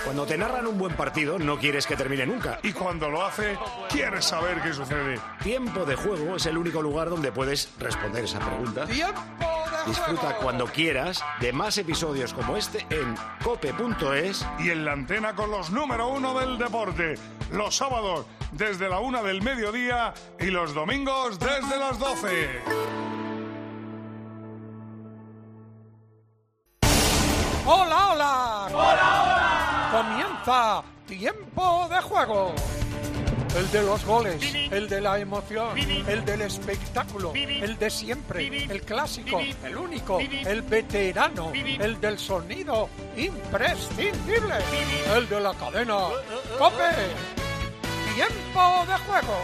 Cuando te narran un buen partido, no quieres que termine nunca. Y cuando lo hace, quieres saber qué sucede. Tiempo de Juego es el único lugar donde puedes responder esa pregunta. ¡Tiempo de juego! Disfruta cuando quieras de más episodios como este en cope.es. Y en la antena con los número 1 del deporte. Los sábados desde la 1 del mediodía y los domingos desde las 12. ¡Hola, hola! ¡Hola, hola! Comienza Tiempo de Juego. El de los goles, el de la emoción, el del espectáculo, el de siempre, el clásico, el único, el veterano, el del sonido imprescindible, el de la cadena COPE. Tiempo de Juego.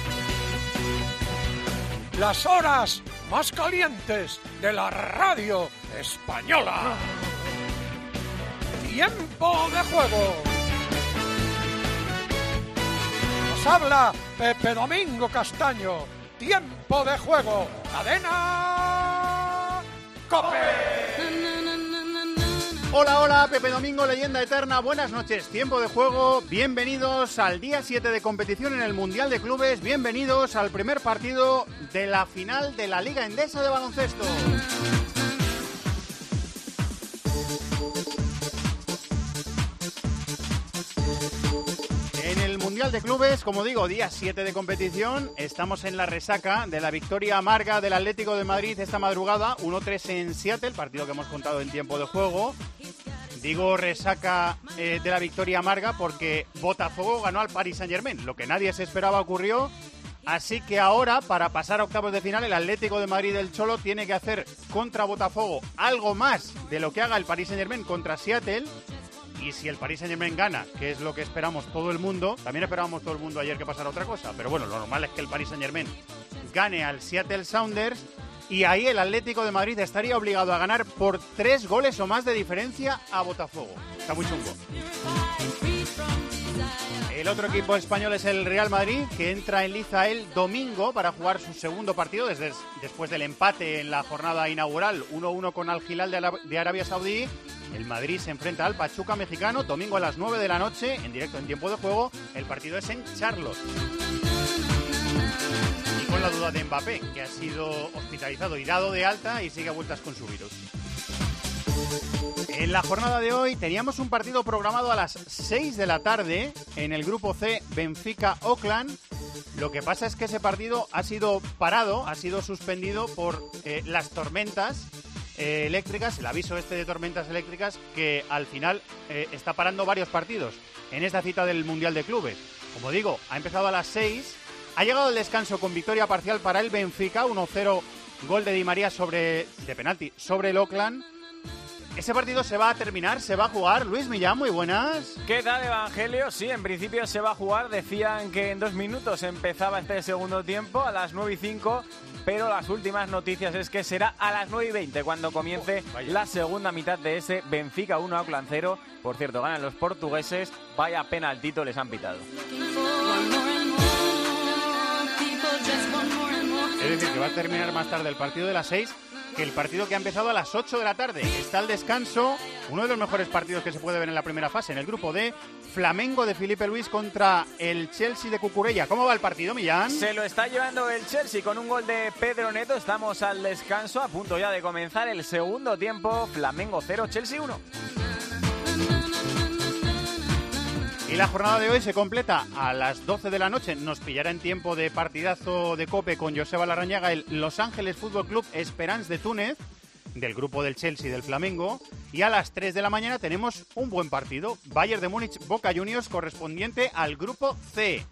Las horas más calientes de la radio española. Tiempo de Juego. Nos habla Pepe Domingo Castaño. Tiempo de Juego. Cadena COPE. Hola, hola, Pepe Domingo, leyenda eterna. Buenas noches, Tiempo de Juego. Bienvenidos al día 7 de competición en el Mundial de Clubes. Bienvenidos al primer partido de la final de la Liga Endesa de baloncesto. En el Mundial de Clubes, como digo, día 7 de competición, estamos en la resaca de la victoria amarga del Atlético de Madrid esta madrugada, 1-3 en Seattle, partido que hemos contado en Tiempo de Juego. Digo resaca de la victoria amarga porque Botafogo ganó al Paris Saint-Germain, lo que nadie se esperaba ocurrió, así que ahora, para pasar a octavos de final, el Atlético de Madrid del Cholo tiene que hacer contra Botafogo algo más de lo que haga el Paris Saint-Germain contra Seattle. Y si el Paris Saint-Germain gana, que es lo que esperamos todo el mundo, también esperábamos todo el mundo ayer que pasara otra cosa, pero bueno, lo normal es que el Paris Saint-Germain gane al Seattle Sounders y ahí el Atlético de Madrid estaría obligado a ganar por 3 goles o más de diferencia a Botafogo. Está muy chungo. El otro equipo español es el Real Madrid, que entra en liza el domingo para jugar su segundo partido después del empate en la jornada inaugural 1-1 con Al Hilal de Arabia Saudí. El Madrid se enfrenta al Pachuca mexicano, domingo a las 9 de la noche, en directo en Tiempo de Juego. El partido es en Charlotte. Y con la duda de Mbappé, que ha sido hospitalizado y dado de alta y sigue a vueltas con su virus. En la jornada de hoy teníamos un partido programado a las 6 de la tarde en el grupo C, Benfica-Auckland. Lo que pasa es que ese partido ha sido parado, ha sido suspendido por las tormentas eléctricas, el aviso de tormentas eléctricas que al final está parando varios partidos en esta cita del Mundial de Clubes. Como digo, ha empezado a las 6, ha llegado el descanso con victoria parcial para el Benfica, 1-0, gol de Di María de penalti sobre el Auckland. Ese partido se va a terminar, se va a jugar. Luis Millán, muy buenas. ¿Qué tal, Evangelio? Sí, en principio se va a jugar. Decían que en 2 minutos empezaba este segundo tiempo, a las 9:05, pero las últimas noticias es que será a las 9:20 cuando comience la segunda mitad de ese Benfica 1, Auckland 0. Por cierto, ganan los portugueses. Vaya penaltito les han pitado. Es decir, que va a terminar más tarde el partido de las 6 que el partido que ha empezado a las 8 de la tarde. Está el descanso, uno de los mejores partidos que se puede ver en la primera fase, en el grupo D, Flamengo de Filipe Luis contra el Chelsea de Cucurella. ¿Cómo va el partido, Millán? Se lo está llevando el Chelsea con un gol de Pedro Neto. Estamos al descanso, a punto ya de comenzar el segundo tiempo. Flamengo 0, Chelsea 1. Y la jornada de hoy se completa a las 12 de la noche. Nos pillará en tiempo de partidazo de COPE con Joseba Larrañaga el Los Ángeles Fútbol Club Esperance de Túnez, del grupo del Chelsea y del Flamengo. Y a las 3 de la mañana tenemos un buen partido. Bayern de Múnich, Boca Juniors, correspondiente al grupo C.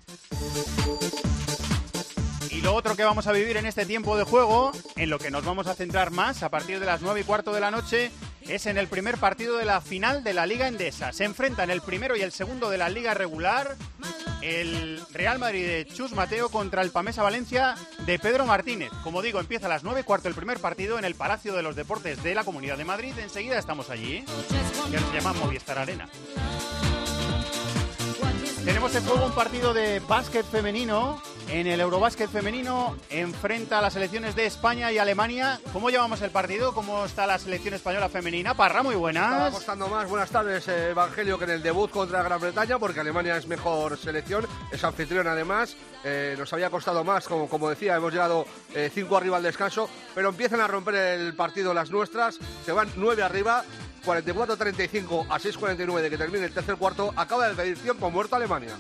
Y lo otro que vamos a vivir en este tiempo de juego, en lo que nos vamos a centrar más a partir de las 9:15 de la noche, es en el primer partido de la final de la Liga Endesa. Se enfrentan el primero y el segundo de la Liga regular, el Real Madrid de Chus Mateo contra el Pamesa Valencia de Pedro Martínez. Como digo, empieza a las 9:15 el primer partido en el Palacio de los Deportes de la Comunidad de Madrid. Enseguida estamos allí, que se llama Movistar Arena. Tenemos en juego un partido de básquet femenino en el Eurobásquet femenino enfrenta a las selecciones de España y Alemania. ¿Cómo llevamos el partido? ¿Cómo está la selección española femenina? Parra, muy buenas. Estaba costando más, buenas tardes, Evangelio, que en el debut contra Gran Bretaña, porque Alemania es mejor selección, es anfitrión además. Nos había costado más, como decía, hemos llegado 5 arriba al descanso, pero empiezan a romper el partido las nuestras, se van 9 arriba. 44-35 a 6-49 de que termine el tercer cuarto. Acaba de pedir tiempo muerto Alemania.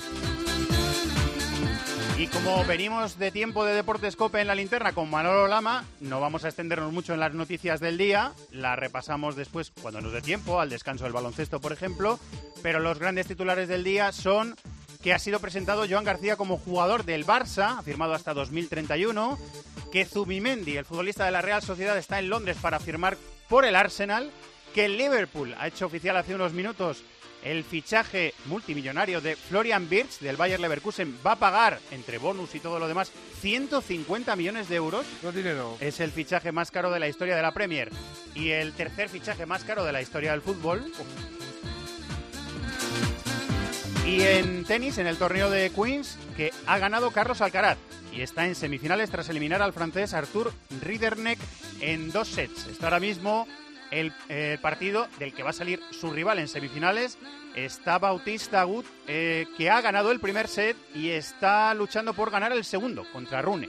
Y como venimos de tiempo de Deportes COPE en la linterna con Manolo Lama, no vamos a extendernos mucho en las noticias del día. Las repasamos después cuando nos dé tiempo, al descanso del baloncesto, por ejemplo. Pero los grandes titulares del día son que ha sido presentado Joan García como jugador del Barça, ha firmado hasta 2031, que Zubimendi, el futbolista de la Real Sociedad, está en Londres para firmar por el Arsenal, que el Liverpool ha hecho oficial hace unos minutos el fichaje multimillonario de Florian Wirtz del Bayer Leverkusen. Va a pagar, entre bonus y todo lo demás, 150 millones de euros. No dinero. Es el fichaje más caro de la historia de la Premier y el tercer fichaje más caro de la historia del fútbol. Y en tenis, en el torneo de Queens, que ha ganado Carlos Alcaraz y está en semifinales tras eliminar al francés Arthur Ridderneck en 2 sets. Está ahora mismo el partido del que va a salir su rival en semifinales. Está Bautista Agut, que ha ganado el primer set y está luchando por ganar el segundo contra Rune.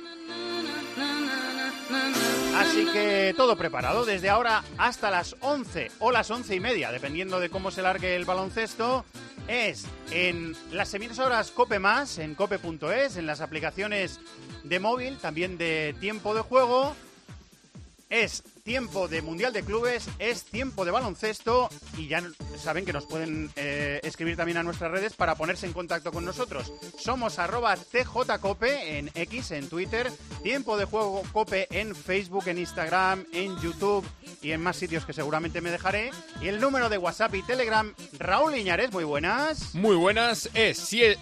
Así que todo preparado desde ahora hasta las 11 o las 11:30, dependiendo de cómo se largue el baloncesto. Es en las emisoras COPE+, en cope.es, en las aplicaciones de móvil, también de tiempo de juego. Es tiempo de Mundial de Clubes, es tiempo de baloncesto y ya saben que nos pueden escribir también a nuestras redes para ponerse en contacto con nosotros. Somos @tjcope en X, en Twitter, Tiempo de Juego Cope en Facebook, en Instagram, en YouTube y en más sitios que seguramente me dejaré. Y el número de WhatsApp y Telegram, Raúl Iñares, muy buenas. Muy buenas, es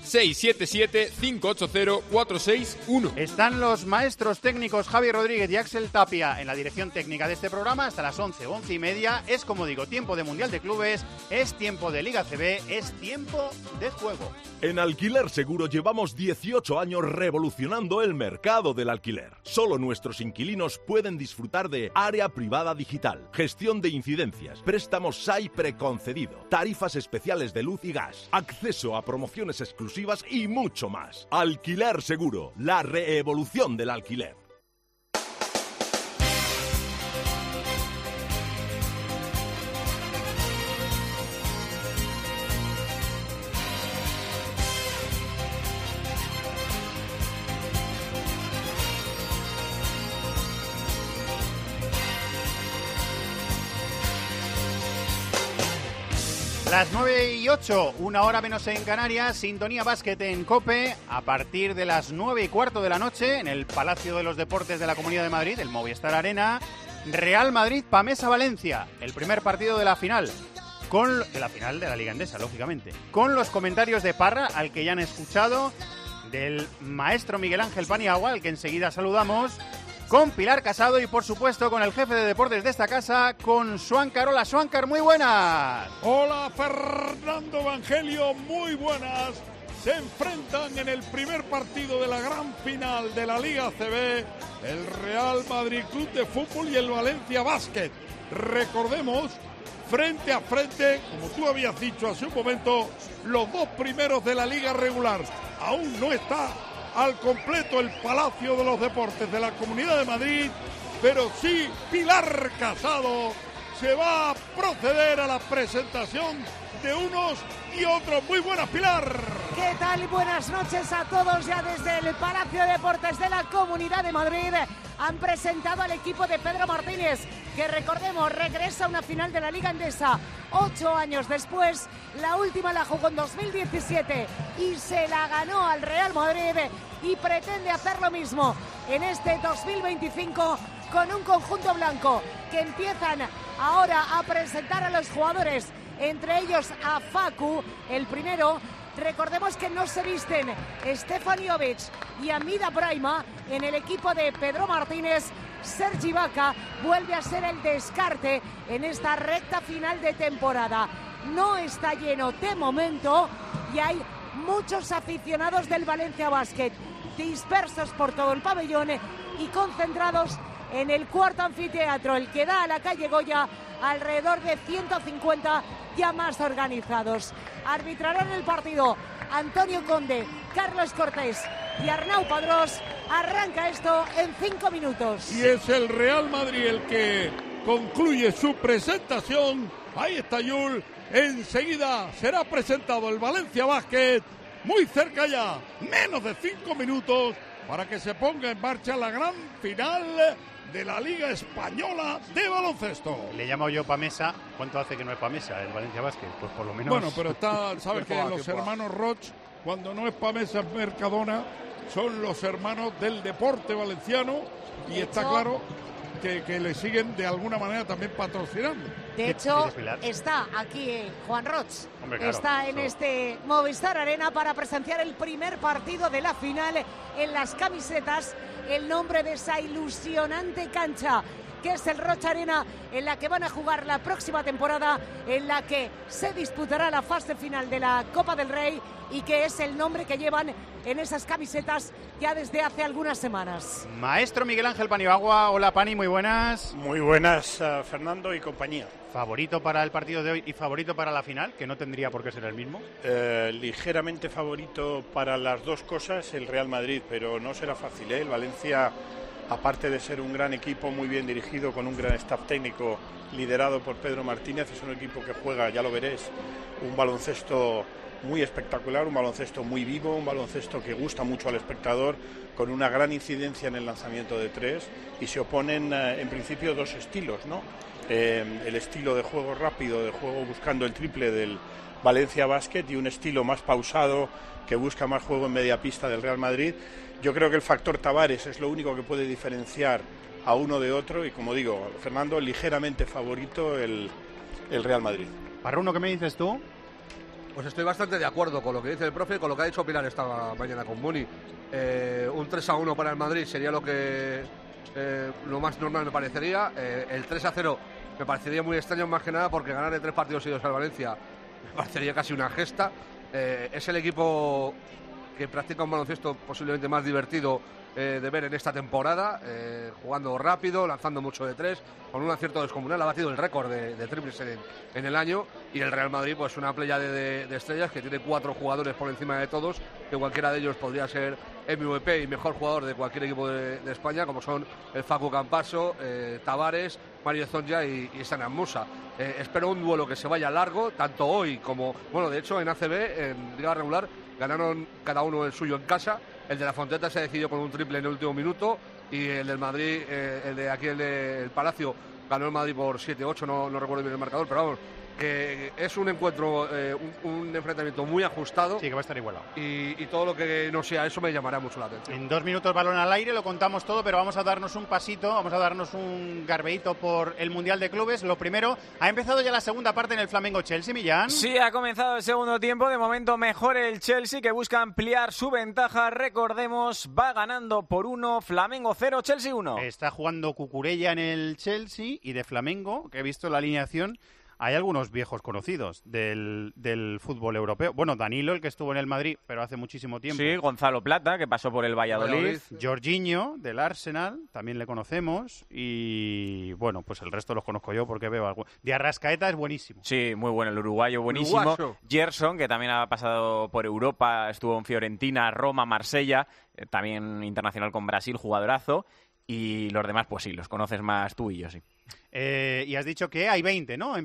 677-580-461. Están los maestros técnicos Javi Rodríguez y Axel Tapia en la dirección técnica de este programa hasta las 11, 11:30. Es, como digo, tiempo de Mundial de Clubes, es tiempo de Liga CB, es tiempo de juego. En Alquiler Seguro llevamos 18 años revolucionando el mercado del alquiler. Solo nuestros inquilinos pueden disfrutar de área privada digital, gestión de incidencias, préstamos SAI preconcedido, tarifas especiales de luz y gas, acceso a promociones exclusivas y mucho más. Alquiler Seguro, la reevolución del alquiler. Las 9:08, 1 hora menos en Canarias, sintonía básquet en COPE, a partir de las 9:15 de la noche, en el Palacio de los Deportes de la Comunidad de Madrid, el Movistar Arena, Real Madrid, Pamesa Valencia, el primer partido de la final, de la final de la Liga Endesa, lógicamente, con los comentarios de Parra, al que ya han escuchado, del maestro Miguel Ángel Paniagua, al que enseguida saludamos, con Pilar Casado y, por supuesto, con el jefe de deportes de esta casa, con Suáncar. Hola, Suáncar, muy buenas. Hola, Fernando Evangelio, muy buenas. Se enfrentan en el primer partido de la gran final de la Liga CB el Real Madrid Club de Fútbol y el Valencia Basket. Recordemos, frente a frente, como tú habías dicho hace un momento, los dos primeros de la Liga regular. Aún no está al completo el Palacio de los Deportes de la Comunidad de Madrid, pero sí Pilar Casado se va a proceder a la presentación de unos y otros. Muy buenas, Pilar. ¿Qué tal? Buenas noches a todos. Ya desde el Palacio de Deportes de la Comunidad de Madrid han presentado al equipo de Pedro Martínez, que, recordemos, regresa a una final de la Liga Endesa 8 años después. La última la jugó en 2017 y se la ganó al Real Madrid, y pretende hacer lo mismo en este 2025 con un conjunto blanco que empiezan ahora a presentar a los jugadores, entre ellos a Facu, el primero. Recordemos que no se visten Stefan Jovic y Amida Braima en el equipo de Pedro Martínez. Sergi Vaca vuelve a ser el descarte en esta recta final de temporada. No está lleno de momento y hay muchos aficionados del Valencia Basket. dispersos por todo el pabellón y concentrados en el cuarto anfiteatro, el que da a la calle Goya, alrededor de 150 ya más organizados. Arbitrarán el partido Antonio Conde, Carlos Cortés y Arnau Padrós. Arranca esto en 5 minutos. Y es el Real Madrid el que concluye su presentación. Ahí está Yul. Enseguida será presentado el Valencia Basket. Muy cerca ya, menos de 5 minutos para que se ponga en marcha la gran final de la Liga Española de Baloncesto. Le llamo yo Pamesa. ¿Cuánto hace que no es Pamesa el Valencia Basket? Pues por lo menos... Bueno, pero está, sabes que los hermanos Roch, cuando no es Pamesa, es Mercadona, son los hermanos del deporte valenciano y está claro que le siguen de alguna manera también patrocinando. De hecho, está aquí Juan Roch. Hombre, claro, está en este Movistar Arena para presenciar el primer partido de la final. En las camisetas el nombre de esa ilusionante cancha que es el Roch Arena, en la que van a jugar la próxima temporada, en la que se disputará la fase final de la Copa del Rey y que es el nombre que llevan en esas camisetas ya desde hace algunas semanas. Maestro Miguel Ángel Paniagua, hola Pani, muy buenas. Muy buenas, Fernando y compañía. ¿Favorito para el partido de hoy y favorito para la final, que no tendría por qué ser el mismo? Ligeramente favorito para las dos cosas el Real Madrid, pero no será fácil, ¿eh? El Valencia, aparte de ser un gran equipo muy bien dirigido, con un gran staff técnico liderado por Pedro Martínez, es un equipo que juega, ya lo veréis, un baloncesto muy espectacular, un baloncesto muy vivo, un baloncesto que gusta mucho al espectador, con una gran incidencia en el lanzamiento de tres, y se oponen en principio dos estilos, ¿no? El estilo de juego rápido, de juego buscando el triple del Valencia Basket, y un estilo más pausado que busca más juego en media pista del Real Madrid. Yo creo que el factor Tavares es lo único que puede diferenciar a uno de otro, y como digo, Fernando, ligeramente favorito el Real Madrid. Parruno, ¿qué me dices tú? Pues estoy bastante de acuerdo con lo que dice el profe y con lo que ha dicho Pilar esta mañana con Muni. Un 3-1 para el Madrid sería lo más normal, me parecería. El 3-0 me parecería muy extraño, más que nada porque ganarle 3 partidos seguidos al Valencia me parecería casi una gesta. Es el equipo que practica un baloncesto posiblemente más divertido de ver en esta temporada, jugando rápido, lanzando mucho de 3, con un acierto descomunal. Ha batido el récord de triples en el año, y el Real Madrid, pues una playa de estrellas que tiene 4 jugadores por encima de todos, que cualquiera de ellos podría ser MVP y mejor jugador de cualquier equipo de España, como son el Facu Campaso, Tavares, Mario Zonja y Sanan Musa. Espero un duelo que se vaya largo, tanto hoy como, bueno, de hecho en ACB, en Liga Regular, ganaron cada uno el suyo en casa. El de la Fonteta se decidió con un triple en el último minuto, y el del Madrid, el del Palacio, ganó el Madrid por 7-8, no recuerdo bien el marcador, pero vamos, que es un encuentro, un enfrentamiento muy ajustado. Sí, que va a estar igualado. Y todo lo que no sea eso me llamará mucho la atención. En 2 minutos balón al aire, lo contamos todo, pero vamos a darnos un pasito, vamos a darnos un garbeíto por el Mundial de Clubes. Lo primero, ha empezado ya la segunda parte en el Flamengo-Chelsea, Millán. Sí, ha comenzado el segundo tiempo, de momento mejor el Chelsea, que busca ampliar su ventaja. Recordemos, va ganando por 1, Flamengo 0, Chelsea 1. Está jugando Cucurella en el Chelsea, y de Flamengo, que he visto la alineación, hay algunos viejos conocidos del fútbol europeo. Bueno, Danilo, el que estuvo en el Madrid, pero hace muchísimo tiempo. Sí, Gonzalo Plata, que pasó por el Valladolid. Jorginho, del Arsenal, también le conocemos. Y bueno, pues el resto los conozco yo porque veo algo. De Arrascaeta es buenísimo. Sí, muy bueno, el uruguayo, buenísimo. Uruguayo. Gerson, que también ha pasado por Europa, estuvo en Fiorentina, Roma, Marsella, también internacional con Brasil, jugadorazo. Y los demás, pues sí, los conoces más tú y yo, sí. Y has dicho que hay 20, ¿no?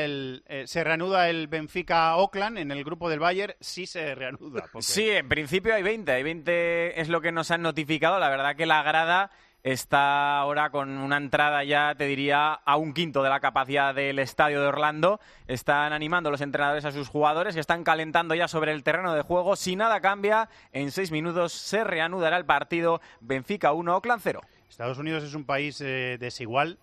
Se reanuda el Benfica-Oakland en el grupo del Bayern. Sí se reanuda. Porque... Sí, en principio hay 20. Hay 20 es lo que nos han notificado. La verdad que la grada está ahora con una entrada ya, te diría, a 1/5 de la capacidad del estadio de Orlando. Están animando los entrenadores a sus jugadores, que están calentando ya sobre el terreno de juego. Si nada cambia, en 6 minutos se reanudará el partido. Benfica 1, Oakland 0. Estados Unidos es un país desigual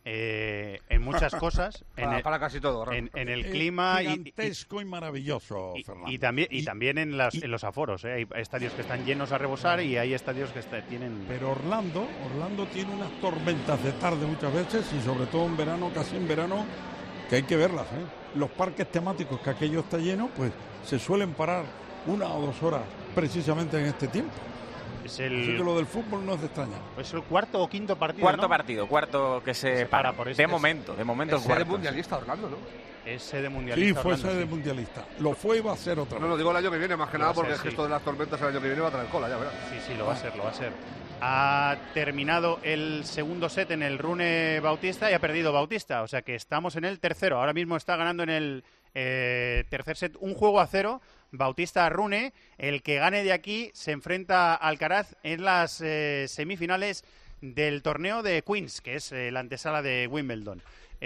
en muchas cosas. Para casi todo. En el clima. Gigantesco y maravilloso, Fernando. Y también en los aforos. Hay estadios que están llenos a rebosar y hay estadios que tienen... Pero Orlando tiene unas tormentas de tarde muchas veces, y sobre todo en verano, casi en verano, que hay que verlas. Los parques temáticos, que aquello está lleno, pues se suelen parar 1 o 2 horas precisamente en este tiempo. Es Así que lo del fútbol no es de extrañar. Es el cuarto o quinto partido, Cuarto que se para. Por de momento el cuarto. Sede mundialista Orlando, ¿no? Es sede mundialista. Sí, fue Orlando, sede mundialista. Lo fue y va a ser otra vez. No, digo el año que viene, más que nada, porque es que esto de las tormentas el año que viene va a traer cola, ya verás. Sí, lo va a ser. Ha terminado el segundo set en el Rune Bautista y ha perdido Bautista. O sea que estamos en el tercero. Ahora mismo está ganando en el tercer set 1-0. Bautista Rune. El que gane de aquí se enfrenta a Alcaraz en las semifinales del torneo de Queens, que es la antesala de Wimbledon.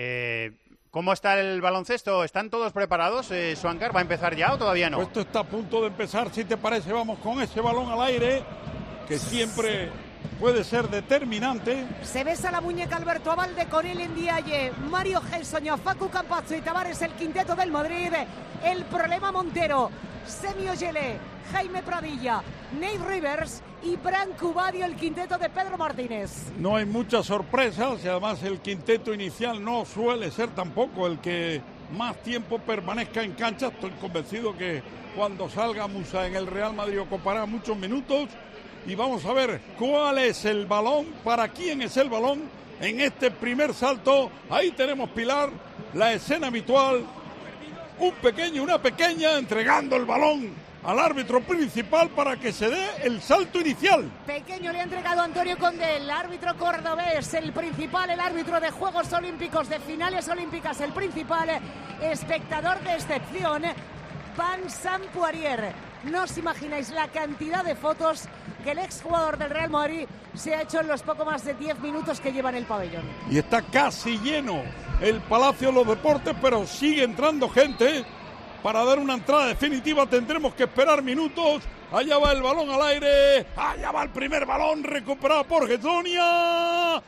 ¿Cómo está el baloncesto? ¿Están todos preparados? ¿Swankar va a empezar ya o todavía no? Pues esto está a punto de empezar. Si te parece, vamos con ese balón al aire, que siempre puede ser determinante. Se besa la muñeca Alberto Abalde con él en Ndiaye, Mario Gelsoño, Facu Campazzo y Tavares, el quinteto del Madrid. El problema Montero, Semi Ollele, Jaime Pradilla, Nate Rivers y Branco Badio, el quinteto de Pedro Martínez. No hay muchas sorpresas y además el quinteto inicial no suele ser tampoco el que más tiempo permanezca en cancha. Estoy convencido que cuando salga Musa en el Real Madrid ocupará muchos minutos. Y vamos a ver cuál es el balón, para quién es el balón en este primer salto. Ahí tenemos, Pilar, la escena habitual. Un pequeño, una pequeña, entregando el balón al árbitro principal para que se dé el salto inicial. Pequeño le ha entregado Antonio Conde, el árbitro cordobés, el principal, el árbitro de Juegos Olímpicos, de finales olímpicas, el principal espectador de excepción, Vincent Poirier. No os imagináis la cantidad de fotos que el exjugador del Real Madrid se ha hecho en los poco más de 10 minutos que lleva en el pabellón. Y está casi lleno el Palacio de los Deportes, pero sigue entrando gente. Para dar una entrada definitiva tendremos que esperar minutos. Allá va el balón al aire. Allá va el primer balón recuperado por Getsonia.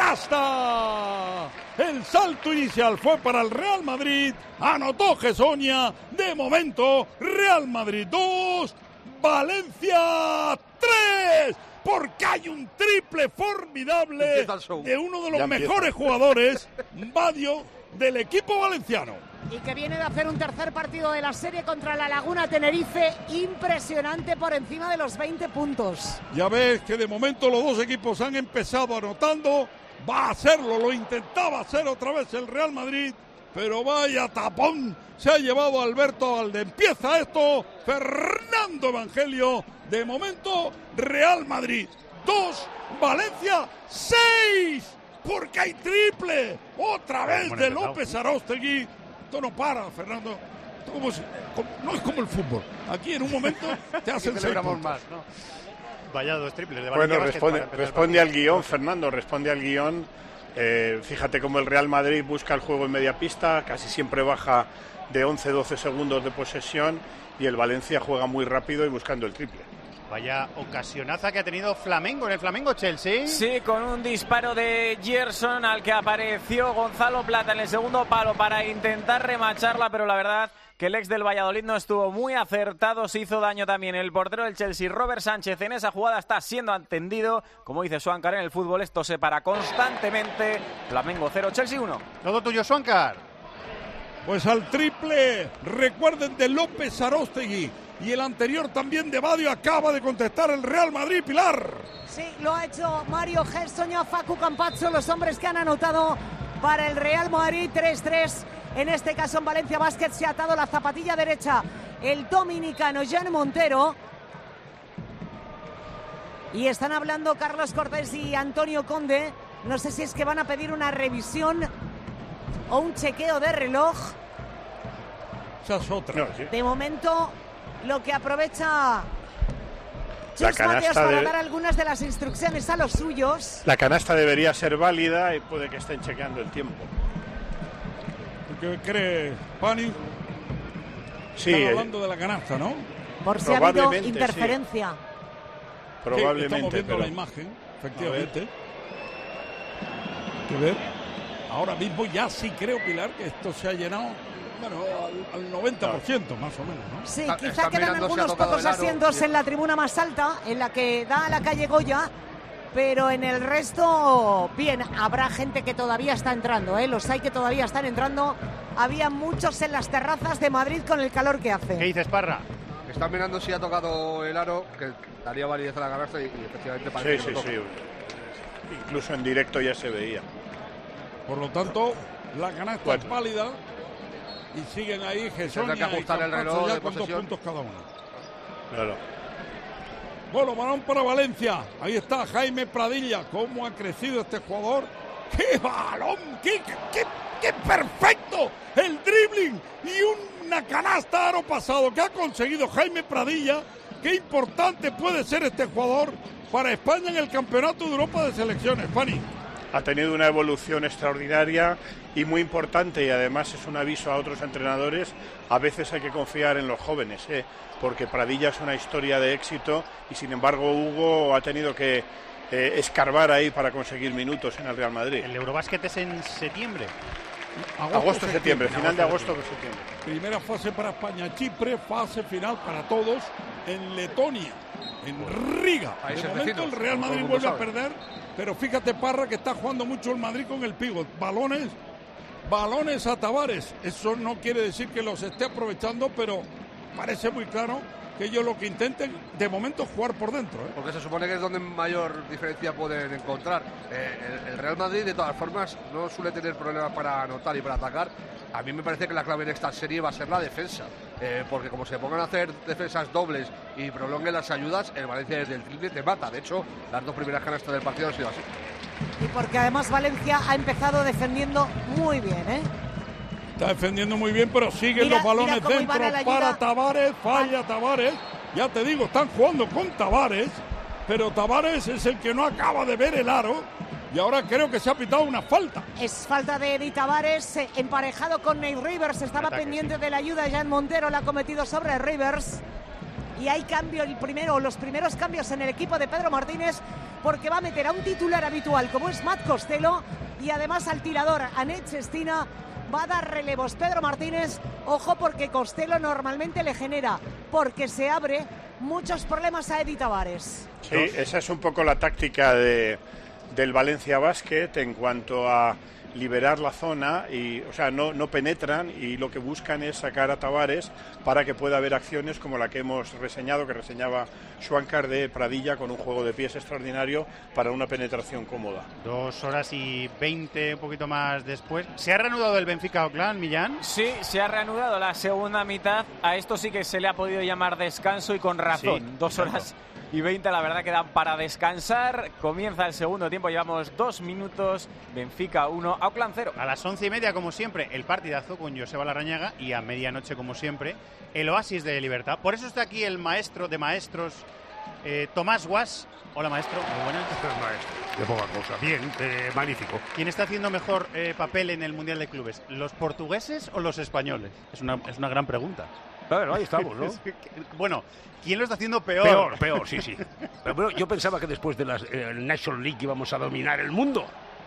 ¡Canasta! El salto inicial fue para el Real Madrid. Anotó Getsonia. De momento, Real Madrid 2, Valencia 3. Porque hay un triple formidable de uno de los mejores jugadores, Badio, del equipo valenciano. Y que viene de hacer un tercer partido de la serie contra la Laguna Tenerife, impresionante, por encima de los 20 puntos. Ya ves que de momento los dos equipos han empezado anotando. Va a hacerlo, lo intentaba hacer otra vez el Real Madrid, pero vaya tapón se ha llevado Alberto Abalde. Empieza esto, Fernando Evangelio. De momento, Real Madrid 2, Valencia 6, porque hay triple otra vez de López Aróstegui. Esto no para, Fernando. No es como el fútbol. Aquí en un momento te hacen 6 puntos. Más, ¿no? Vaya dos triples de Valencia. Bueno, responde al guión, Fernando, responde al guión. Fíjate cómo el Real Madrid busca el juego en media pista, casi siempre baja de 11-12 segundos de posesión, y el Valencia juega muy rápido y buscando el triple. Vaya ocasionaza que ha tenido Flamengo en el Flamengo-Chelsea. Sí, con un disparo de Gerson al que apareció Gonzalo Plata en el segundo palo para intentar remacharla, pero la verdad que el ex del Valladolid no estuvo muy acertado. Se hizo daño también el portero del Chelsea, Robert Sánchez. En esa jugada está siendo atendido. Como dice Swankar, en el fútbol esto se para constantemente. Flamengo 0, Chelsea 1. Todo tuyo, Swankar. Pues al triple, recuerden, de López Aróstegui. Y el anterior también de Badio, acaba de contestar el Real Madrid, Pilar. Sí, lo ha hecho Mario Gelsoño, Facu Campazzo, los hombres que han anotado para el Real Madrid. 3-3, en este caso en Valencia Basket se ha atado la zapatilla derecha el dominicano Jan Montero. Y están hablando Carlos Cortés y Antonio Conde. No sé si es que van a pedir una revisión o un chequeo de reloj. Esa es otra. No, sí. De momento, lo que aprovecha Chus Mateos para dar algunas de las instrucciones a los suyos. La canasta debería ser válida y puede que estén chequeando el tiempo. ¿Qué cree Pani? Sí. Están hablando de la canasta, ¿no? Por si ha habido interferencia. Sí. Probablemente. Estamos viendo la imagen, efectivamente. Hay que ver. Ahora mismo ya sí creo, Pilar, que esto se ha llenado, bueno, al 90% más o menos, ¿no? Sí, quizá quedan algunos pocos asientos en la tribuna más alta, en la que da a la calle Goya, pero en el resto, bien, habrá gente que todavía está entrando, los hay que todavía están entrando. Había muchos en las terrazas de Madrid con el calor que hace. ¿Qué dices, Parra? Están mirando si ha tocado el aro, que daría validez a la canasta y efectivamente parece que lo toca. Incluso en directo ya se veía. Por lo tanto, la canasta es válida y siguen ahí Gessonia que ajustar el reloj ya de con 2 posesión. puntos cada uno. Claro. Bueno, balón para Valencia. Ahí está Jaime Pradilla. ¿Cómo ha crecido este jugador? ¡Qué balón! ¡Qué perfecto! El dribbling y una canasta aro pasado que ha conseguido Jaime Pradilla. ¡Qué importante puede ser este jugador para España en el Campeonato de Europa de Selecciones, Fanny! Ha tenido una evolución extraordinaria y muy importante, y además es un aviso a otros entrenadores. A veces hay que confiar en los jóvenes, porque Pradilla es una historia de éxito y sin embargo Hugo ha tenido que escarbar ahí para conseguir minutos en el Real Madrid. El Eurobásquet es en septiembre. Agosto-septiembre, final de agosto-septiembre. Primera fase para España, Chipre, fase final para todos en Letonia, en Riga. De momento el Real Madrid vuelve a perder, pero fíjate, Parra, que está jugando mucho el Madrid con el pívot. Balones a Tavares. Eso no quiere decir que los esté aprovechando, pero parece muy claro que ellos lo que intenten de momento es jugar por dentro. Porque se supone que es donde mayor diferencia pueden encontrar. El Real Madrid, de todas formas, no suele tener problemas para anotar y para atacar. A mí me parece que la clave en esta serie va a ser la defensa, porque como se pongan a hacer defensas dobles y prolonguen las ayudas, el Valencia desde el triple te mata. De hecho, las 2 primeras canastas del partido han sido así. Y porque además Valencia ha empezado defendiendo muy bien, Está defendiendo muy bien, pero siguen los balones dentro para Tavares. Falla Tavares. Ya te digo, están jugando con Tavares, pero Tavares es el que no acaba de ver el aro. Y ahora creo que se ha pitado una falta. Es falta de Eddie Tavares, emparejado con Nate Rivers. Estaba pendiente de la ayuda. Jan Montero la ha cometido sobre Rivers. Y hay cambio, los primeros cambios en el equipo de Pedro Martínez, porque va a meter a un titular habitual como es Matt Costello y además al tirador Anet Cestina. Va a dar relevos Pedro Martínez. Ojo, porque Costello normalmente le genera, porque se abre, muchos problemas a Eddie Tavares. Sí, esa es un poco la táctica del Valencia Basket en cuanto a liberar la zona, y, o sea, no penetran, y lo que buscan es sacar a Tavares para que pueda haber acciones como la que hemos reseñado, que reseñaba Schwankar, de Pradilla, con un juego de pies extraordinario para una penetración cómoda. 2 horas y 20, un poquito más después. ¿Se ha reanudado el Benfica-Auckland, Millán? Sí, se ha reanudado la segunda mitad. A esto sí que se le ha podido llamar descanso, y con razón. Sí, 2 horas y 20, la verdad, que dan para descansar. Comienza el segundo tiempo, llevamos 2 minutos. Benfica 1, Auckland 0. A las 11:30, como siempre, el partidazo con Joseba Larrañaga, y a medianoche, como siempre, el Oasis de Libertad. Por eso está aquí el maestro de maestros, Tomás Guas. Hola, maestro, muy buenas. Maestro, de poca cosa. Bien, magnífico. ¿Quién está haciendo mejor papel en el Mundial de Clubes? ¿Los portugueses o los españoles? Es una gran pregunta. Claro, ahí estamos, ¿no? Bueno, ¿quién lo está haciendo peor? Peor, sí. Pero bueno, yo pensaba que después de la National League íbamos a dominar el mundo.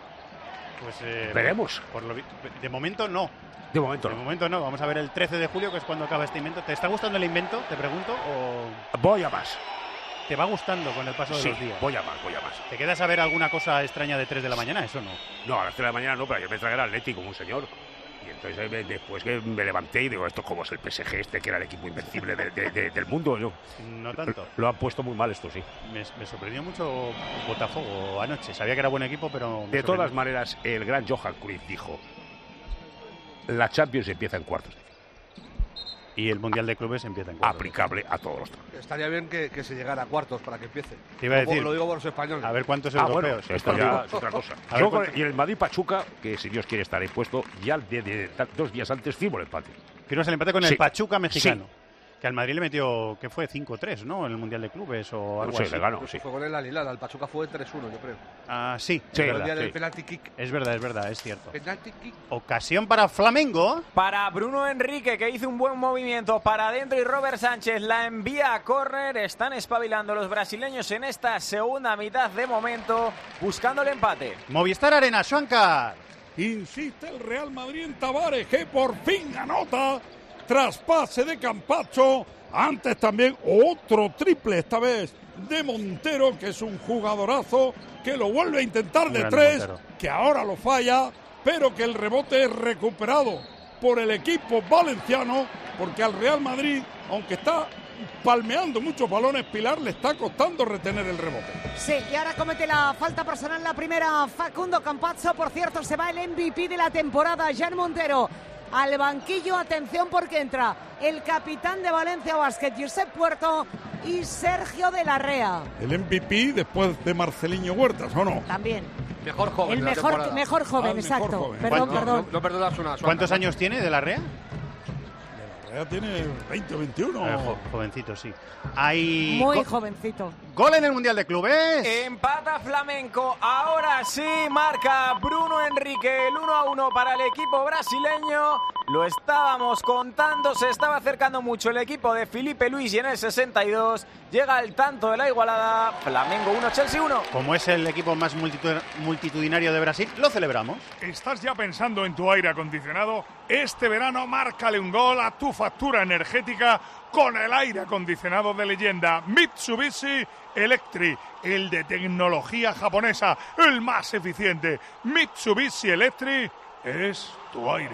Pues veremos. De momento no. De momento no. Vamos a ver el 13 de julio, que es cuando acaba este invento. ¿Te está gustando el invento, te pregunto? O... Voy a más. ¿Te va gustando con el paso de los días? Voy a más. ¿Te quedas a ver alguna cosa extraña de 3 de la mañana? ¿Eso no? No, a las 3 de la mañana no, pero yo me tragué el Atlético como un señor. Y entonces después que me levanté y digo, esto como es el PSG, que era el equipo invencible del mundo. No tanto. Lo han puesto muy mal esto, sí. Me sorprendió mucho Botafogo anoche. Sabía que era buen equipo, pero... De todas maneras, el gran Johan Cruyff dijo, la Champions empieza en cuartos. Y el Mundial de Clubes empieza en cuartos. Aplicable a todos los torneos. Estaría bien que se llegara a cuartos para que empiece. Te iba a decir. Lo digo por los españoles. A ver cuántos europeos. Bueno, esto ya es otra cosa. Y el Madrid Pachuca, que si Dios quiere estar puesto, ya 2 días antes firmó el empate. Firmas el empate con el Pachuca mexicano. Sí. Que al Madrid le metió, ¿qué fue? 5-3, ¿no? En el Mundial de Clubes o algo así. Le ganó, sí. Fue con el Al-Hilal, al Pachuca fue 3-1, yo creo. Ah, sí. El día del penalti kick. Es verdad, es cierto. Penalti kick. Ocasión para Flamengo. Para Bruno Enrique, que hizo un buen movimiento para adentro, y Robert Sánchez la envía a córner. Están espabilando los brasileños en esta segunda mitad de momento, buscando el empate. Movistar Arena, Schwankar. Insiste el Real Madrid en Tavares, que por fin anota. Traspase de Campacho. Antes también otro triple, esta vez de Montero, que es un jugadorazo, que lo vuelve a intentar de 3, que ahora lo falla, pero que el rebote es recuperado por el equipo valenciano, porque al Real Madrid, aunque está palmeando muchos balones. Pilar le está costando retener el rebote. Sí, y ahora comete la falta personal la primera Facundo Campazzo. Por cierto, se va el MVP de la temporada, Jan Montero, al banquillo. Atención porque entra el capitán de Valencia Basket, Josep Puerto, y Sergio de la Rea. El MVP después de Marceliño Huertas, ¿o no? También. Mejor joven. El mejor joven, exacto. Mejor joven. Perdón. No perdonas una. ¿Cuántos años tiene de la Rea? Ya tiene 20 o 21. Jovencito, sí. Hay Muy jovencito. Gol en el Mundial de Clubes. Empata Flamenco. Ahora sí marca Bruno Henrique el 1-1 para el equipo brasileño. Lo estábamos contando. Se estaba acercando mucho el equipo de Felipe Luis y en el 62 llega el tanto de la igualada. Flamengo 1, Chelsea 1. Como es el equipo más multitudinario de Brasil, lo celebramos. ¿Estás ya pensando en tu aire acondicionado? Este verano márcale un gol a tu factura energética con el aire acondicionado de leyenda Mitsubishi Electric, el de tecnología japonesa, el más eficiente. Mitsubishi Electric es tu aire.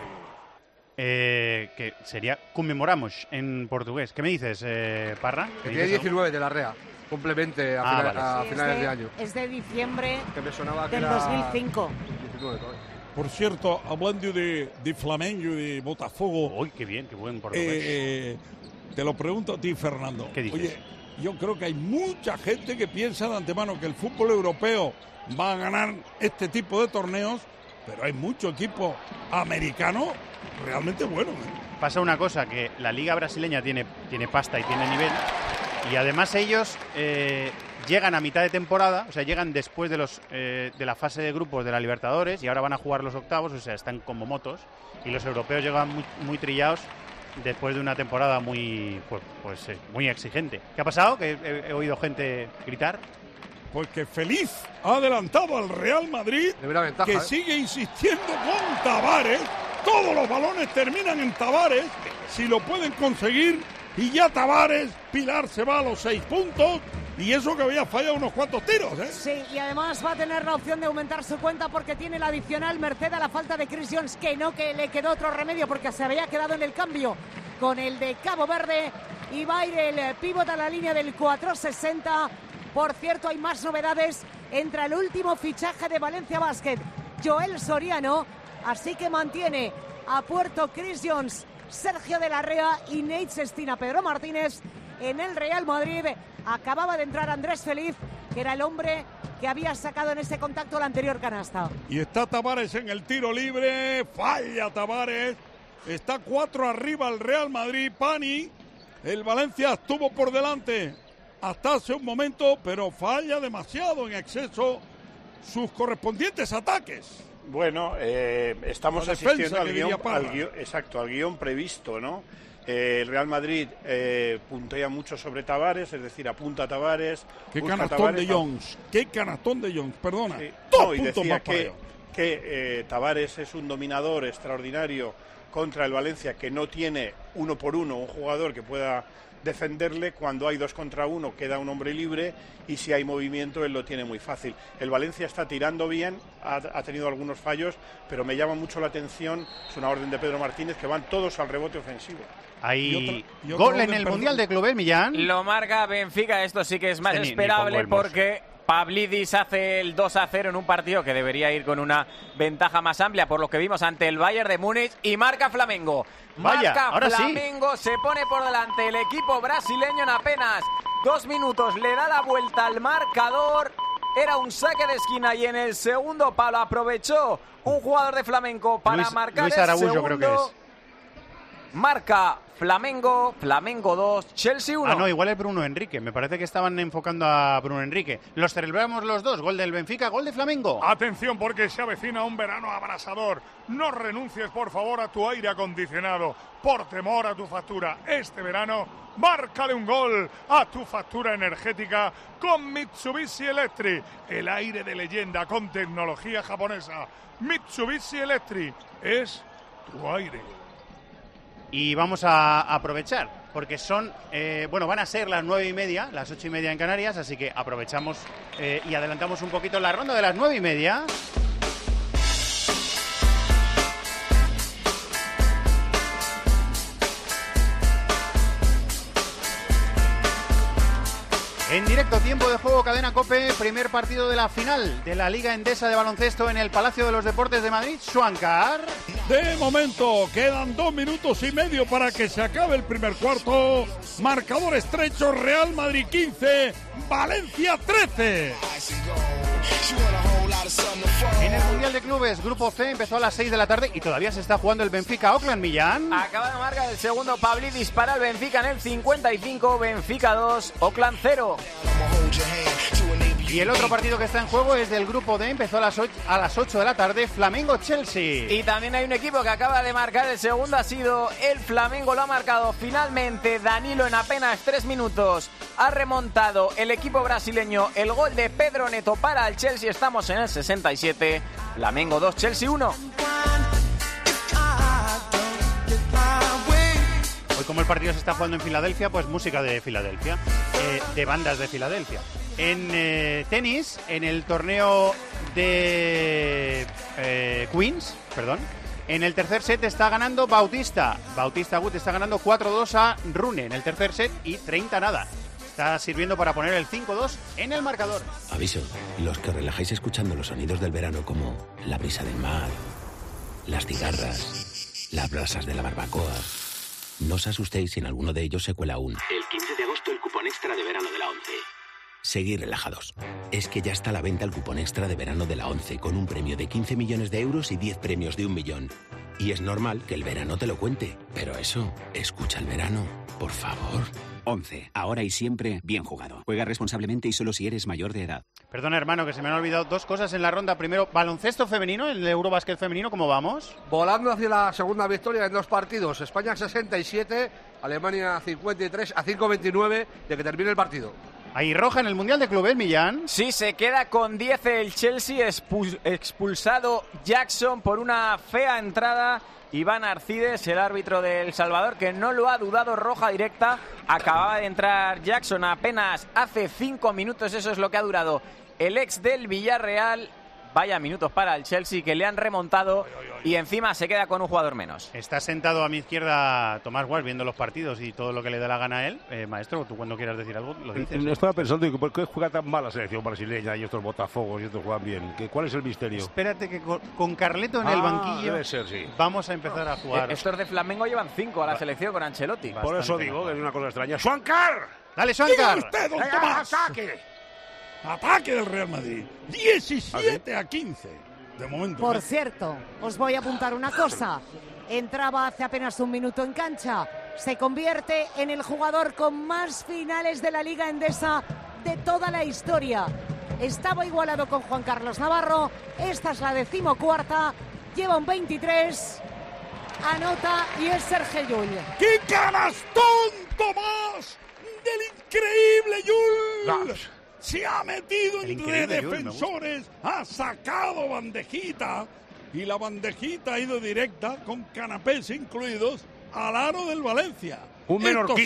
Que sería conmemoramos en portugués. ¿Qué me dices, Parra? Que tiene 19 de la Rea. Complemente a finales de año. Es de diciembre que me sonaba del 2005. 19 todavía. Por cierto, hablando de Flamengo y de Botafogo. ¡Uy, qué bien, qué buen portugués! Te lo pregunto a ti, Fernando. ¿Qué dices? Oye, yo creo que hay mucha gente que piensa de antemano que el fútbol europeo va a ganar este tipo de torneos, pero hay mucho equipo americano realmente bueno. Pasa una cosa, que la liga brasileña tiene pasta y tiene nivel, y además ellos llegan a mitad de temporada, o sea, llegan después de la fase de grupos de la Libertadores y ahora van a jugar los octavos, o sea, están como motos, y los europeos llegan muy trillados después de una temporada muy exigente. ¿Qué ha pasado? Que he oído gente gritar. Pues que Feliz ha adelantado al Real Madrid, ventaja, que sigue insistiendo con Tavares. Todos los balones terminan en Tavares, si lo pueden conseguir, y ya Tavares, Pilar se va a los 6 puntos, y eso que había fallado unos cuantos tiros, ¿eh? Sí, y además va a tener la opción de aumentar su cuenta porque tiene la adicional merced a la falta de Chris Jones, que le quedó otro remedio porque se había quedado en el cambio con el de Cabo Verde, y va a ir el pívot a la línea del 4.60. Por cierto, hay más novedades. Entra el último fichaje de Valencia Basket, Joel Soriano, así que mantiene a Puerto, Chris Jones, Sergio de la Rea y Nate Sestina. Pedro Martínez en el Real Madrid. Acababa de entrar Andrés Feliz, que era el hombre que había sacado en ese contacto la anterior canasta. Y está Tavares en el tiro libre, falla Tavares, está 4 arriba el Real Madrid. Pani, el Valencia estuvo por delante hasta hace un momento, pero falla demasiado en exceso sus correspondientes ataques. Bueno, estamos asistiendo al guión previsto, ¿no? El Real Madrid puntea mucho sobre Tavares, es decir, apunta a Tavares. Qué canastón de Jones, qué canastón de Jones, perdona. No, y decía que Tavares es un dominador extraordinario contra el Valencia, que no tiene uno por uno un jugador que pueda defenderle. Cuando hay 2 contra 1 queda un hombre libre, y si hay movimiento él lo tiene muy fácil. El Valencia está tirando bien, ha tenido algunos fallos, pero me llama mucho la atención, es una orden de Pedro Martínez, que van todos al rebote ofensivo. Hay gol en el Mundial de Clubes, Millán. Lo marca Benfica, esto sí que es más esperable porque Pavlidis hace el 2-0 en un partido que debería ir con una ventaja más amplia, por lo que vimos ante el Bayern de Múnich, y marca Flamengo. Marca Flamengo, se pone por delante el equipo brasileño en apenas 2 minutos, le da la vuelta al marcador. Era un saque de esquina y en el segundo palo aprovechó un jugador de Flamengo para marcar Luis el Araujo, segundo. creo que es. Marca Flamengo 2, Chelsea 1. No, igual es Bruno Henrique. Me parece que estaban enfocando a Bruno Henrique. Los celebramos los dos. Gol del Benfica, gol de Flamengo. Atención, porque se avecina un verano abrasador. No renuncies, por favor, a tu aire acondicionado por temor a tu factura. Este verano, márcale un gol a tu factura energética con Mitsubishi Electric. El aire de leyenda con tecnología japonesa. Mitsubishi Electric es tu aire. Y vamos a aprovechar, porque van a ser las 9:30, las 8:30 en Canarias, así que aprovechamos y adelantamos un poquito la ronda de las 9:30. En directo, tiempo de juego, Cadena COPE, primer partido de la final de la Liga Endesa de baloncesto en el Palacio de los Deportes de Madrid. Juancar. De momento, quedan 2 minutos y medio para que se acabe el primer cuarto. Marcador estrecho, Real Madrid 15, Valencia 13. En el Mundial de Clubes, Grupo C, empezó a las 6 de la tarde y todavía se está jugando el Benfica-Auckland, Millán. Acaba de marcar el segundo Pavlidis para el Benfica en el 55, Benfica 2, Auckland 0. Y el otro partido que está en juego es del Grupo D, empezó a las 8 de la tarde, Flamengo-Chelsea. Y también hay un equipo que acaba de marcar el segundo, ha sido el Flamengo, lo ha marcado finalmente Danilo en apenas 3 minutos. Ha remontado el equipo brasileño el gol de Pedro Neto para el Chelsea, estamos en el 67, Flamengo 2, Chelsea 1. Hoy, como el partido se está jugando en Filadelfia, pues música de Filadelfia, de bandas de Filadelfia. En tenis, en el torneo de Queens, en el tercer set está ganando Bautista Agut está ganando 4-2 a Rune en el tercer set y 30-nada. Está sirviendo para poner el 5-2 en el marcador. Aviso, los que os relajáis escuchando los sonidos del verano como la brisa del mar, las cigarras, las brasas de la barbacoa, no os asustéis si en alguno de ellos se cuela aún. El 15 de agosto el cupón extra de verano de la 11. Seguid relajados. Es que ya está a la venta el cupón extra de verano de la 11 con un premio de 15 millones de euros y 10 premios de 1 millón. Y es normal que el verano te lo cuente. Pero eso, escucha el verano, por favor. 11. Ahora y siempre, bien jugado. Juega responsablemente y solo si eres mayor de edad. Perdona, hermano, que se me han olvidado 2 cosas en la ronda. Primero, baloncesto femenino, el Eurobásquet femenino, ¿cómo vamos? Volando hacia la segunda victoria en 2 partidos. España 67, Alemania 53 a 5-29 de que termine el partido. ¿Hay roja en el Mundial de Clubes, Millán? Sí, se queda con 10 el Chelsea, expulsado Jackson por una fea entrada. Iván Arcides, el árbitro de El Salvador, que no lo ha dudado, roja directa. Acababa de entrar Jackson apenas hace 5 minutos, eso es lo que ha durado el ex del Villarreal. Vaya minutos para el Chelsea, que le han remontado y encima se queda con un jugador menos. Está sentado a mi izquierda Tomás Guas viendo los partidos y todo lo que le da la gana a él. Maestro, tú cuando quieras decir algo lo dices. Estaba pensando, ¿por qué juega tan mal la selección brasileña y estos botafogos y estos juegan bien? ¿Cuál es el misterio? Espérate que con Carleto en el banquillo debe ser, sí. Vamos a empezar a jugar. Estos de Flamengo llevan 5 a la selección con Ancelotti. Por eso digo que es una cosa extraña. ¡Juancar! ¡Dale, Juancar! ¡Diga usted, don Tomás! ¡Ataque del Real Madrid! 17 a 15. De momento. Por cierto, os voy a apuntar una cosa. Entraba hace apenas 1 minuto en cancha. Se convierte en el jugador con más finales de la Liga Endesa de toda la historia. Estaba igualado con Juan Carlos Navarro. Esta es la 14ª. Lleva un 23. Anota y es Sergio Llull. ¡Qué canastón, Tomás! ¡Del increíble Llull! Se ha metido entre defensores, ha sacado bandejita y la bandejita ha ido directa, con canapés incluidos, al aro del Valencia. Un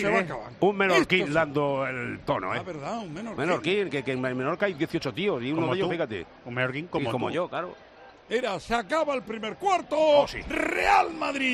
menorquín dando el tono, ¿eh? ¿Verdad? Un menorquín, que en Menorca hay 18 tíos y uno de ellos, fíjate. Un menorquín como yo, claro. Se acaba el primer cuarto. Sí. Real Madrid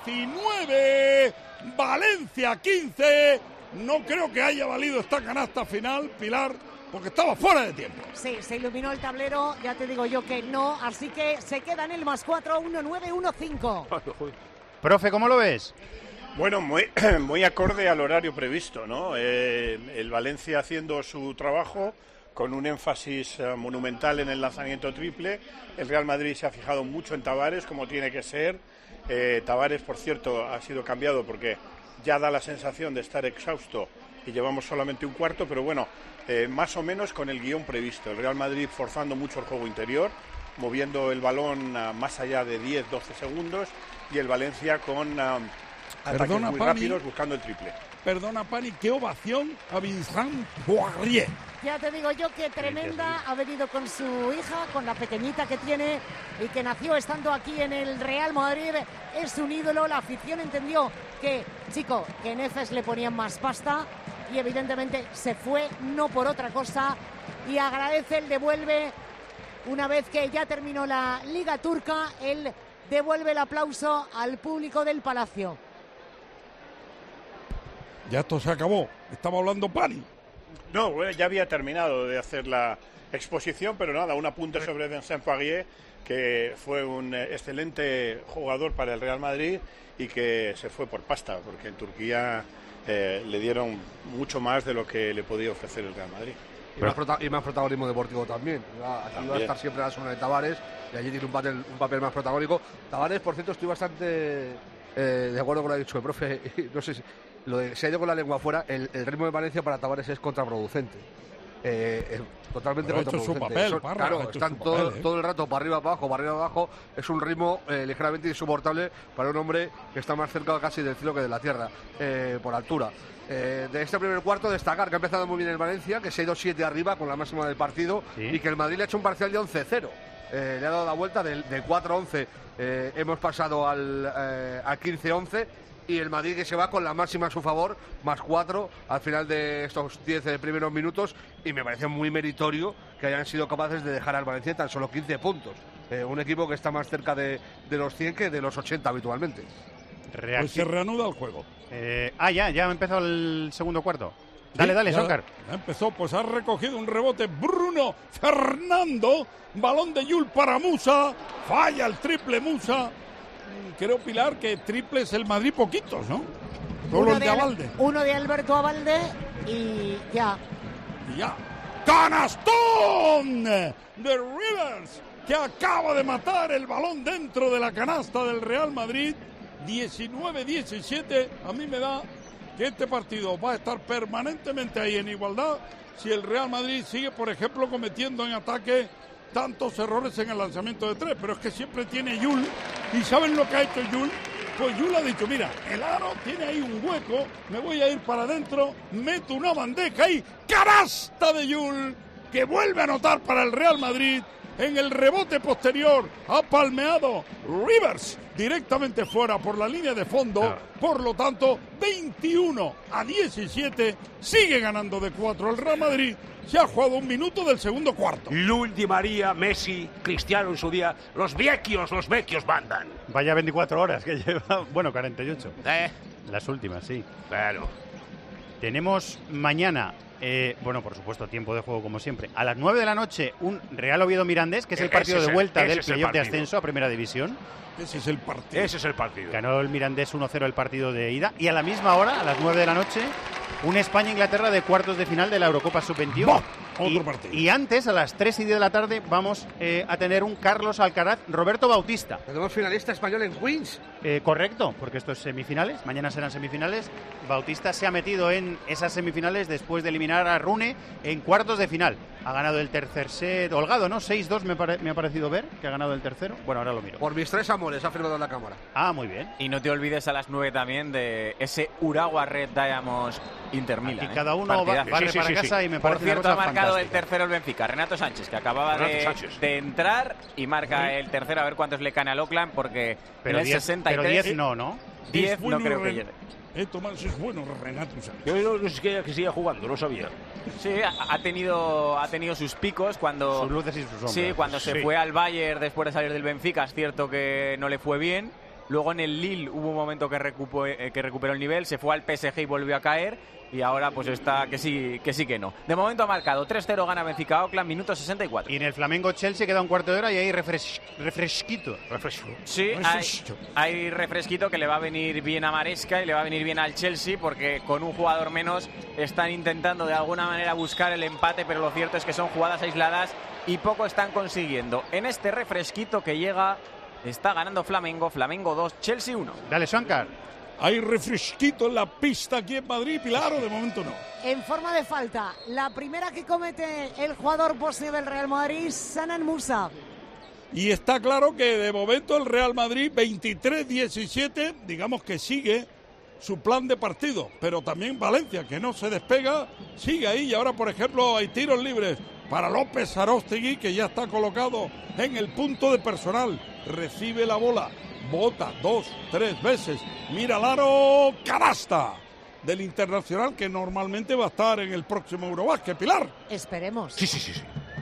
19, Valencia 15. No creo que haya valido esta canasta final, Pilar, porque estaba fuera de tiempo. Sí, se iluminó el tablero, ya te digo yo que no, así que se queda en el +4, 1-9, 1-5. Profe, ¿cómo lo ves? Bueno, muy acorde al horario previsto, ¿no? El Valencia haciendo su trabajo con un énfasis monumental en el lanzamiento triple. El Real Madrid se ha fijado mucho en Tavares, como tiene que ser. Tavares, por cierto, ha sido cambiado porque ya da la sensación de estar exhausto y llevamos solamente un cuarto, pero bueno, más o menos con el guión previsto. El Real Madrid forzando mucho el juego interior, moviendo el balón más allá de 10-12 segundos, y el Valencia con ataques muy rápidos buscando el triple. Perdona, Pani, qué ovación a Vincent Poirier. Ya te digo yo que tremenda, ha venido con su hija, con la pequeñita que tiene y que nació estando aquí en el Real Madrid. Es un ídolo, la afición entendió que, chico, que en EFES le ponían más pasta y evidentemente se fue, no por otra cosa, y agradece, él devuelve, una vez que ya terminó la Liga Turca, él devuelve el aplauso al público del Palacio. Ya esto se acabó, estaba hablando Pani. No, ya había terminado de hacer la exposición, pero nada, un apunte sobre Vincent Poirier, que fue un excelente jugador para el Real Madrid y que se fue por pasta, porque en Turquía le dieron mucho más de lo que le podía ofrecer el Real Madrid. Y más protagonismo deportivo también. Aquí va a estar siempre a la zona de Tavares y allí tiene un papel más protagónico. Tavares, por cierto, estoy bastante de acuerdo con lo que ha dicho el profe. No sé si se ha ido con la lengua afuera. El ritmo de Valencia para Tavares es contraproducente. Totalmente pero contraproducente. Su papel, claro, están todo el rato para arriba abajo. Es un ritmo ligeramente insoportable para un hombre que está más cerca casi del cielo que de la tierra, por altura. De este primer cuarto destacar que ha empezado muy bien el Valencia, que se ha ido 7 arriba con la máxima del partido, y que el Madrid le ha hecho un parcial de 11-0. Le ha dado la vuelta del 4-11, hemos pasado al 15-11, y el Madrid que se va con la máxima a su favor, más 4 al final de estos 10 primeros minutos, y me parece muy meritorio que hayan sido capaces de dejar al Valencia tan solo 15 puntos. Un equipo que está más cerca de los 100 que de los 80 habitualmente. Pues se reanuda el juego. Ya ha empezado el segundo cuarto. Dale, Soncar. Ya empezó, pues ha recogido un rebote Bruno Fernando, balón de Yul para Musa, falla el triple Musa. Creo, Pilar, que triple es el Madrid poquitos, ¿no? Solo el de Abalde. Uno de Alberto Abalde y ya. ¡Canastón de Rivers! Que acaba de matar el balón dentro de la canasta del Real Madrid. 19-17. A mí me da que este partido va a estar permanentemente ahí en igualdad si el Real Madrid sigue, por ejemplo, cometiendo en ataque tantos errores en el lanzamiento de 3, pero es que siempre tiene Yul, y ¿saben lo que ha hecho Yul? Pues Yul ha dicho, mira, el aro tiene ahí un hueco, me voy a ir para adentro, meto una bandeja y canasta de Yul, que vuelve a anotar para el Real Madrid. En el rebote posterior ha palmeado Rivers directamente fuera por la línea de fondo. Por lo tanto, 21-17, sigue ganando de 4 el Real Madrid. Se ha jugado un minuto del segundo cuarto. Lul, Di María, Messi, Cristiano en su día. Los vecchios mandan. Vaya 24 horas que lleva. Bueno, 48. Las últimas, sí. Claro. Tenemos mañana, por supuesto, tiempo de juego como siempre. A las 9 de la noche, un Real Oviedo Mirandés, que es el partido de vuelta del playoff de ascenso a Primera División. Ese es el partido. Ganó el Mirandés 1-0 el partido de ida. Y a la misma hora, a las 9 de la noche, un España-Inglaterra de cuartos de final de la Eurocopa Sub-21. Otro partido. Y antes, a las 3:10 de la tarde, vamos a tener un Carlos Alcaraz-Roberto Bautista. Tenemos finalista español en Queens. Correcto, porque esto es semifinales. Mañana serán semifinales. Bautista se ha metido en esas semifinales después de eliminar a Rune en cuartos de final. Ha ganado el tercer set, holgado, ¿no? 6-2 me ha parecido ver que ha ganado el tercero. Bueno, ahora lo miro. Por mis 3 amores, ha firmado en la cámara. Ah, muy bien. Y no te olvides a las 9 también de ese Urawa Red Diamonds Inter Milan. Y cada uno va para casa y me parece. Por cierto, una ha marcado fantástica. el tercero el Benfica, Renato Sánchez, que acababa de entrar y marca el tercero, a ver cuántos le caen al Oakland, porque pero en el 10, 63... Pero 10 no. 10 no creo que llegue. Tomás es bueno, Renato Sánchez. Yo no sé que siga jugando, no sabía. Sí, ha tenido sus picos cuando... Sus luces y sus sombras. Sí, cuando se fue al Bayern después de salir del Benfica, es cierto que no le fue bien. Luego en el Lille hubo un momento que recuperó el nivel, se fue al PSG y volvió a caer. Y ahora pues está que sí que no. De momento ha marcado 3-0, gana Benfica Auckland, minuto 64. Y en el Flamengo-Chelsea queda un cuarto de hora y hay refresquito. Sí, hay refresquito que le va a venir bien a Maresca y le va a venir bien al Chelsea, porque con un jugador menos están intentando de alguna manera buscar el empate, pero lo cierto es que son jugadas aisladas y poco están consiguiendo. En este refresquito que llega está ganando Flamengo 2, Chelsea 1. Dale, Shankar. Hay refresquito en la pista aquí en Madrid, Pilar, o de momento no. En forma de falta, la primera que comete el jugador bosnio del Real Madrid, Sanan Musa. Y está claro que de momento el Real Madrid 23-17, digamos que sigue su plan de partido, pero también Valencia, que no se despega, sigue ahí. Y ahora, por ejemplo, hay tiros libres para López Aróstegui, que ya está colocado en el punto de personal. Recibe la bola, bota 2-3 veces, mira al aro, canasta del Internacional, que normalmente va a estar en el próximo Eurobásquet. Pilar. Esperemos. Sí.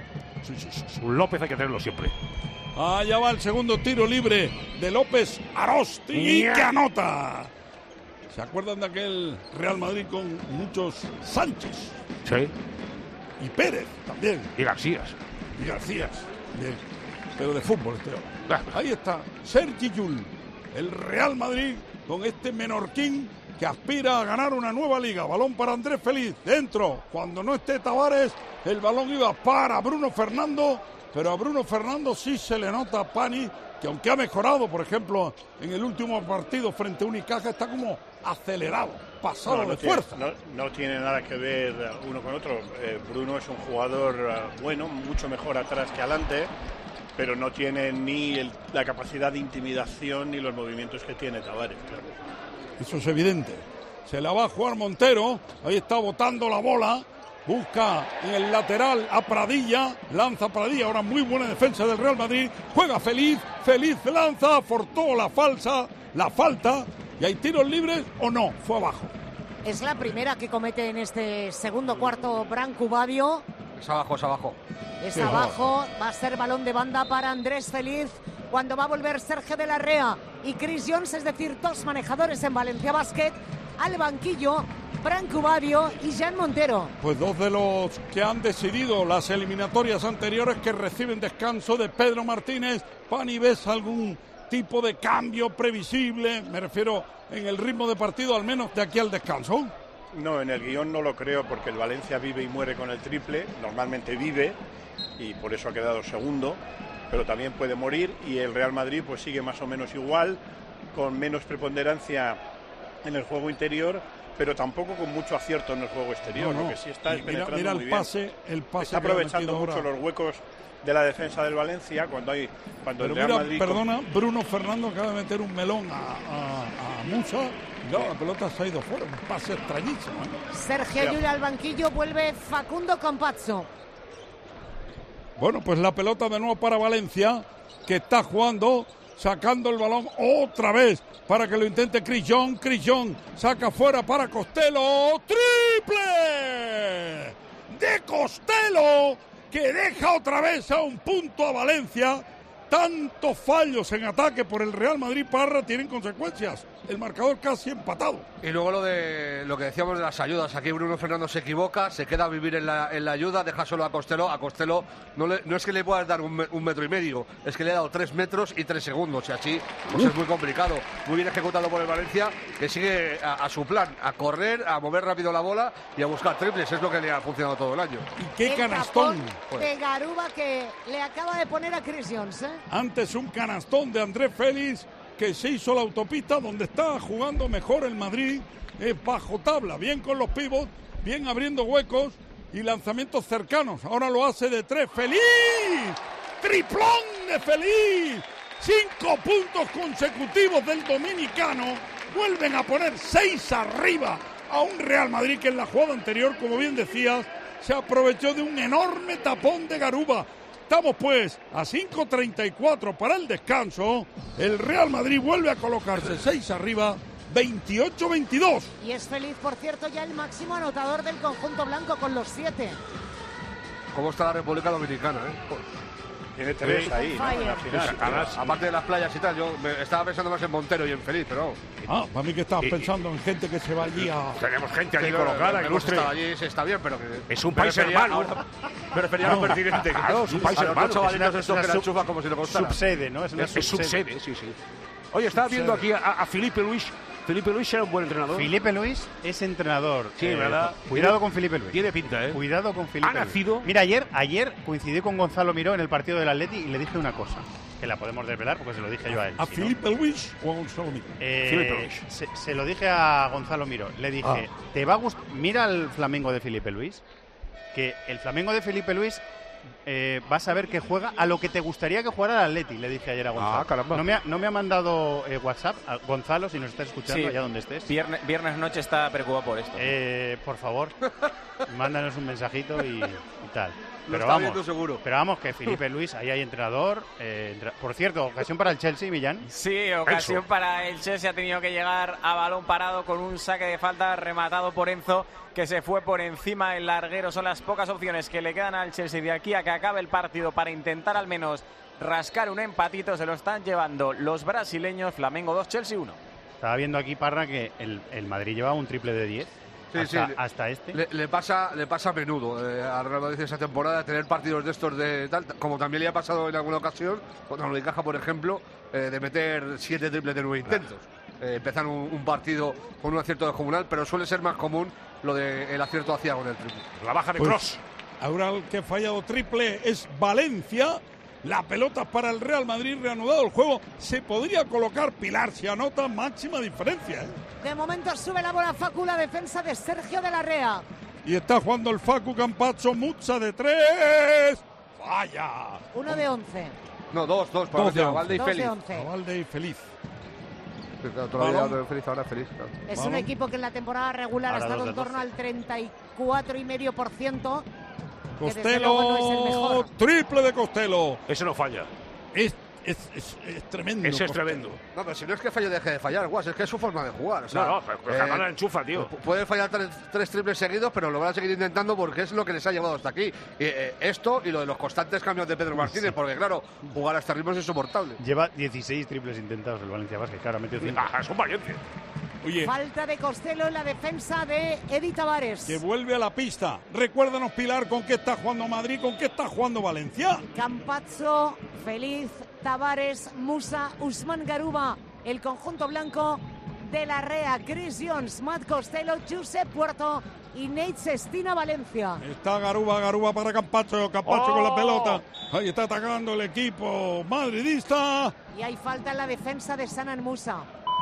Un López hay que tenerlo siempre. Allá va el segundo tiro libre de López Aróstegui, que anota. ¿Se acuerdan de aquel Real Madrid con muchos Sánchez? Sí. Y Pérez también. Y Garcías. Y Garcías. Bien. Pero de fútbol este hombre. Ahí está, Sergi Llull, el Real Madrid con este menorquín que aspira a ganar una nueva liga. Balón para Andrés Feliz, dentro. Cuando no esté Tavares, el balón iba para Bruno Fernando, pero a Bruno Fernando sí se le nota a Pani, que aunque ha mejorado, por ejemplo, en el último partido frente a Unicaja, está como acelerado, pasado de fuerza. No tiene nada que ver uno con otro. Bruno es un jugador bueno, mucho mejor atrás que adelante, pero no tiene ni la capacidad de intimidación ni los movimientos que tiene Tavares. Claro. Eso es evidente. Se la va a jugar Montero. Ahí está botando la bola. Busca en el lateral a Pradilla. Lanza Pradilla. Ahora muy buena defensa del Real Madrid. Juega Feliz. Feliz lanza. Fortó la falta. ¿Y hay tiros libres o no? Fue abajo. Es la primera que comete en este segundo cuarto Branco Badio. Es abajo, es abajo. Es abajo. Va a ser balón de banda para Andrés Feliz. Cuando va a volver Sergio de la Rea y Chris Jones, es decir, dos manejadores en Valencia Basket, al banquillo, Branco Badio y Jan Montero. Pues dos de los que han decidido las eliminatorias anteriores que reciben descanso de Pedro Martínez. Pani, ¿ves algún tipo de cambio previsible? Me refiero en el ritmo de partido, al menos de aquí al descanso. No, en el guión no lo creo, porque el Valencia vive y muere con el triple. Normalmente vive y por eso ha quedado segundo, pero también puede morir, y el Real Madrid pues sigue más o menos igual, con menos preponderancia en el juego interior, pero tampoco con mucho acierto en el juego exterior. Lo que sí está es penetrando mira muy el bien. pase Está aprovechando mucho los huecos de la defensa del Valencia cuando el Real Madrid... Perdona, Bruno Fernando acaba de meter un melón a Musa, y claro, la pelota se ha ido fuera, un pase extrañísimo. Sergio Llull al banquillo, vuelve Facundo Campazzo. Bueno, pues la pelota de nuevo para Valencia, que está jugando, sacando el balón otra vez para que lo intente Chris Jones. Chris Jones saca fuera para Costello. ¡Triple! De Costello, que deja otra vez a un punto a Valencia. Tantos fallos en ataque por el Real Madrid, Parra, tienen consecuencias. El marcador casi empatado. Y luego lo que decíamos de las ayudas. Aquí Bruno Fernando se equivoca, se queda a vivir en la ayuda, deja solo a Costello. A Costello no es que le puedas dar un metro y medio, es que le ha dado 3 metros y 3 segundos. Y así pues es muy complicado. Muy bien ejecutado por el Valencia, que sigue a su plan, a correr, a mover rápido la bola y a buscar triples. Es lo que le ha funcionado todo el año. ¿Y qué canastón? De Garuba que le acaba de poner a Chris Jones, ¿eh? Antes un canastón de Andrés Félix, que se hizo la autopista, donde está jugando mejor el Madrid, es bajo tabla, bien con los pivots, bien abriendo huecos y lanzamientos cercanos. Ahora lo hace de 3, ¡Feliz! ¡Triplón de Feliz! 5 puntos consecutivos del dominicano, vuelven a poner 6 arriba a un Real Madrid que en la jugada anterior, como bien decías, se aprovechó de un enorme tapón de Garuba. Estamos pues a 5:34 para el descanso. El Real Madrid vuelve a colocarse 6 arriba, 28-22. Y es Feliz, por cierto, ya el máximo anotador del conjunto blanco con los 7. ¿Cómo está la República Dominicana, Tiene 3 ahí, ¿no? En la final. Aparte de las playas y tal, yo estaba pensando más en Montero y en Feliz, pero... para mí que estabas pensando en gente que se va allí a... Tenemos gente allí colocada, ilustre. Allí se está bien, pero que... Es un país hermano. Me refería a lo pertinente. Claro, es un país hermano. Es una chufa como si lo costara. Subsede, ¿no? Es subsede, sí. Oye, estaba viendo aquí a Felipe Luis. Felipe Luis era un buen entrenador. Felipe Luis es entrenador. Sí, ¿verdad? Cuidado con Felipe Luis. Tiene pinta, ¿eh? Cuidado con Felipe Luis. Ha nacido... Mira, ayer coincidí con Gonzalo Miró en el partido del Atleti y le dije una cosa, que la podemos desvelar porque se lo dije yo a él. ¿A Felipe Luis o a Gonzalo Miró? Felipe Luis. Se lo dije a Gonzalo Miró. Le dije, ¿te va a gustar? Mira el Flamengo de Felipe Luis, que el Flamengo de Felipe Luis... vas a ver que juega a lo que te gustaría que jugara el Atleti, le dije ayer a Gonzalo. Caramba. No me ha mandado WhatsApp, Gonzalo, si nos estás escuchando, sí, allá donde estés. Viernes noche está preocupado por esto. Por favor, mándanos un mensajito y tal. Lo está viendo seguro. Pero vamos, que Felipe Luis, ahí hay entrenador. Por cierto, ocasión para el Chelsea, Millán. Sí, ocasión para el Chelsea. Ha tenido que llegar a balón parado con un saque de falta rematado por Enzo, que se fue por encima del larguero. Son las pocas opciones que le quedan al Chelsea de aquí a que acabe el partido para intentar al menos rascar un empatito. Se lo están llevando los brasileños. Flamengo 2, Chelsea 1. Estaba viendo aquí, Parra, que el Madrid lleva un triple de 10. Sí, hasta este. Le pasa a menudo al Real Madrid esa temporada tener partidos de estos de tal, como también le ha pasado en alguna ocasión, contra el Unicaja, por ejemplo, de meter 7 triples de 9 intentos. Empezar un partido con un acierto descomunal, pero suele ser más común lo del acierto hacia con el triple. La baja de Kroos. Ahora el que ha fallado triple es Valencia. La pelota para el Real Madrid, reanudado el juego. Se podría colocar Pilar si anota, máxima diferencia. De momento sube la bola Facu, la defensa de Sergio de la Rea. Y está jugando el Facu Campazzo, Musa de 3. Falla. 1 de 11. No, 2 para Valde y Félix. Valde y Feliz. Todavía Feliz, ahora Feliz. Claro. Es un equipo que en la temporada regular ha estado en torno al 34,5%. Costello, no es el mejor. Triple de Costello. Ese no falla. Es tremendo. Ese es tremendo. No, pero si no es que falle deje de fallar, Guas, es que es su forma de jugar. O sea, pero la enchufa, tío. Puede fallar 3 triples seguidos, pero lo van a seguir intentando porque es lo que les ha llevado hasta aquí. Esto y lo de los constantes cambios de Pedro Martínez, porque claro, jugar a este ritmo es insoportable. Lleva 16 triples intentados el Valencia Basket, claro, ha metido 5. Es un valiente. Oye, falta de Costello en la defensa de Edi Tavares. Que vuelve a la pista. Recuérdanos, Pilar, con qué está jugando Madrid, con qué está jugando Valencia. Campazzo, Feliz, Tavares, Musa, Usman Garuba, el conjunto blanco de la Rea, Chris Jones, Matt Costello, Josep Puerto y Nate Sestina Valencia. Está Garuba para Campazzo con la pelota. Ahí está atacando el equipo madridista. Y hay falta en la defensa de Sanan Musa.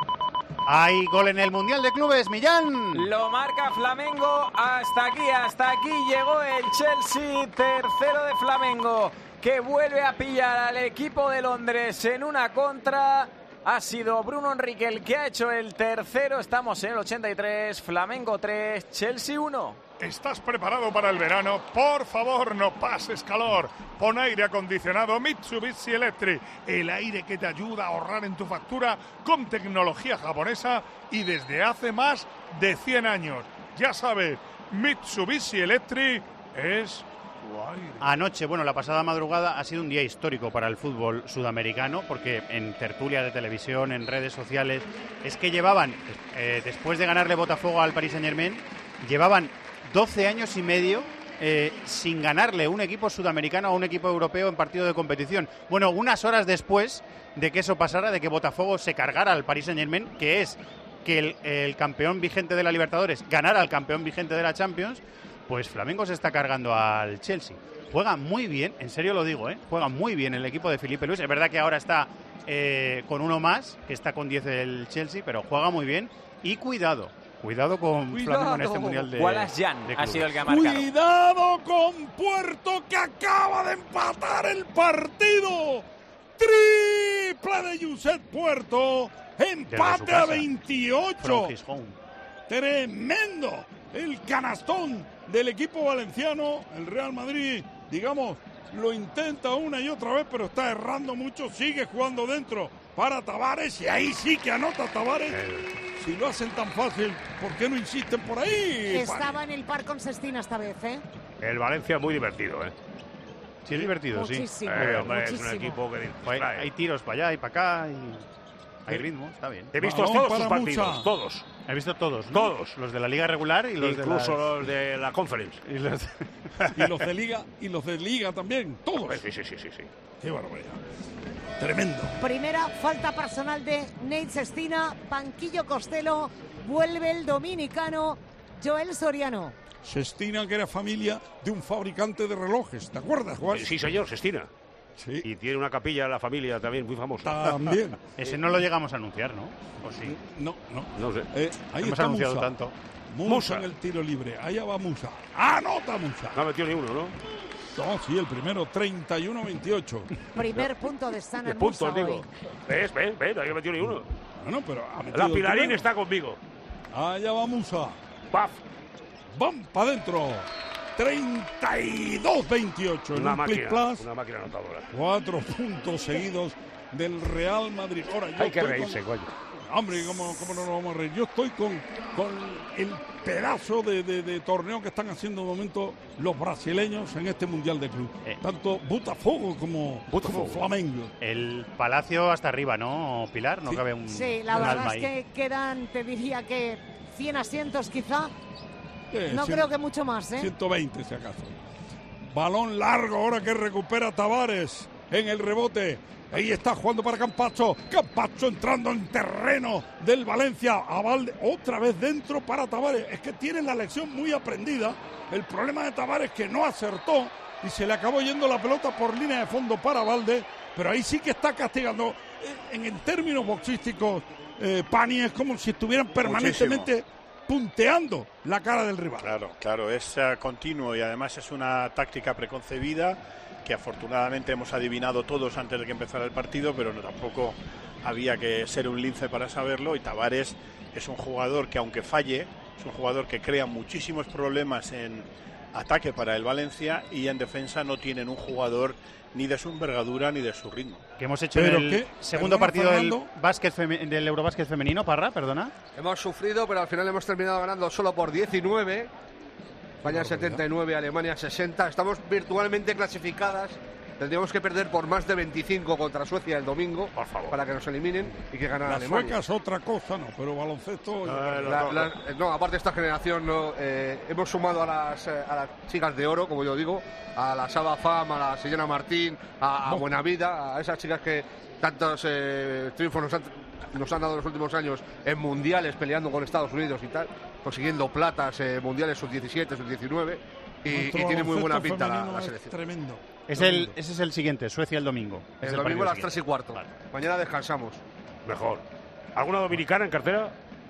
Hay gol en el Mundial de Clubes, Millán. Lo marca Flamengo. Hasta aquí llegó el Chelsea. Tercero de Flamengo, que vuelve a pillar al equipo de Londres en una contra. Ha sido Bruno Enrique el que ha hecho el tercero. Estamos en el 83. Flamengo 3, Chelsea 1. ¿Estás preparado para el verano? Por favor, no pases calor. Pon aire acondicionado Mitsubishi Electric. El aire que te ayuda a ahorrar en tu factura con tecnología japonesa y desde hace más de 100 años. Ya sabes, Mitsubishi Electric es tu aire. Anoche, la pasada madrugada ha sido un día histórico para el fútbol sudamericano, porque en tertulias de televisión, en redes sociales, es que llevaban, después de ganarle Botafogo al Paris Saint-Germain, llevaban 12 años y medio sin ganarle un equipo sudamericano a un equipo europeo en partido de competición. Bueno, unas horas después de que eso pasara, de que Botafogo se cargara al Paris Saint-Germain, que es que el campeón vigente de la Libertadores ganara al campeón vigente de la Champions, pues Flamengo se está cargando al Chelsea. Juega muy bien, en serio lo digo, juega muy bien el equipo de Felipe Luis. Es verdad que ahora está con uno más, que está con 10 el Chelsea, pero juega muy bien. Y cuidado con Flamengo en este Mundial de Wallace Jan ha sido el que ha marcado. Cuidado con Puerto, que acaba de empatar el partido. Triple de Josep Puerto. Empate a 28. Tremendo el canastón del equipo valenciano. El Real Madrid, lo intenta una y otra vez, pero está errando mucho. Sigue jugando dentro para Tavares, y ahí sí que anota Tavares. Si lo hacen tan fácil, ¿por qué no insisten por ahí? Estaba en el par con Sestina esta vez, El Valencia muy divertido, Sí, es divertido, muchísimo, hombre, es un equipo que hay tiros para allá y para acá, y hay ritmo, está bien. He visto todos sus partidos, todos. He visto todos, ¿no? Todos. Los de la Liga regular y los incluso los de la Conference. Y los de Liga también, todos. Sí. Qué barbaridad. Tremendo. Primera falta personal de Nate Sestina, banquillo Costello, vuelve el dominicano Joel Soriano. Sestina, que era familia de un fabricante de relojes, ¿te acuerdas, Juan? Sí, señor, Sestina. Sí. Y tiene una capilla en la familia también muy famosa. También. Ese no lo llegamos a anunciar, ¿no? ¿O sí? No sé. Ahí hemos está anunciado Musa. tanto. Musa en el tiro libre. Allá va Musa. ¡Anota Musa! No ha metido ni uno, ¿no? No, sí, el primero, 31-28. Primer punto de Sanan De puntos, Musa digo. hoy. ¿Ves? No ha metido ni uno. Bueno, pero ha metido La el Pilarín primero. está conmigo. Allá va Musa. ¡Paf! ¡Bam! ¡Para adentro! 32-28 en Una un Click Plus. máquina anotadora. 4 puntos seguidos del Real Madrid. Ahora, Hay que reírse, coño. Hombre, ¿cómo no nos vamos a reír? Yo estoy con el pedazo de torneo que están haciendo de momento los brasileños en este Mundial de Club. Tanto Botafogo como Flamengo. El Palacio hasta arriba, ¿no, Pilar? No cabe un Sí, la un verdad alma es ahí. que quedan, te diría que 100 asientos quizá. No 100, creo que mucho más, 120 si acaso. Balón largo ahora que recupera Tavares en el rebote. Ahí está jugando para Campacho. Campacho entrando en terreno del Valencia. A Valde otra vez dentro para Tavares. Es que tiene la lección muy aprendida. El problema de Tavares es que no acertó y se le acabó yendo la pelota por línea de fondo para Valde. Pero ahí sí que está castigando. En términos boxísticos, Pani es como si estuvieran permanentemente punteando la cara del rival. Claro, es continuo y además es una táctica preconcebida que afortunadamente hemos adivinado todos antes de que empezara el partido, pero tampoco había que ser un lince para saberlo. Y Tavares es un jugador que, aunque falle, es un jugador que crea muchísimos problemas en ataque para el Valencia, y en defensa no tienen un jugador ni de su envergadura ni de su ritmo. Que hemos hecho en el segundo partido del Eurobásquet femenino, Parra, perdona. Hemos sufrido, pero al final hemos terminado ganando solo por 19. España 79, Alemania 60. Estamos virtualmente clasificadas. Tendríamos que perder por más de 25 contra Suecia el domingo, por favor, para que nos eliminen y que ganara Alemania. Las suecas otra cosa, no, pero baloncesto... No, aparte de esta generación, hemos sumado a las chicas de oro, como yo digo, a la Saba Fam, a la Sillana Martín, a Buenavida, a esas chicas que tantos triunfos nos han dado en los últimos años en mundiales, peleando con Estados Unidos y tal, consiguiendo platas mundiales sub-17, sub-19, y tiene muy buena pinta la selección. Tremendo. Ese es el siguiente, Suecia el domingo. El domingo a las 3:15. Vale. Mañana descansamos. Mejor. ¿Alguna dominicana en cartera?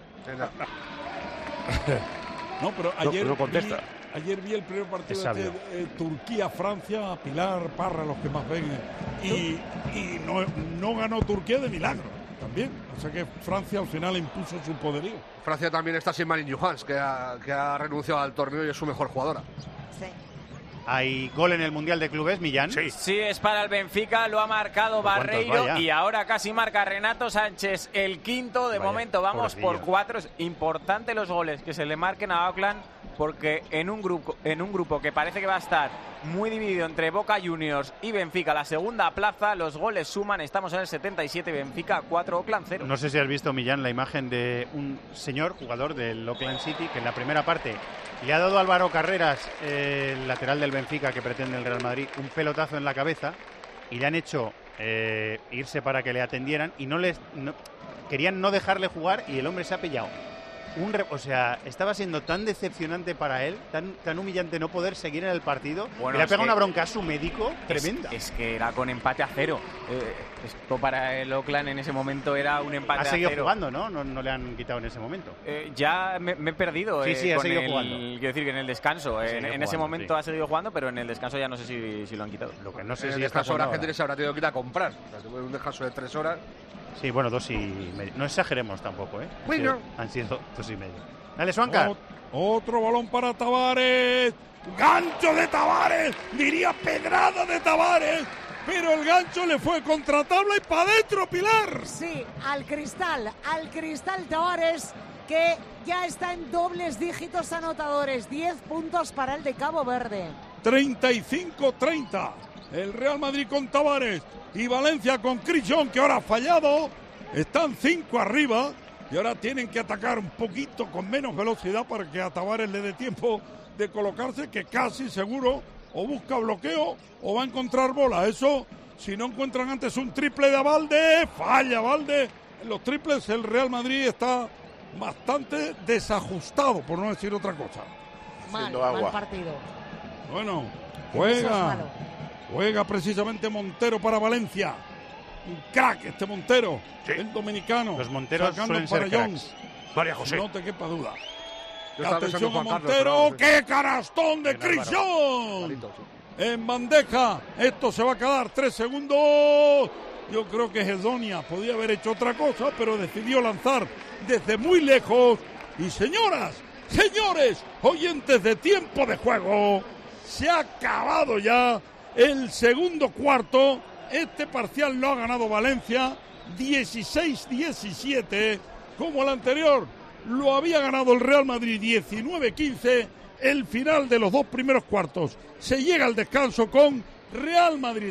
No, pero ayer no contesta. Ayer vi el primer partido de Turquía-Francia, Pilar, Parra, los que más ven, y no ganó Turquía de milagro también. O sea que Francia al final impuso su poderío. Francia también está sin Marin Johans, que ha renunciado al torneo y es su mejor jugadora. Sí. ¿Hay gol en el Mundial de Clubes, Millán? Sí, es para el Benfica, lo ha marcado Barreiro y ahora casi marca Renato Sánchez el quinto. De momento vamos por 4. Es importante los goles que se le marquen a Auckland, porque en un grupo que parece que va a estar muy dividido entre Boca Juniors y Benfica, la segunda plaza, los goles suman. Estamos en el 77, Benfica 4, Auckland 0. No sé si has visto, Millán, la imagen de un señor jugador del Auckland City que en la primera parte le ha dado a Álvaro Carreras, el lateral del Benfica que pretende el Real Madrid, un pelotazo en la cabeza y le han hecho irse para que le atendieran y querían no dejarle jugar y el hombre se ha pillado. O sea, estaba siendo tan decepcionante para él, tan humillante no poder seguir en el partido. Bueno, le ha pegado una bronca a su médico tremenda. Es que era con empate a 0. Esto para el Auckland en ese momento era un empate a 0. Ha seguido jugando, ¿no? No le han quitado en ese momento. Ya me he perdido. Sí, ha seguido jugando. Quiero decir que en el descanso. En ese momento ha seguido jugando, pero en el descanso ya no sé si lo han quitado. Lo que no sé en si el descanso la gente les habrá tenido que ir a comprar. O sea, un descanso de 3 horas. Sí, bueno, 2:30. No exageremos tampoco, ¿eh? Bueno. Han sido 2:30. Dale, Suanca. Otro balón para Tavares. Gancho de Tavares. Diría pedrada de Tavares. Pero el gancho le fue contra tabla y para adentro, Pilar. Sí, al cristal Tavares, que ya está en dobles dígitos anotadores. 10 puntos para el de Cabo Verde. 35-30. El Real Madrid con Tavares y Valencia con Chris John, que ahora ha fallado. Están 5 arriba. Y ahora tienen que atacar un poquito con menos velocidad para que a Tavares le dé tiempo de colocarse, que casi seguro o busca bloqueo o va a encontrar bola. Eso, si no encuentran antes un triple de Valde, falla Valde. En los triples el Real Madrid está bastante desajustado, por no decir otra cosa. Mal partido. Bueno, juega precisamente Montero para Valencia. Un crack este Montero, el dominicano. Los Monteros suelen ser cracks. María José. No te quepa duda. Atención a Montero, ¡qué canastón de Crillón! En bandeja, esto se va a quedar 3 segundos. Yo creo que Hedonia podía haber hecho otra cosa, pero decidió lanzar desde muy lejos. Y señoras, señores, oyentes de Tiempo de Juego, se ha acabado ya el segundo cuarto. Este parcial lo ha ganado Valencia, 16-17. como el anterior lo había ganado el Real Madrid 19-15, el final de los 2 primeros cuartos. Se llega al descanso con Real Madrid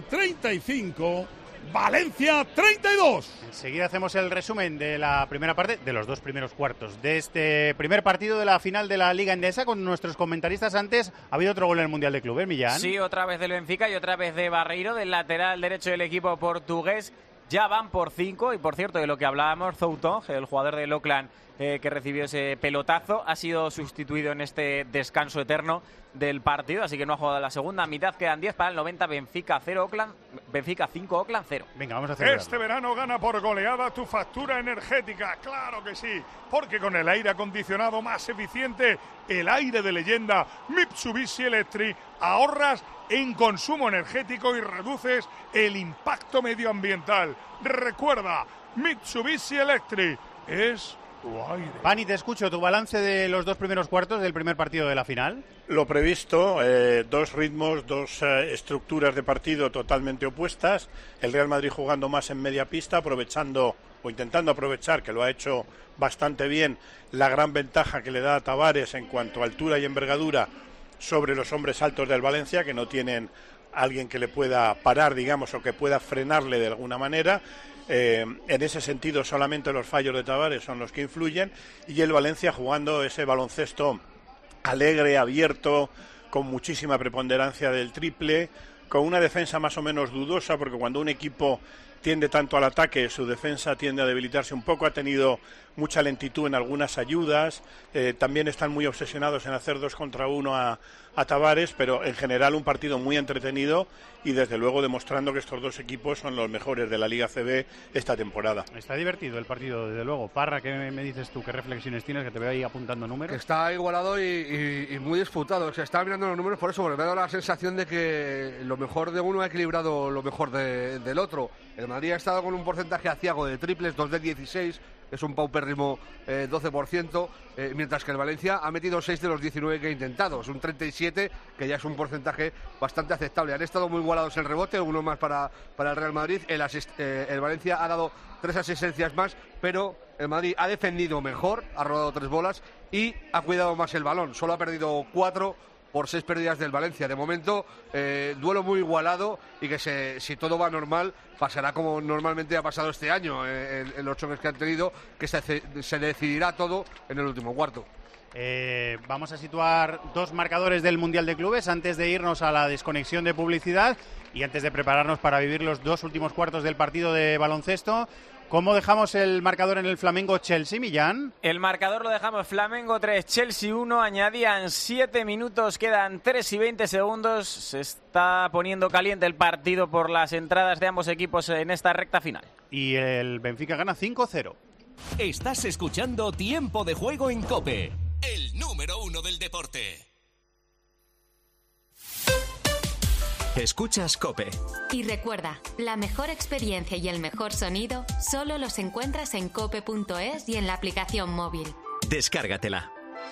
35, Valencia 32. Enseguida hacemos el resumen de la primera parte, de los 2 primeros cuartos, de este primer partido de la final de la Liga Endesa con nuestros comentaristas. Antes ha habido otro gol en el Mundial de Clubes, Millán. Sí, otra vez del Benfica y otra vez de Barreiro, del lateral derecho del equipo portugués. Ya van por 5 y, por cierto, de lo que hablábamos, Zouton, el jugador del Auckland que recibió ese pelotazo, ha sido sustituido en este descanso eterno del partido, así que no ha jugado la segunda mitad. Quedan 10 para el 90, Benfica 0, Benfica 5, Auckland 0. Venga, vamos a hacer este verano gana por goleada tu factura energética, claro que sí, porque con el aire acondicionado más eficiente, el aire de leyenda Mitsubishi Electric, ahorras en consumo energético y reduces el impacto medioambiental. Recuerda, Mitsubishi Electric es tu aire. Pani, te escucho. ¿Tu balance de los 2 primeros cuartos del primer partido de la final? Lo previsto, 2 ritmos, 2 estructuras de partido totalmente opuestas. El Real Madrid jugando más en media pista, aprovechando o intentando aprovechar, que lo ha hecho bastante bien, la gran ventaja que le da a Tavares en cuanto a altura y envergadura sobre los hombres altos del Valencia, que no tienen alguien que le pueda parar, digamos, o que pueda frenarle de alguna manera. En ese sentido, solamente los fallos de Tavares son los que influyen, y el Valencia jugando ese baloncesto alegre, abierto, con muchísima preponderancia del triple, con una defensa más o menos dudosa, porque cuando un equipo tiende tanto al ataque, su defensa tiende a debilitarse un poco. Ha tenido mucha lentitud en algunas ayudas, también están muy obsesionados en hacer 2 contra 1 a Tavares, pero en general un partido muy entretenido y desde luego demostrando que estos 2 equipos son los mejores de la Liga CB esta temporada. Está divertido el partido, desde luego. Parra, ¿qué me dices tú? ¿Qué reflexiones tienes? Que te veo ahí apuntando números. Que está igualado y muy disputado. O sea, estaba mirando los números por eso, porque me ha dado la sensación de que lo mejor de uno ha equilibrado lo mejor del otro. El Madrid ha estado con un porcentaje aciago de triples, 2 de 16, es un paupérrimo 12%, mientras que el Valencia ha metido 6 de los 19 que ha intentado, es un 37, que ya es un porcentaje bastante aceptable. Han estado muy igualados el rebote, uno más para el Real Madrid. El Valencia ha dado 3 asistencias más, pero el Madrid ha defendido mejor, ha rodado 3 bolas y ha cuidado más el balón. Solo ha perdido 4 por 6 pérdidas del Valencia. De momento, duelo muy igualado y que si todo va normal, pasará como normalmente ha pasado este año en los choques que han tenido, que se decidirá todo en el último cuarto. Vamos a situar 2 marcadores del Mundial de Clubes antes de irnos a la desconexión de publicidad y antes de prepararnos para vivir los 2 últimos cuartos del partido de baloncesto. ¿Cómo dejamos el marcador en el Flamengo-Chelsea, Millán? El marcador lo dejamos Flamengo 3, Chelsea 1. Añadían 7 minutos, quedan 3 y 20 segundos. Se está poniendo caliente el partido por las entradas de ambos equipos en esta recta final. Y el Benfica gana 5-0. Estás escuchando Tiempo de Juego en COPE, el número 1 del deporte. Escuchas COPE. Y recuerda, la mejor experiencia y el mejor sonido solo los encuentras en cope.es y en la aplicación móvil. Descárgatela.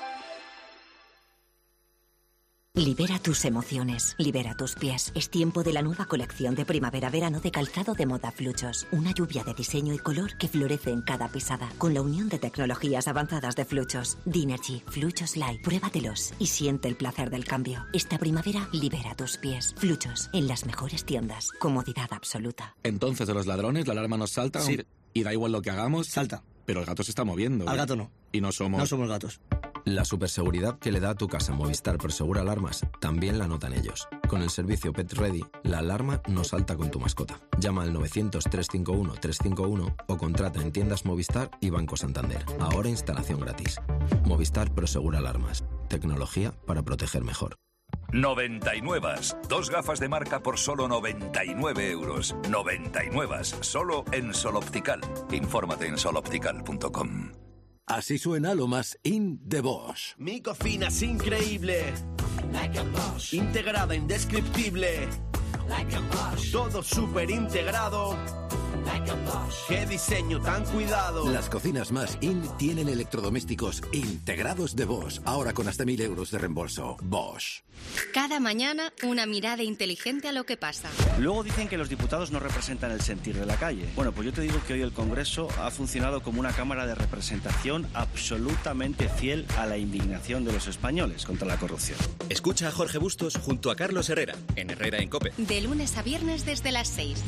Libera tus emociones, libera tus pies. Es tiempo de la nueva colección de primavera-verano de calzado de moda Fluchos. Una lluvia de diseño y color que florece en cada pisada. Con la unión de tecnologías avanzadas de Fluchos. Dinergy, Fluchos Light. Pruébatelos y siente el placer del cambio. Esta primavera, libera tus pies. Fluchos, en las mejores tiendas. Comodidad absoluta. Entonces, de los ladrones, la alarma nos salta. Sí. Y da igual lo que hagamos. Salta. Pero el gato se está moviendo. Al gato no. Y no somos gatos. La superseguridad que le da a tu casa Movistar Prosegur Alarmas también la notan ellos. Con el servicio Pet Ready, la alarma no salta con tu mascota. Llama al 900-351-351 o contrata en tiendas Movistar y Banco Santander. Ahora instalación gratis. Movistar Prosegur Alarmas. Tecnología para proteger mejor. 99. 2 gafas de marca por solo 99 euros. 99. Solo en Sol Optical. Infórmate en soloptical.com. Así suena lo más in de Bosch. Mi cocina es increíble. Like a Bosch. Integrada, indescriptible. Like a Bosch. Todo súper integrado. Qué diseño tan cuidado. Las cocinas más in tienen electrodomésticos integrados de Bosch. Ahora con hasta 1.000 euros de reembolso. Bosch. Cada mañana una mirada inteligente a lo que pasa. Luego dicen que los diputados no representan el sentir de la calle. Bueno, pues yo te digo que hoy el Congreso ha funcionado como una cámara de representación absolutamente fiel a la indignación de los españoles contra la corrupción. Escucha a Jorge Bustos junto a Carlos Herrera, en Herrera en COPE. De lunes a viernes desde las 6.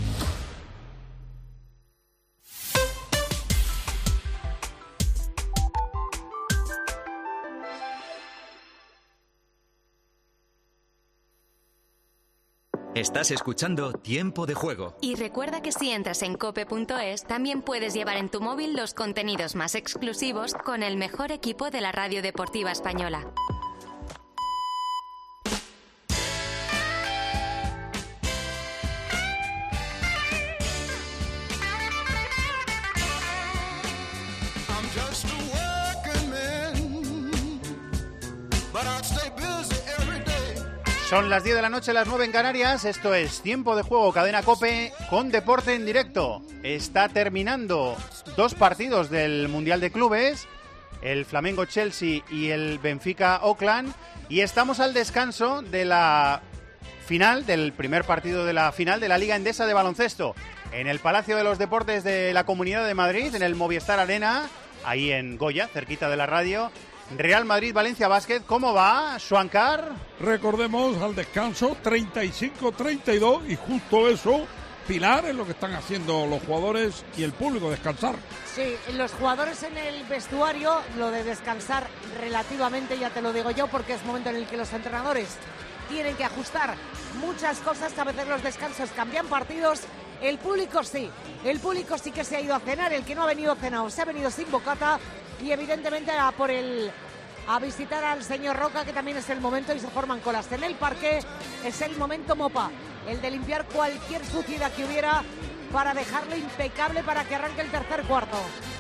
Estás escuchando Tiempo de Juego. Y recuerda que si entras en cope.es, también puedes llevar en tu móvil los contenidos más exclusivos con el mejor equipo de la radio deportiva española. Son las 10 de la noche, las 9 en Canarias. Esto es Tiempo de Juego, Cadena COPE, con deporte en directo. Está terminando 2 partidos del Mundial de Clubes, el Flamengo-Chelsea y el Benfica-Auckland. Y estamos al descanso de la final, del primer partido de la final de la Liga Endesa de baloncesto, en el Palacio de los Deportes de la Comunidad de Madrid, en el Movistar Arena, ahí en Goya, cerquita de la radio. Real Madrid-Valencia Basket, ¿cómo va, Schwankar? Recordemos al descanso 35-32 y justo eso, Pilar, es lo que están haciendo los jugadores y el público, descansar. Sí, los jugadores en el vestuario, lo de descansar relativamente, ya te lo digo yo, porque es momento en el que los entrenadores tienen que ajustar muchas cosas, a veces los descansos cambian partidos. El público sí que se ha ido a cenar, el que no ha venido cenado se ha venido sin bocata. Y evidentemente a visitar al señor Roca, que también es el momento, y se forman colas en el parque. Es el momento mopa, el de limpiar cualquier suciedad que hubiera para dejarlo impecable para que arranque el tercer cuarto.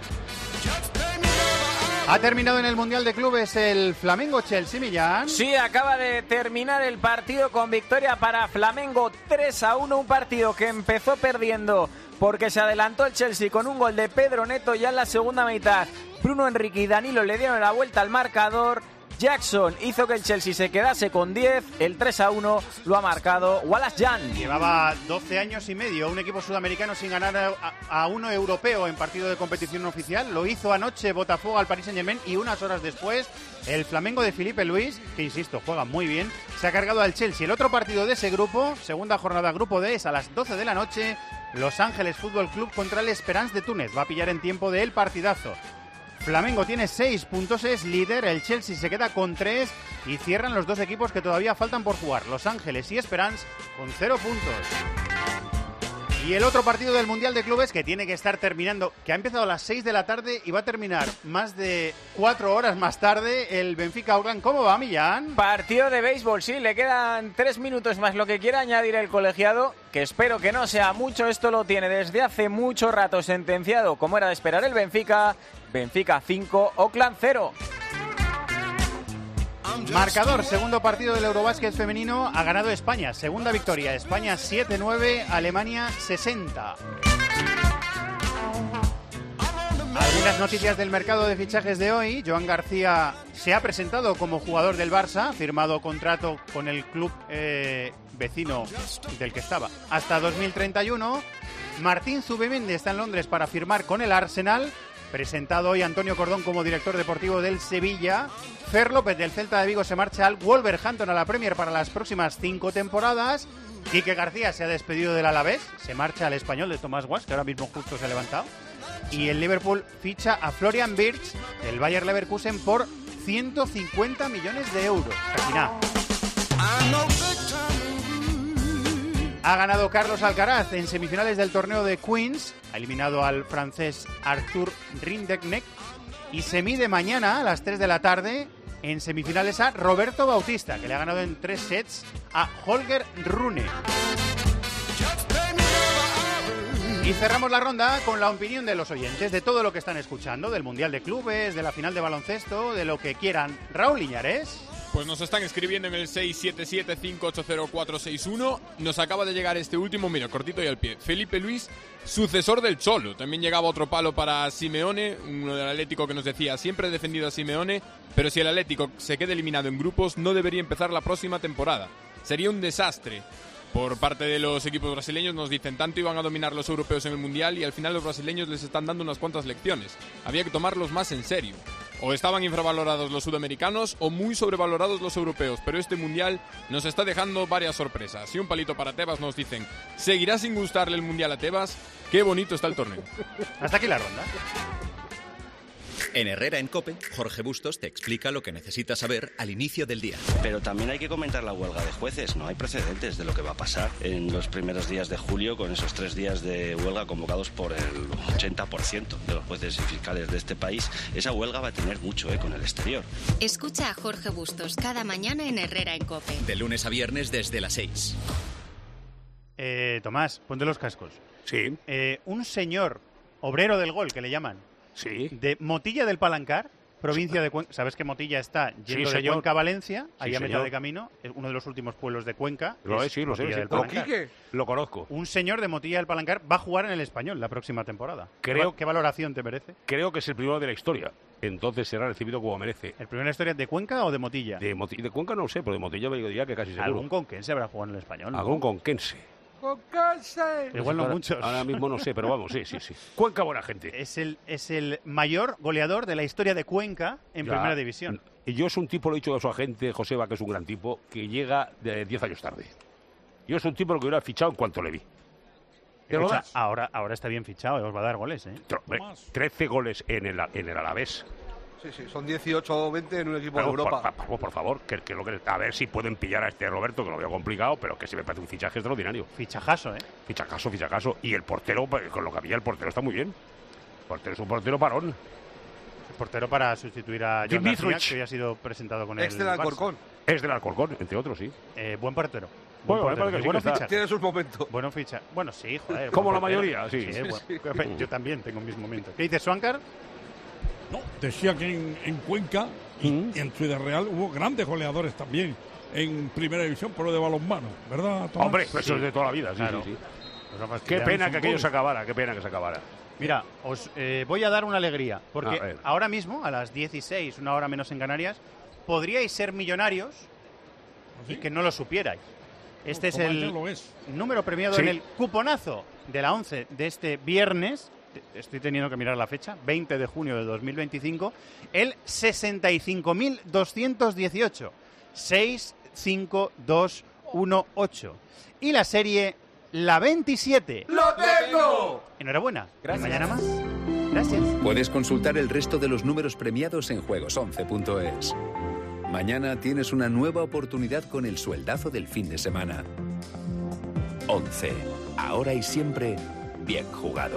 Ha terminado en el Mundial de Clubes el Flamengo-Chelsea, Millán. Sí, acaba de terminar el partido con victoria para Flamengo 3-1, un partido que empezó perdiendo porque se adelantó el Chelsea con un gol de Pedro Neto ya en la segunda mitad. Bruno Enrique y Danilo le dieron la vuelta al marcador. Jackson hizo que el Chelsea se quedase con 10. El 3-1 lo ha marcado Wallace Jan. Llevaba 12 años y medio un equipo sudamericano sin ganar a uno europeo en partido de competición oficial. Lo hizo anoche Botafogo al Paris Saint-Germain y unas horas después el Flamengo de Filipe Luis, que insisto, juega muy bien, se ha cargado al Chelsea. El otro partido de ese grupo, segunda jornada grupo D, es a las 12 de la noche. Los Ángeles Fútbol Club contra el Esperance de Túnez. Va a pillar en tiempo del partidazo. Flamengo tiene 6 puntos, es líder, el Chelsea se queda con 3 y cierran los dos equipos que todavía faltan por jugar, Los Ángeles y Esperance, con 0 puntos. Y el otro partido del Mundial de Clubes, que tiene que estar terminando, que ha empezado a las 6 de la tarde y va a terminar más de 4 horas más tarde, el Benfica-Auckland. ¿Cómo va, Millán? Partido de béisbol, sí, le quedan 3 minutos más lo que quiera añadir el colegiado, que espero que no sea mucho. Esto lo tiene desde hace mucho rato sentenciado, como era de esperar el Benfica. Benfica 5, Auckland 0. Marcador, segundo partido del Eurobásquet femenino, ha ganado España. Segunda victoria, España 7-9, Alemania 60. Algunas noticias del mercado de fichajes de hoy. Joan García se ha presentado como jugador del Barça, firmado contrato con el club vecino del que estaba hasta 2031. Martín Zubimendi está en Londres para firmar con el Arsenal. Presentado hoy Antonio Cordón como director deportivo del Sevilla. Fer López del Celta de Vigo se marcha al Wolverhampton a la Premier para las próximas 5 temporadas. Quique García se ha despedido del Alavés, se marcha al Español de Tomás Guas, que ahora mismo justo se ha levantado. Y el Liverpool ficha a Florian Wirtz del Bayer Leverkusen por 150 millones de euros. Casi nada. Ha ganado Carlos Alcaraz en semifinales del torneo de Queens. Ha eliminado al francés Arthur Rinderknecht. Y se mide mañana a las 3 de la tarde en semifinales a Roberto Bautista, que le ha ganado en 3 sets a Holger Rune. Y cerramos la ronda con la opinión de los oyentes de todo lo que están escuchando, del Mundial de Clubes, de la final de baloncesto, de lo que quieran. Raúl Iñares. Pues nos están escribiendo en el 677-580-461. Nos acaba de llegar este último, mira, cortito y al pie. Felipe Luis, sucesor del Cholo. También llegaba otro palo para Simeone, uno del Atlético que nos decía, siempre he defendido a Simeone, pero si el Atlético se queda eliminado en grupos, no debería empezar la próxima temporada. Sería un desastre. Por parte de los equipos brasileños nos dicen, tanto iban a dominar los europeos en el Mundial y al final los brasileños les están dando unas cuantas lecciones. Había que tomarlos más en serio. O estaban infravalorados los sudamericanos o muy sobrevalorados los europeos, pero este Mundial nos está dejando varias sorpresas. Y un palito para Tebas nos dicen, ¿seguirá sin gustarle el Mundial a Tebas? Qué bonito está el torneo. Hasta aquí la ronda. En Herrera en COPE, Jorge Bustos te explica lo que necesitas saber al inicio del día. Pero también hay que comentar la huelga de jueces. No hay precedentes de lo que va a pasar en los primeros días de julio con esos 3 días de huelga convocados por el 80% de los jueces y fiscales de este país. Esa huelga va a tener mucho con el exterior. Escucha a Jorge Bustos cada mañana en Herrera en COPE. De lunes a viernes desde las 6. Tomás, ponte los cascos. Sí. Un señor obrero del gol, que le llaman. Sí. De Motilla del Palancar, provincia de Cuenca. ¿Sabes que Motilla está yendo de Cuenca a Valencia? Ahí a mitad de camino. Es uno de los últimos pueblos de Cuenca. Lo sé. Lo conozco. Un señor de Motilla del Palancar va a jugar en el Español la próxima temporada. ¿Qué valoración te merece? Creo que es el primero de la historia. Entonces será recibido como merece. ¿El primero de la historia de Cuenca o de Motilla? De Cuenca no lo sé, pero de Motilla me diría que casi seguro. ¿Algún conquense habrá jugado en el Español? Algún conquense. Igual no muchos. Ahora mismo no sé, pero vamos, sí. Cuenca, buena gente. Es el mayor goleador de la historia de Cuenca en primera división. Y yo es un tipo, lo he dicho a su agente, Joseba, que es un gran tipo, que llega de 10 años tarde. Yo es un tipo que hubiera fichado en cuanto le vi. Ahora está bien fichado, os va a dar goles, 13 goles en el Alavés. Sí, son 18 o 20 en un equipo de Europa. Por favor, a ver si pueden pillar a este Roberto, que lo veo complicado, pero que se me parece un fichaje extraordinario. Fichajazo, ¿eh? Fichajazo. Y el portero, con lo que había, el portero está muy bien. El portero es un portero parón. El portero para sustituir a John García, que ya ha sido presentado con el del Alcorcón. Es del Alcorcón, entre otros, sí. Buen portero. Bueno, fichaje. Tiene sus momentos. Bueno, ficha. Bueno, sí, joder. Como la mayoría, sí. Yo también tengo mis momentos. ¿Qué dices, Swankar? No, decía que en Cuenca y en Ciudad Real hubo grandes goleadores también en primera división por lo de balonmano, ¿verdad, Tomás? Hombre, eso es de toda la vida, sí. Qué pena que aquello se acabara, Mira, os voy a dar una alegría, porque ahora mismo, a las 16, una hora menos en Canarias, podríais ser millonarios y que no lo supierais. Este es el número premiado en el cuponazo de la 11 de este viernes. Estoy teniendo que mirar la fecha, 20 de junio de 2025, el 65.218, 65218. Y la serie, la 27. ¡Lo tengo! Enhorabuena. Gracias. Mañana más. Gracias. Puedes consultar el resto de los números premiados en juegos11.es. Mañana tienes una nueva oportunidad con el sueldazo del fin de semana. 11. Ahora y siempre, bien jugado.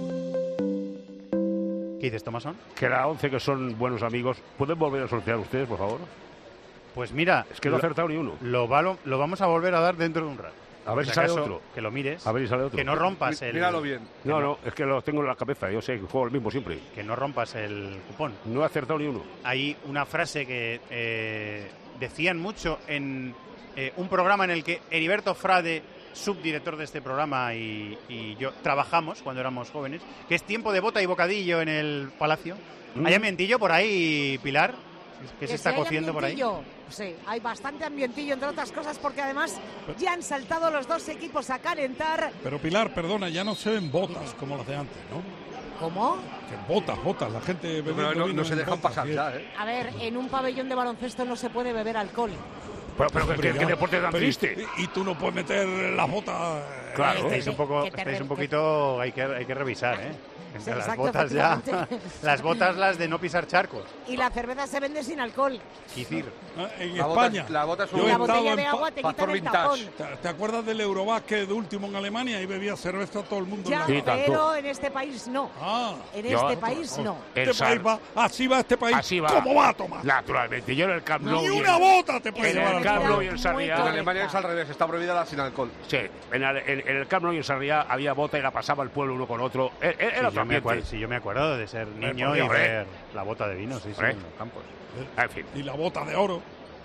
¿Qué dices, Tomasón? Que la 11, que son buenos amigos, ¿pueden volver a sortear ustedes, por favor? Pues mira... Es que no he acertado ni uno. Lo vamos a volver a dar dentro de un rato. A ver si sale otro. Que lo mires. A ver si sale otro. Que no rompas el... Míralo bien. No, es que lo tengo en la cabeza. Yo sé que juego el mismo siempre. Que no rompas el cupón. No he acertado ni uno. Hay una frase que decían mucho en un programa en el que Heriberto Frade, subdirector de este programa, y yo trabajamos cuando éramos jóvenes, que es tiempo de bota y bocadillo en el Palacio. ¿Hay ambientillo por ahí, Pilar? ¿Qué se está cociendo por ahí? Sí, hay bastante ambientillo, entre otras cosas, porque además ya han saltado los dos equipos a calentar. Pero Pilar, perdona, ya no se ven botas como las de antes, ¿no? ¿Cómo? Que botas, la gente bebe. No se dejan pasar ya, ¿eh? A ver, en un pabellón de baloncesto no se puede beber alcohol. Pero ¿qué deporte tan triste? Y tú no puedes meter las botas. Claro. Estáis un poquito, hay que revisar, ¿eh? Sí, las exacto, botas ya, las botas las de no pisar charcos. Y la cerveza se vende sin alcohol. Quicir. En España. La bota es la botella de agua te quitan el tapón. ¿Te acuerdas del Eurobásquet de último en Alemania? Ahí bebía cerveza todo el mundo. Ya, pero en este país no. En este país no. Así va este país. Así va. ¿Cómo va, Tomás? Naturalmente. Yo en el Camp Nou. Ni una bota te puede llevar. En el Camp Nou y en Sarriá. En Alemania es al revés, está prohibida la sin alcohol. Sí, en el Camp Nou y en Sarriá había bota y la pasaba el pueblo uno con otro. Era yo me acuerdo de ser niño y ver la bota de vino, sí, en los campos. En fin. Y la bota de oro.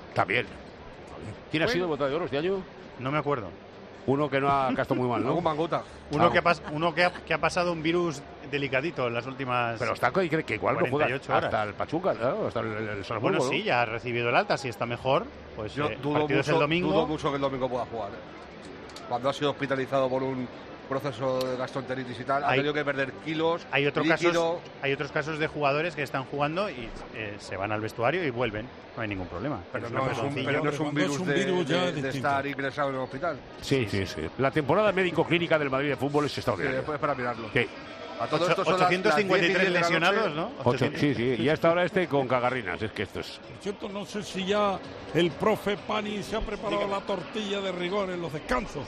También. ¿Quién ha sido el bota de oro este año? No me acuerdo. Uno que no ha estado muy mal, ¿no? Un Manguta. Uno que ha pasado un virus delicadito en las últimas. Pero está que igual no juega horas. hasta el Pachuca, ¿no? Hasta el Salzburgo. Bueno, ¿no? sí, ya ha recibido el alta. Si está mejor, pues Yo dudo mucho que el domingo pueda jugar. Cuando ha sido hospitalizado por un proceso de gastroenteritis y tal, ha tenido que perder kilos. Hay otros casos de jugadores que están jugando y se van al vestuario y vuelven. No hay ningún problema. Pero no es un virus de estar ingresado en el hospital. Sí. La temporada médico-clínica del Madrid de fútbol es extraordinaria. Sí, después para mirarlo. Sí. A todo esto son 853 lesionados, ¿no? Sí, y hasta ahora con cagarrinas. Es que esto es... Por cierto, no sé si ya el profe Pani se ha preparado la tortilla de rigor en los descansos.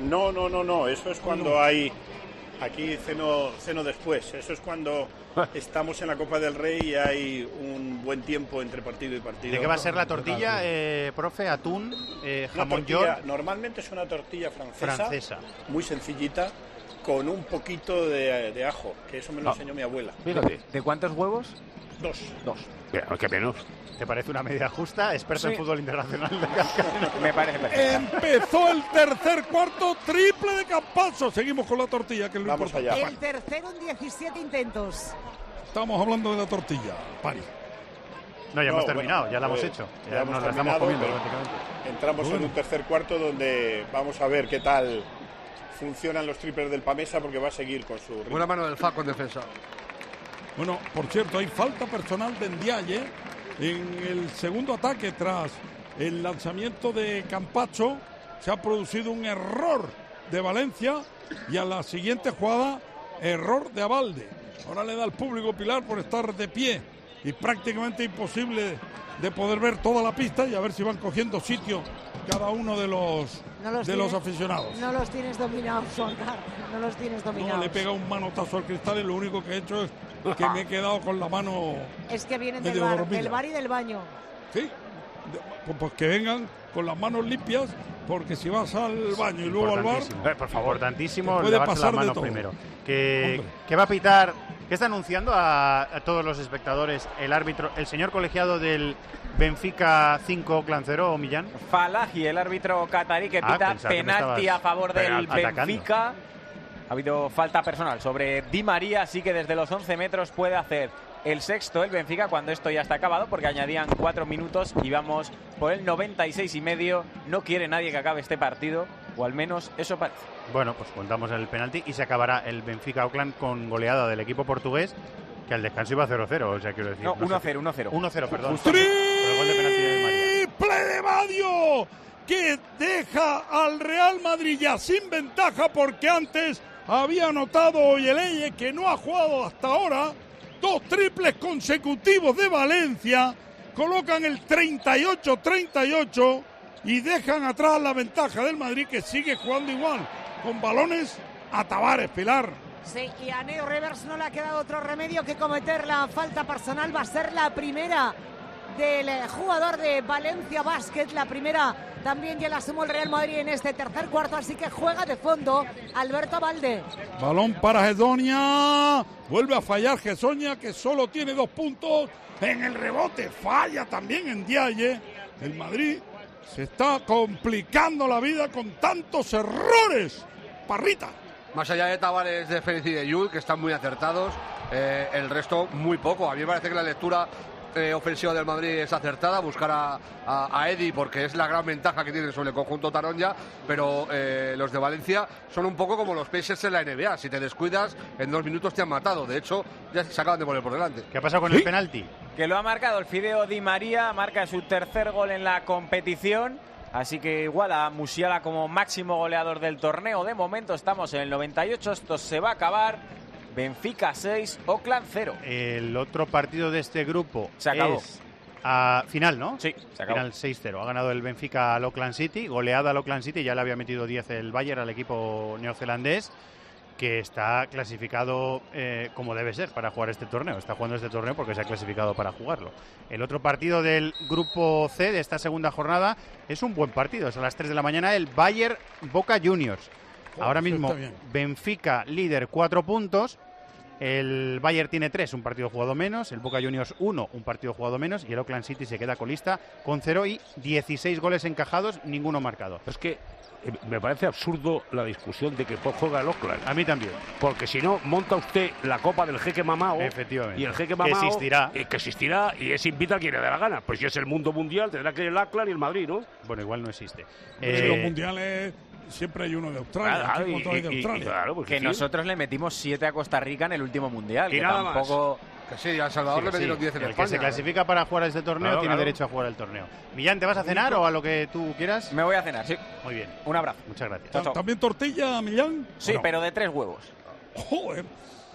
No. Eso es cuando hay... Aquí ceno después. Eso es cuando estamos en la Copa del Rey y hay un buen tiempo entre partido y partido. ¿De qué va a ser la tortilla, profe? ¿Atún? ¿Jamón york? Normalmente es una tortilla francesa. Muy sencillita, con un poquito de ajo, que eso me lo enseñó mi abuela. Fíjate. ¿De cuántos huevos? Dos. ¿Qué menos? ¿Te parece una medida justa? Experto en fútbol internacional. Me parece perfecto. Empezó el tercer cuarto, triple de Campazzo. Seguimos con la tortilla, que es lo importante. Allá. El tercero en 17 intentos. Estamos hablando de la tortilla, Pani. No, ya hemos terminado, ya la hemos hecho. Ya nos la estamos comiendo prácticamente. Entramos en un tercer cuarto donde vamos a ver qué tal funcionan los triples del Pamesa, porque va a seguir con su ritmo. Buena mano del Faco en defensa. Bueno, por cierto, hay falta personal de Ndiaye en el segundo ataque. Tras el lanzamiento de Campazzo se ha producido un error de Valencia y a la siguiente jugada error de Abalde. Ahora le da al público Pilar por estar de pie y prácticamente imposible de poder ver toda la pista y a ver si van cogiendo sitio cada uno de los aficionados. No los tienes dominados, Juan Carlos. No los tienes dominados. No, le pega un manotazo al cristal y lo único que he hecho es que me he quedado con la mano. Es que vienen del bar y del baño. Sí, pues que vengan con las manos limpias, porque si vas al baño y luego al bar, por favor, importantísimo, puede lavarse pasar las manos de todo. primero. ¿Qué va a pitar? ¿Qué está anunciando a todos los espectadores el árbitro, el señor colegiado del Benfica 5 Oakland 0, Millán? Falahi, el árbitro catarí, que pita penalti a favor del Benfica. Ha habido falta personal sobre Di María, así que desde los 11 metros puede hacer el sexto el Benfica cuando esto ya está acabado, porque añadían 4 minutos y vamos por el 96,5. No quiere nadie que acabe este partido, o al menos eso parece. Bueno, pues contamos el penalti y se acabará el Benfica Auckland con goleada del equipo portugués, que al descanso iba 0-0, o sea, quiero decir. No, 1-0. 1-0, perdón. ¡Triple de Mario! Que deja al Real Madrid ya sin ventaja, porque antes había anotado Oyeleye, que no ha jugado hasta ahora. 2 triples consecutivos de Valencia, colocan el 38-38 y dejan atrás la ventaja del Madrid, que sigue jugando igual, con balones a Tavares, Pilar. Sí, y a Neo Rivers no le ha quedado otro remedio que cometer la falta personal. Va a ser la primera del jugador de Valencia Basket, la primera también ya la sumó el Real Madrid en este tercer cuarto, así que juega de fondo Alberto Abalde. Balón para Hezonja, vuelve a fallar Hezonja, que solo tiene 2 puntos. En el rebote falla también Ndiaye. El Madrid se está complicando la vida con tantos errores. Parrita. Más allá de Tavares, de Félix y de Yul, que están muy acertados, el resto muy poco. A mí me parece que la lectura ofensiva del Madrid es acertada, buscar a Eddie, porque es la gran ventaja que tiene sobre el conjunto taronja, pero los de Valencia son un poco como los Pacers en la NBA. Si te descuidas, en 2 minutos te han matado. De hecho, ya se acaban de poner por delante. ¿Qué ha pasado con el penalti? Que lo ha marcado el Fideo Di María, marca su tercer gol en la competición. Así que igual a Musiala como máximo goleador del torneo. De momento estamos en el 98, esto se va a acabar. Benfica 6, Oakland 0. El otro partido de este grupo se acabó. Es final, ¿no? Sí, se acabó. Final 6-0. Ha ganado el Benfica al Auckland City, goleada al Auckland City, ya le había metido 10 el Bayern al equipo neozelandés, que está clasificado como debe ser para jugar este torneo. Está jugando este torneo porque se ha clasificado para jugarlo. El otro partido del grupo C de esta segunda jornada es un buen partido. Es a las 3 de la mañana el Bayern Boca Juniors. Ahora mismo Benfica líder 4 puntos. El Bayern tiene 3, un partido jugado menos. El Boca Juniors 1, un partido jugado menos. Y el Auckland City se queda colista con 0 y 16 goles encajados, ninguno marcado. Es que me parece absurdo la discusión de que juega el Auckland. A mí también. Porque si no, monta usted la Copa del Jeque Mamao. Efectivamente. Y el Jeque Mamao que existirá y es invita a quien le dé la gana. Pues si es el mundo mundial, tendrá que ir el Auckland y el Madrid, ¿no? Bueno, igual no existe. Los mundiales siempre hay uno de Australia. Que nosotros le metimos 7 a Costa Rica en el último mundial. Y que nada tampoco... Que sí, a Salvador le metieron 10 en el España. Que se clasifica para jugar a este torneo tiene derecho a jugar el torneo. Millán, ¿te vas a cenar o a lo que tú quieras? Me voy a cenar, sí. Muy bien. Un abrazo. Muchas gracias. Chao, chao. ¿También tortilla, Millán? Sí, pero de 3 huevos. ¡Joder!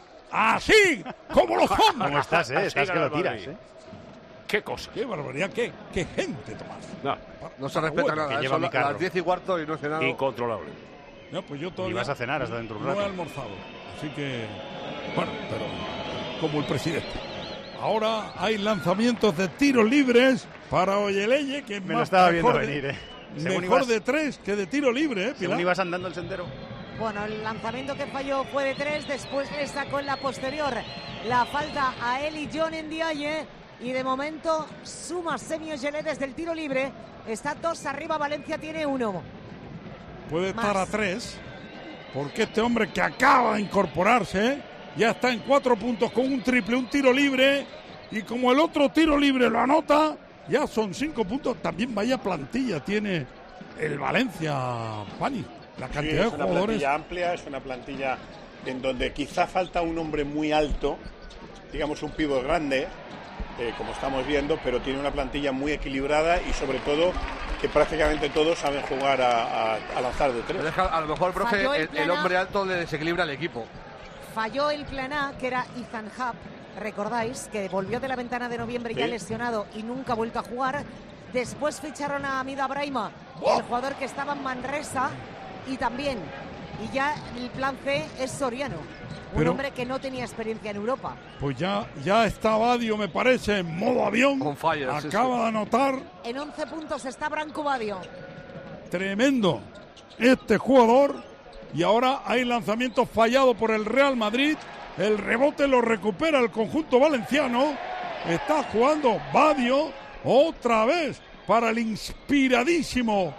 ¡Así! ¡Como los hombres! ¿Cómo estás, Estás que lo tiras, ¿Qué cosa? ¡Qué barbaridad! ¡Qué gente, Tomás! No se respeta nada. Son las 10 y cuarto y no he cenado. Incontrolable. No, pues yo todavía y vas a cenar hasta dentro de un rato. No he almorzado. Así que, bueno, pero como el presidente. Ahora hay lanzamientos de tiros libres para Oyeleye, que me lo estaba viendo venir, Mejor de 3 que de tiro libre, Pilar. Según ibas andando el sendero. Bueno, el lanzamiento que falló fue de 3, después le sacó en la posterior la falta a Eli John Ndiaye y de momento suma Semi Oyeleye desde el tiro libre. Está 2 arriba, Valencia tiene 1. Puede estar a 3, porque este hombre que acaba de incorporarse ya está en 4 puntos con un triple, un tiro libre, y como el otro tiro libre lo anota, ya son 5 puntos. También vaya plantilla tiene el Valencia, Pani. La cantidad de jugadores. Es una plantilla amplia, es una plantilla en donde quizá falta un hombre muy alto, digamos un pívot grande, como estamos viendo, pero tiene una plantilla muy equilibrada y sobre todo que prácticamente todos saben jugar a lanzar de 3. A lo mejor, profe, el hombre alto le desequilibra al equipo. Falló el plan A, que era Ethan Happ, recordáis, que volvió de la ventana de noviembre ya lesionado y nunca ha vuelto a jugar. Después ficharon a Hamida Brahima, el jugador que estaba en Manresa, y también, y ya el plan C es Soriano, un hombre que no tenía experiencia en Europa. Pues ya está Badio, me parece, en modo avión. Con fire, acaba de anotar. En 11 puntos está Branco Badio. Tremendo este jugador. Y ahora hay lanzamiento fallado por el Real Madrid. El rebote lo recupera el conjunto valenciano. Está jugando Badio otra vez para el inspiradísimo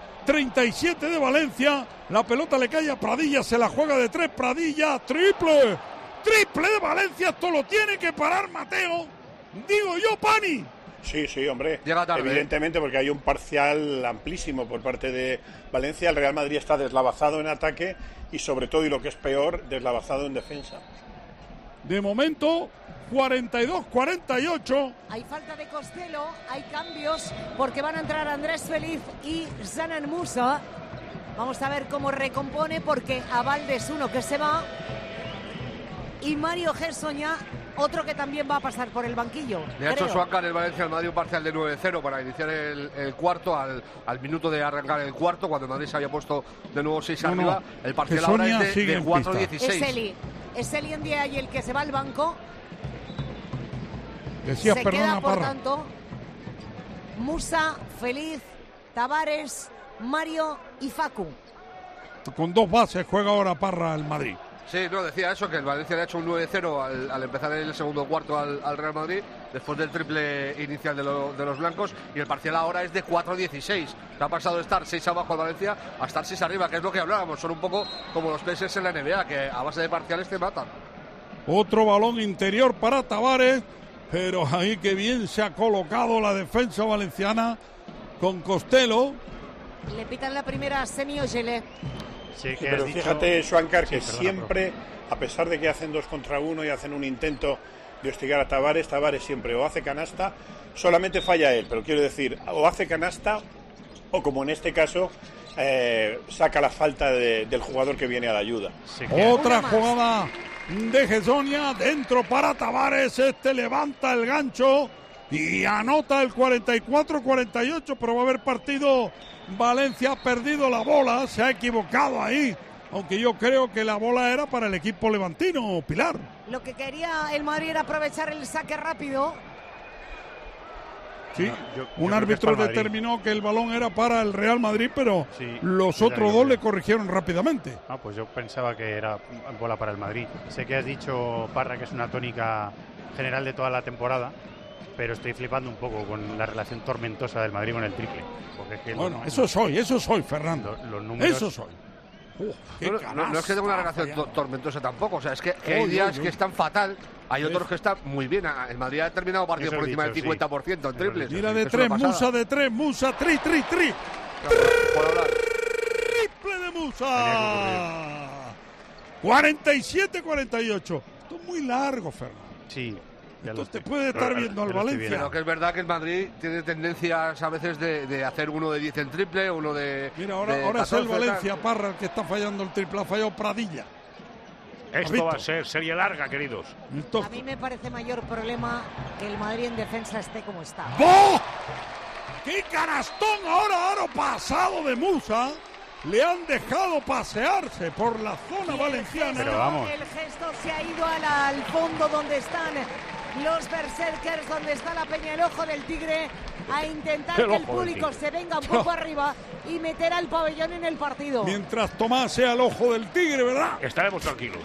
37 de Valencia. La pelota le cae a Pradilla, se la juega de 3. Pradilla, triple. Triple de Valencia. Esto lo tiene que parar Mateo. Digo yo, Pani. Sí, hombre. Llega tarde. Evidentemente, porque hay un parcial amplísimo por parte de Valencia. El Real Madrid está deslavazado en ataque y sobre todo, y lo que es peor, deslavazado en defensa. De momento, 42-48. Hay falta de Costello, hay cambios porque van a entrar Andrés Feliz y Zanan Musa. Vamos a ver cómo recompone, porque a Valdes uno que se va y Mario Gersoña otro que también va a pasar por el banquillo. Le ha hecho Suanca en el Valencia al Madrid un parcial de 9-0 para iniciar el cuarto, al minuto de arrancar el cuarto, cuando el Madrid se había puesto de nuevo 6 arriba. El parcial ahora es de 4-16. Es Eli Ndiaye el que se va al banco. Decías, se perdona, queda, por Parra. tanto, Musa, Feliz, Tavares, Mario y Facu. Con 2 bases juega ahora Parra el Madrid. Sí, no, decía eso, que el Valencia le ha hecho un 9-0 al empezar el segundo cuarto al Real Madrid, después del triple inicial de los blancos, y el parcial ahora es de 4-16. Ha pasado de estar 6 abajo al Valencia a estar 6 arriba, que es lo que hablábamos. Son un poco como los Pacers en la NBA, que a base de parciales te matan. Otro balón interior para Tavares, pero ahí que bien se ha colocado la defensa valenciana con Costello. Le pitan la primera a Semi Oyeleye. Sí, pero fíjate, Schwankar, que siempre, a pesar de que hacen 2 contra 1 y hacen un intento de hostigar a Tavares siempre o hace canasta, solamente falla él, pero quiero decir, o hace canasta o, como en este caso, saca la falta del jugador que viene a la ayuda. Otra jugada de Gersoña, dentro para Tavares, levanta el gancho y anota el 44-48, pero va a haber partido. Valencia ha perdido la bola, se ha equivocado ahí, aunque yo creo que la bola era para el equipo levantino, Pilar. Lo que quería el Madrid era aprovechar el saque rápido. Sí, un árbitro determinó que el balón era para el Real Madrid, pero los otros dos le corrigieron rápidamente. Pues yo pensaba que era bola para el Madrid. Sé que has dicho, Parra, que es una tónica general de toda la temporada, pero estoy flipando un poco con la relación tormentosa del Madrid con el triple. Porque es que eso soy, Fernando. Los números... Eso soy. No es que tenga una relación tormentosa tampoco, o sea, es que hay días que están fatal, hay otros que están muy bien. El Madrid ha terminado partido por encima del 50% en triples. Mira de tres, Musa, tri. Triple de Musa. 47-48. Esto es muy largo, Fernando. Sí. Entonces te puede estar viendo al Valencia. Pero que es verdad que el Madrid tiene tendencias a veces de hacer uno de 10 en triple, uno de... Mira, ahora es el Valencia, Parra, el que está fallando el triple. Ha fallado Pradilla. Esto va a ser serie larga, queridos. A mí me parece mayor problema que el Madrid en defensa esté como está. ¡Oh! ¡Qué canastón! Ahora pasado de Musa. Le han dejado pasearse por la zona valenciana. Pero vamos. El gesto se ha ido al fondo donde están los berserkers, donde está la peña, el ojo del tigre, a intentar que el público se venga un poco arriba y meter al pabellón en el partido. Mientras Tomás sea el ojo del tigre, ¿verdad? Estaremos tranquilos.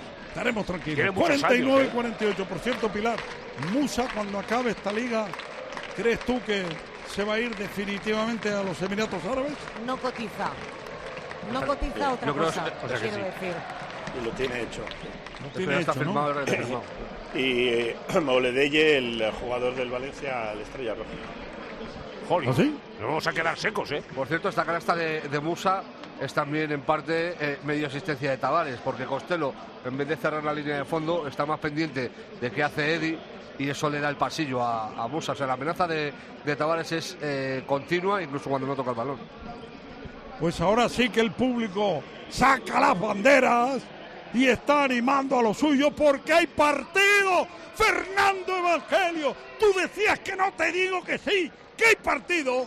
49-48%, Pilar. Musa, cuando acabe esta liga, ¿crees tú que se va a ir definitivamente a los Emiratos Árabes? No cotiza. No cotiza otra cosa, quiero decir. Y lo tiene hecho. Está firmado, ¿no? Y Mouledeye, el jugador del Valencia, el Estrella Roja. Joder, ¿Ah, sí? Nos vamos a quedar secos, ¿eh? Por cierto, esta canasta de Musa es también en parte medio asistencia de Tavares, porque Costello, en vez de cerrar la línea de fondo, está más pendiente de qué hace Eddie y eso le da el pasillo a Musa. O sea, la amenaza de Tavares es continua, incluso cuando no toca el balón. Pues ahora sí que el público saca las banderas y está animando a lo suyo porque hay partido. Fernando Evangelio, tú decías que no, te digo que sí, que hay partido.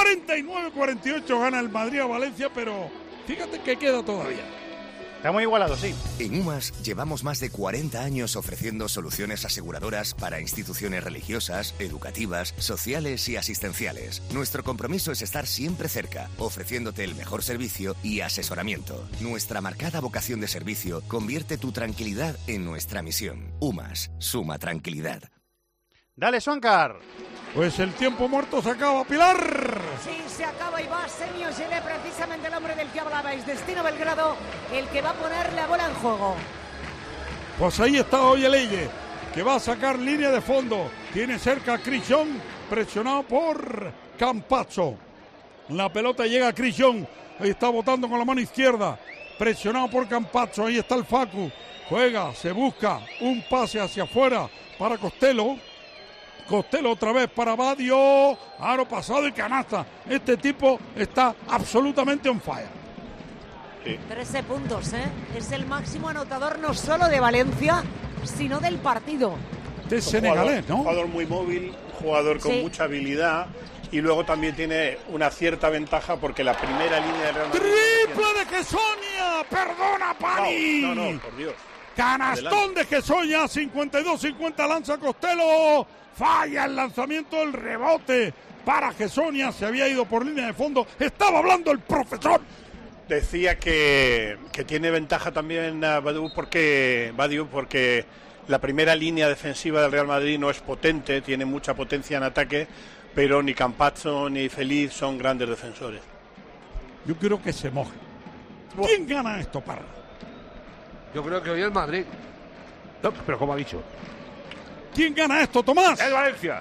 49-48 gana el Madrid a Valencia, pero fíjate que queda todavía. Está muy igualado, sí. En UMAS llevamos más de 40 años ofreciendo soluciones aseguradoras para instituciones religiosas, educativas, sociales y asistenciales. Nuestro compromiso es estar siempre cerca, ofreciéndote el mejor servicio y asesoramiento. Nuestra marcada vocación de servicio convierte tu tranquilidad en nuestra misión. UMAS, suma tranquilidad. Dale, Suancar. Pues el tiempo muerto se acaba, Pilar. Sí, se acaba y va Semio Gene, precisamente el hombre del que hablabais. Destino Belgrado, el que va a poner la bola en juego. Pues ahí está Oyeleye, que va a sacar línea de fondo. Tiene cerca a Chris Young, presionado por Campazzo. La pelota llega a Chris Young. Ahí está botando con la mano izquierda. Presionado por Campazzo. Ahí está el Facu. Juega, se busca un pase hacia afuera para Costello. Costello otra vez para Badio. Aro pasado y canasta. Este tipo está absolutamente on fire. Sí. 13 puntos, ¿eh? Es el máximo anotador no solo de Valencia, sino del partido. Este es senegalés, ¿no? Un jugador muy móvil, un jugador con mucha habilidad. Y luego también tiene una cierta ventaja porque la primera línea de Real Madrid... ¡Triple de Gessonia! ¡Perdona, Pani! No, por Dios. Canastón de Gessonia, 52-50, lanza Costello. Falla el lanzamiento, el rebote para Gessonia. Se había ido por línea de fondo. Estaba hablando el profesor. Decía que tiene ventaja también Badiou porque la primera línea defensiva del Real Madrid no es potente, tiene mucha potencia en ataque, pero ni Campazzo ni Feliz son grandes defensores. Yo creo que se moje. ¿Quién gana esto, Parra? Yo creo que hoy el Madrid. No, pero ¿cómo ha dicho? ¿Quién gana esto, Tomás? El Valencia.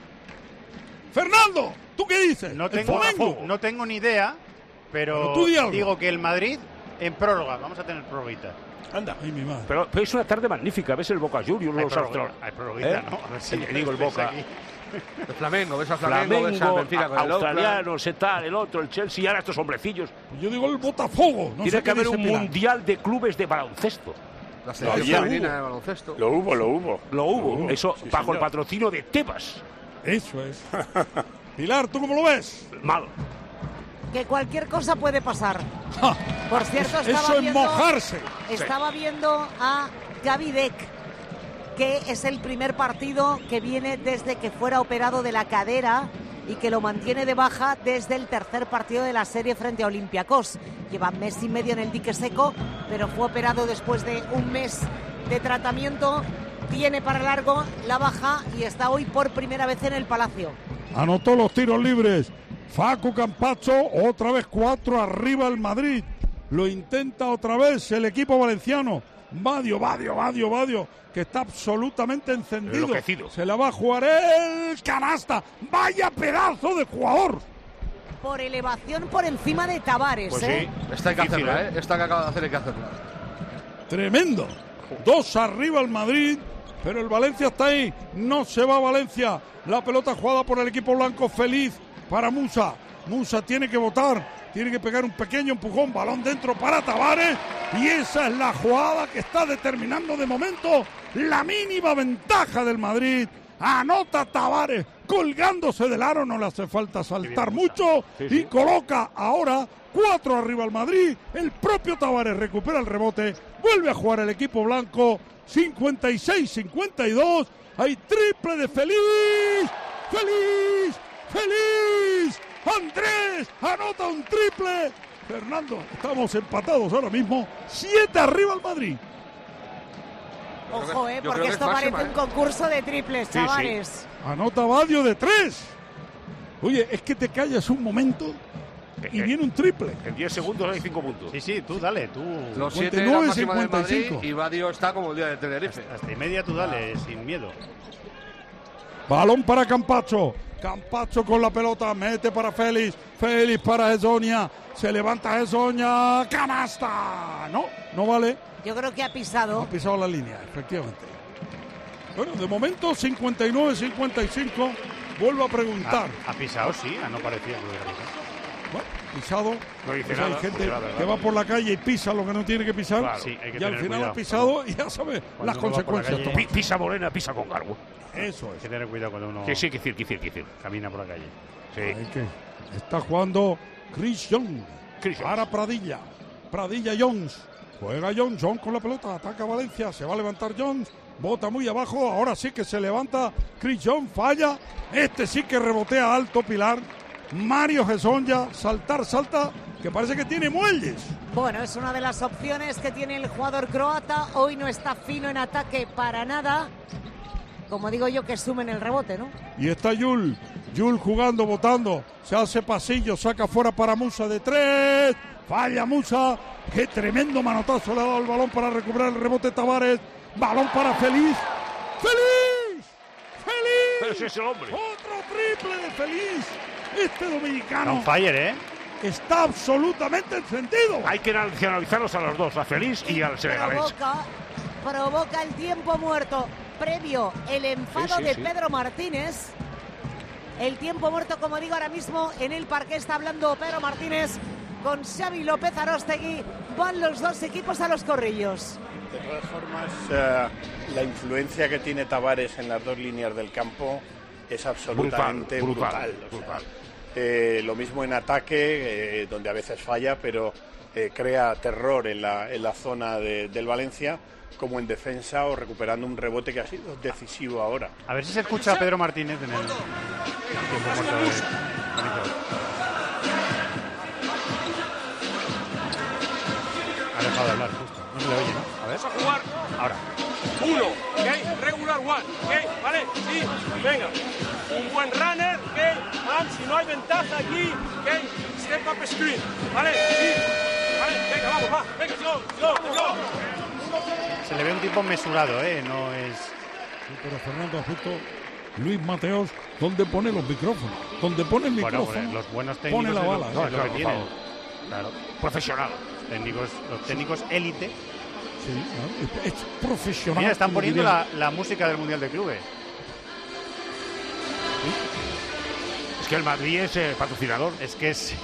Fernando, ¿tú qué dices? No tengo ni idea, pero tú di algo. Digo que el Madrid en prórroga. Vamos a tener prórroguita. Anda. Ay, mi madre. Pero es una tarde magnífica. ¿Ves el Boca Juniors? Hay prórroguita, ¿no? A ver si digo el Boca. El Flamengo, ves al Flamengo, ves al Benfica con el australianos, el otro, el Chelsea, y ahora estos hombrecillos. Yo digo el Botafogo. No Tiene que haber un mundial de clubes de baloncesto. La selección femenina de baloncesto. Lo hubo. Eso sí, bajo señor. el patrocinio de Tebas. Eso es. Pilar, ¿tú cómo lo ves? Mal. Que cualquier cosa puede pasar. Por cierto, eso es mojarse. Estaba viendo a Gaby Deck, que es el primer partido que viene desde que fuera operado de la cadera y que lo mantiene de baja desde el tercer partido de la serie frente a Olympiacos. Lleva mes y medio en el dique seco, pero fue operado después de un mes de tratamiento. Tiene para largo la baja y está hoy por primera vez en el Palacio. Anotó los tiros libres Facu Campazzo, otra vez 4 arriba el Madrid. Lo intenta otra vez el equipo valenciano. Badio, que está absolutamente encendido. Enloquecido. Se la va a jugar el canasta. ¡Vaya pedazo de jugador! Por elevación por encima de Tavares. Pues ¿eh? sí. Esta hay que hacerla, ¿eh? Esta que acaba de hacer hay que hacerla. Tremendo. 2 arriba el Madrid, pero el Valencia está ahí. No se va Valencia. La pelota jugada por el equipo blanco, feliz para Musa. Musa tiene que botar. Tiene que pegar un pequeño empujón, balón dentro para Tavares. Y esa es la jugada que está determinando de momento la mínima ventaja del Madrid. Anota Tavares colgándose del aro, no le hace falta saltar mucho. Y coloca ahora 4 arriba al Madrid. El propio Tavares recupera el rebote. Vuelve a jugar el equipo blanco. 56-52. Hay triple de Feliz. Andrés anota un triple. Fernando, estamos empatados ahora mismo. 7 arriba al Madrid. Ojo, porque esto parece un concurso de triples, chavales. Anota Badio de 3. Oye, es que te callas un momento y viene un triple. En 10 segundos hay 5 puntos. Sí, tú dale, tú. Los 7 es la máxima del Madrid y Badio está como el día de Tenerife. Hasta y media tú dale, sin miedo. Balón para Campazzo. Campazzo con la pelota, mete para Félix. Félix para Hezonja. Se levanta Hezonja. ¡Canasta! No vale. Yo creo que ha pisado. Ha pisado la línea, efectivamente. Bueno, de momento 59-55. Vuelvo a preguntar. ¿Ha pisado? Sí, no parecía que hubiera pisado. Bueno, pisado. No dice pues nada, hay gente nada, que va por la calle y pisa lo que no tiene que pisar. Claro, sí, hay que y al tener final cuidado. ha pisado y ya sabe las consecuencias. Pisa morena, pisa con cargo. Eso Hay es. que tener cuidado cuando uno Sí, que decir. camina por la calle. Sí. Hay que... Está jugando Chris Jones. Para Pradilla. Pradilla Jones. Juega Jones con la pelota. Ataca Valencia. Se va a levantar Jones. Bota muy abajo. Ahora sí que se levanta Chris Jones. Falla. Este sí que rebotea alto Pilar. Mario Hezonja. Salta. Que parece que tiene muelles. Bueno, es una de las opciones que tiene el jugador croata. Hoy no está fino en ataque para nada. Como digo yo, que sumen el rebote, ¿no? Y está Yul jugando, botando. Se hace pasillo, saca fuera para Musa de 3. Falla Musa. Qué tremendo manotazo le ha dado el balón para recuperar el rebote Tavares. Balón para Feliz. ¡Feliz! Pero si es el hombre. Otro triple de Feliz. Este dominicano. On fire, ¿eh? Está absolutamente encendido. Hay que analizarlos a los dos, a Feliz y al senegalés. Provoca el tiempo muerto. Previo el enfado de Pedro Martínez. El tiempo muerto, como digo, ahora mismo en el parque está hablando Pedro Martínez con Xavi López Aróstegui. Van los dos equipos a los corrillos. De todas formas, la influencia que tiene Tavares en las dos líneas del campo es absolutamente brutal. Lo mismo en ataque, donde a veces falla, pero crea terror en la zona del Valencia, como en defensa o recuperando un rebote que ha sido decisivo ahora. A ver si se escucha a Pedro Martínez en el tiempo muerto de ha dejado de hablar justo. No se le oye, ¿no? A ver. Vamos a jugar. Ahora. 1, ¿ok? Regular 1, ¿ok? ¿Vale? Sí, venga. Un buen runner, ¿ok? Man, si no hay ventaja aquí, ¿ok? Step up screen, ¿vale? Sí. Vale, venga, vamos, va. Venga, yo. Se le ve un tipo mesurado, ¿eh? No es... Sí, pero Fernando, justo Luis Mateos, ¿dónde pone los micrófonos? ¿Dónde pone el micrófono? Bueno, los buenos técnicos pone la bala. Es lo que tienen. Claro. Profesional. Los técnicos élite. Sí, es profesional. Mira, están poniendo la música del Mundial de Clubes. Es que el Madrid es patrocinador. Es que sí.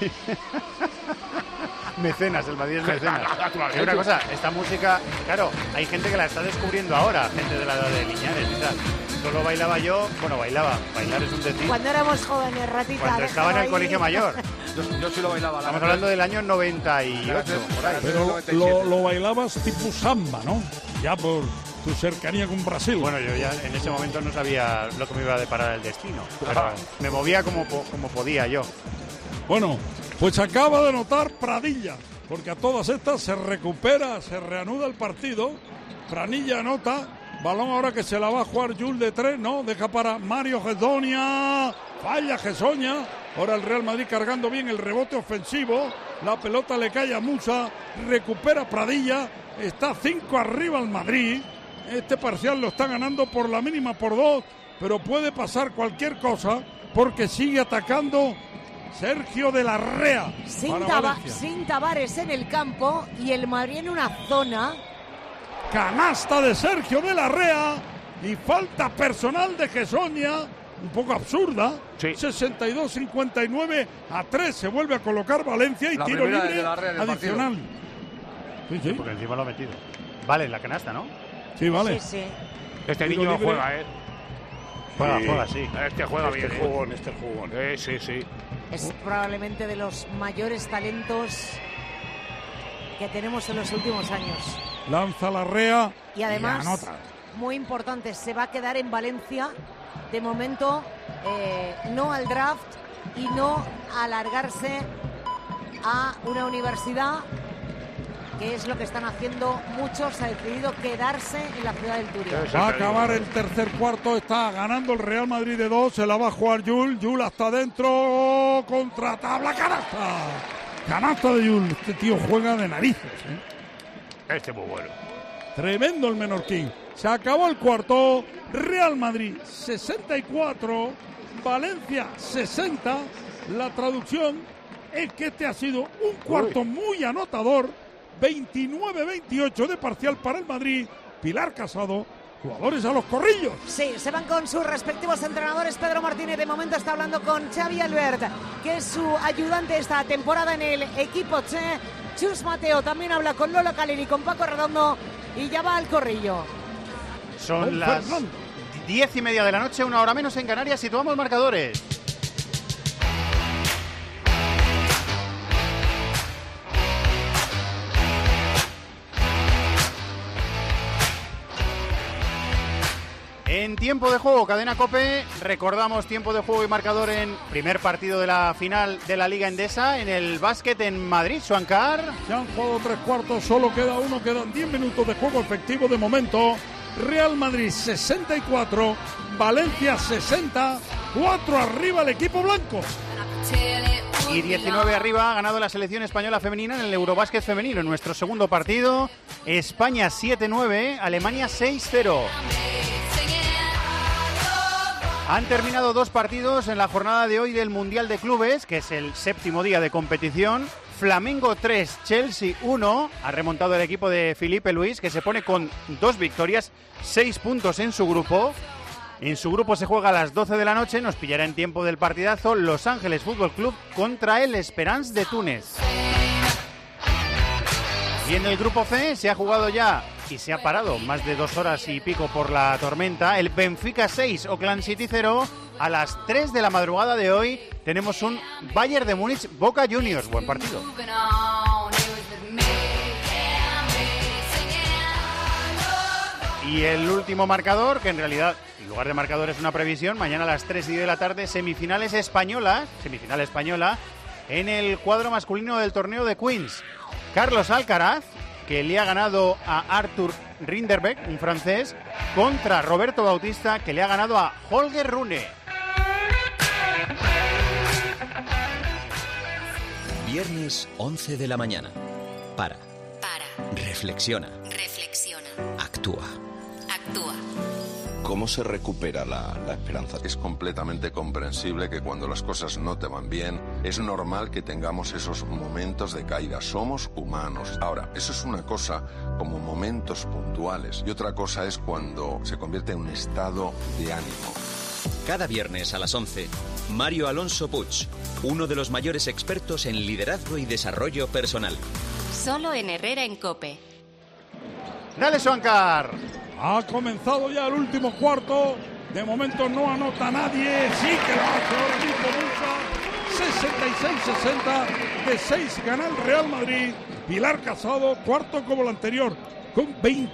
Mecenas, el Madrid es mecenas. Es una cosa, esta música, claro, hay gente que la está descubriendo ahora, gente de la edad de Liñares y tal. Solo bailaba yo, bailar es un decir. Cuando éramos jóvenes, ratita. Cuando estaba en el colegio mayor. Yo sí lo bailaba. Estamos hablando del año 98, por ahí. Pero lo bailabas tipo samba, ¿no? Ya por tu cercanía con Brasil. Bueno, yo ya en ese momento no sabía lo que me iba a deparar el destino, pero me movía como podía yo. Bueno, pues acaba de anotar Pradilla, porque a todas estas se recupera, se reanuda el partido. Pradilla anota, balón ahora que se la va a jugar Jules de 3, ¿no? Deja para Mario Gesdonia, falla Gesdonia. Ahora el Real Madrid cargando bien el rebote ofensivo. La pelota le cae a Musa, recupera Pradilla, está 5 arriba el Madrid. Este parcial lo está ganando por la mínima por 2, pero puede pasar cualquier cosa porque sigue atacando Sergio de la Rea. Sin Tavares en el campo y el Madrid en una zona. Canasta de Sergio de la Rea y falta personal de Gesdonia, un poco absurda. Sí. 62-59 a 3 se vuelve a colocar Valencia y la tiro libre de la Rea adicional. Sí, porque encima lo ha metido. Vale, la canasta, ¿no? Sí, vale. Sí. Este niño juega, Juega, sí. Este juega bien. Jugón. Sí. Es probablemente de los mayores talentos que tenemos en los últimos años. Lanza la Rea y además, anota. Muy importante, se va a quedar en Valencia. De momento, no al draft y no a alargarse a una universidad, que es lo que están haciendo muchos. Ha decidido quedarse en la ciudad del Turia. Va a acabar el tercer cuarto, está ganando el Real Madrid de 2, se la va a jugar Jules hasta adentro, contra tabla, canasta de Jules. Este tío juega de narices, Este es muy bueno. Tremendo el menorquín. Se acabó el cuarto, Real Madrid 64, Valencia 60. La traducción es que este ha sido un cuarto muy anotador. 29-28 de parcial para el Madrid. Pilar Casado, jugadores a los corrillos. Sí, se van con sus respectivos entrenadores. Pedro Martínez de momento está hablando con Xavi Albert, que es su ayudante esta temporada en el equipo Che. Chus Mateo también habla con Lolo Caleri, con Paco Redondo, y ya va al corrillo. Son las 10:30 de la noche, una hora menos en Canarias. Situamos marcadores. En tiempo de juego, Cadena COPE, recordamos tiempo de juego y marcador en primer partido de la final de la Liga Endesa, en el básquet en Madrid. Suancar. Se han jugado 3 cuartos, solo queda uno, quedan 10 minutos de juego efectivo de momento. Real Madrid 64, Valencia 60, 4 arriba el equipo blanco. Y 19 arriba ha ganado la selección española femenina en el Eurobásquet femenino. En nuestro segundo partido, España 7-9, Alemania 6-0. Han terminado 2 partidos en la jornada de hoy del Mundial de Clubes, que es el 7º día de competición. Flamengo 3, Chelsea 1. Ha remontado el equipo de Felipe Luis, que se pone con 2 victorias, 6 puntos en su grupo. En su grupo se juega a las 12 de la noche. Nos pillará en tiempo del partidazo Los Ángeles Fútbol Club contra el Esperance de Túnez. Y en el grupo C se ha jugado ya y se ha parado más de 2 horas y pico por la tormenta. El Benfica 6, Auckland City 0. A las 3 de la madrugada de hoy tenemos un Bayern de Múnich Boca Juniors. Buen partido. Y el último marcador, que en realidad en lugar de marcador es una previsión, mañana a las 3:10 de la tarde, semifinal española en el cuadro masculino del torneo de Queens. Carlos Alcaraz, que le ha ganado a Arthur Rinderbeck, un francés, contra Roberto Bautista, que le ha ganado a Holger Rune. Viernes 11 de la mañana. Para. Reflexiona. Actúa. ¿Cómo se recupera la esperanza? Es completamente comprensible que cuando las cosas no te van bien, es normal que tengamos esos momentos de caída. Somos humanos. Ahora, eso es una cosa como momentos puntuales y otra cosa es cuando se convierte en un estado de ánimo. Cada viernes a las 11, Mario Alonso Puig, uno de los mayores expertos en liderazgo y desarrollo personal. Solo en Herrera en COPE. ¡Dale, Suancar! Ha comenzado ya el último cuarto. De momento no anota nadie. Sí que lo hace ahora mismo Musa. de 6 gana el Real Madrid. Pilar Casado, cuarto como el anterior, con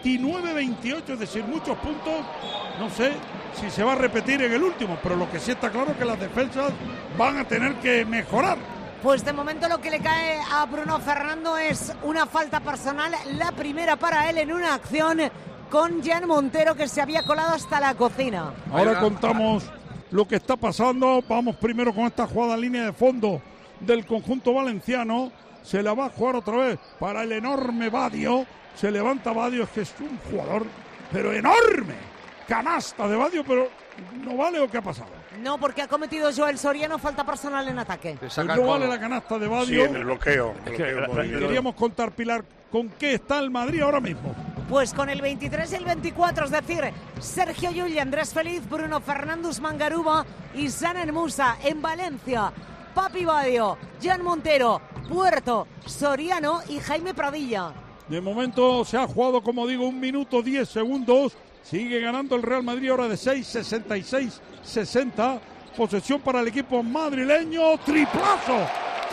29-28, es decir, muchos puntos. No sé si se va a repetir en el último, pero lo que sí está claro es que las defensas van a tener que mejorar. Pues de momento lo que le cae a Bruno Fernando es una falta personal, la primera para él en una acción con Jan Montero, que se había colado hasta la cocina. Ahora contamos lo que está pasando. Vamos primero con esta jugada en línea de fondo del conjunto valenciano. Se la va a jugar otra vez para el enorme Badio. Se levanta Badio, es que es un jugador pero enorme. Canasta de Badio, pero no vale lo que ha pasado. No, porque ha cometido Joel Soriano falta personal en ataque. Pues no vale la canasta de Badio. Sí, en el bloqueo. Queríamos contar, Pilar, con qué está el Madrid ahora mismo. Pues con el 23 y el 24, es decir, Sergio Llull, Andrés Feliz, Bruno Fernando, Usman Garuba y Sanen Musa. En Valencia, Papi Badio, Jan Montero, Puerto, Soriano y Jaime Pradilla. De momento se ha jugado, como digo, 1 minuto 10 segundos. Sigue ganando el Real Madrid ahora de 6, 66-60. Posesión para el equipo madrileño. Triplazo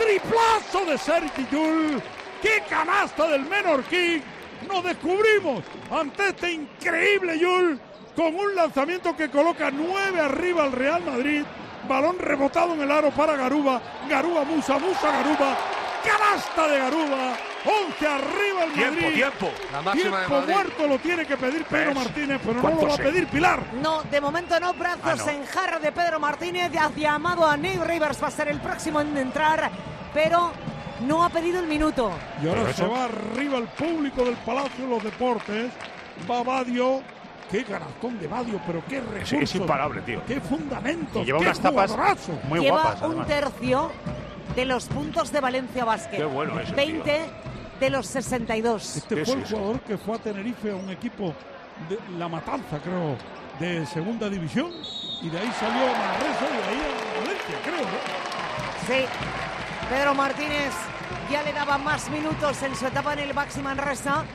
de Sergi Llull. ¡Qué canasta del Menorquín! Nos descubrimos ante este increíble Llull con un lanzamiento que coloca 9 arriba al Real Madrid. Balón rebotado en el aro para Garuba. Musa, Garuba. Canasta de Garuba. 11 arriba el Madrid. Tiempo. La máxima de Madrid. Muerto lo tiene que pedir Pedro Martínez, pero no lo va a pedir Pilar. No, de momento no. Brazos en jarra de Pedro Martínez. Ha llamado a Ney Rivers, va a ser el próximo en entrar, pero no ha pedido el minuto. Y ahora se va arriba el público del Palacio de los Deportes. Va Badio. Qué canastón de Badio, pero qué recursos. Es imparable, tío. Qué fundamentos. Y lleva unas tapas muy guapas. Lleva un tercio de los puntos de Valencia Basket. Qué bueno eso, 20 tío. de los 62. Este fue el jugador que fue a Tenerife, a un equipo de La Matanza, creo, de segunda división. Y de ahí salió a Manresa y de ahí a Valencia, creo, ¿no? Sí. Pedro Martínez ya le daba más minutos en su etapa en el Baxi Manresa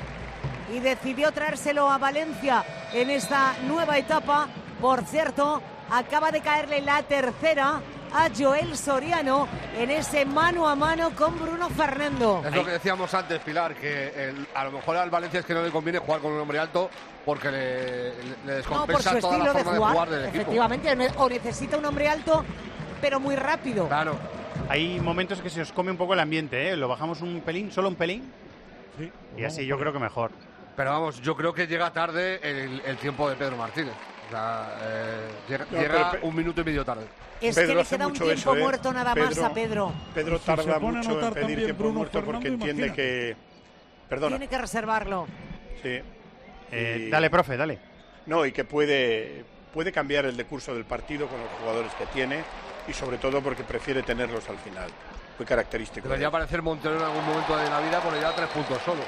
y decidió traérselo a Valencia en esta nueva etapa. Por cierto, acaba de caerle la tercera a Joel Soriano en ese mano a mano con Bruno Fernando. Es lo que decíamos antes, Pilar, que a lo mejor al Valencia es que no le conviene jugar con un hombre alto porque le descompensa toda la forma de jugar del equipo. Efectivamente, o necesita un hombre alto, pero muy rápido. Claro. Hay momentos que se os come un poco el ambiente, ¿eh? Lo bajamos un pelín, solo un pelín. Sí. Y así yo creo que mejor. Pero vamos, yo creo que llega tarde el tiempo de Pedro Martínez. O sea, llega 1 minuto y medio tarde. Es Pedro que le queda un tiempo muerto nada más a Pedro. Pedro tarda mucho en pedir tiempo muerto porque entiende que... Perdona. Tiene que reservarlo. Sí. Dale, profe, dale. No, y que puede cambiar el decurso del partido con los jugadores que tiene y sobre todo porque prefiere tenerlos al final. Muy característico. Debería aparecer Montero en algún momento de la vida porque ya 3 puntos solo.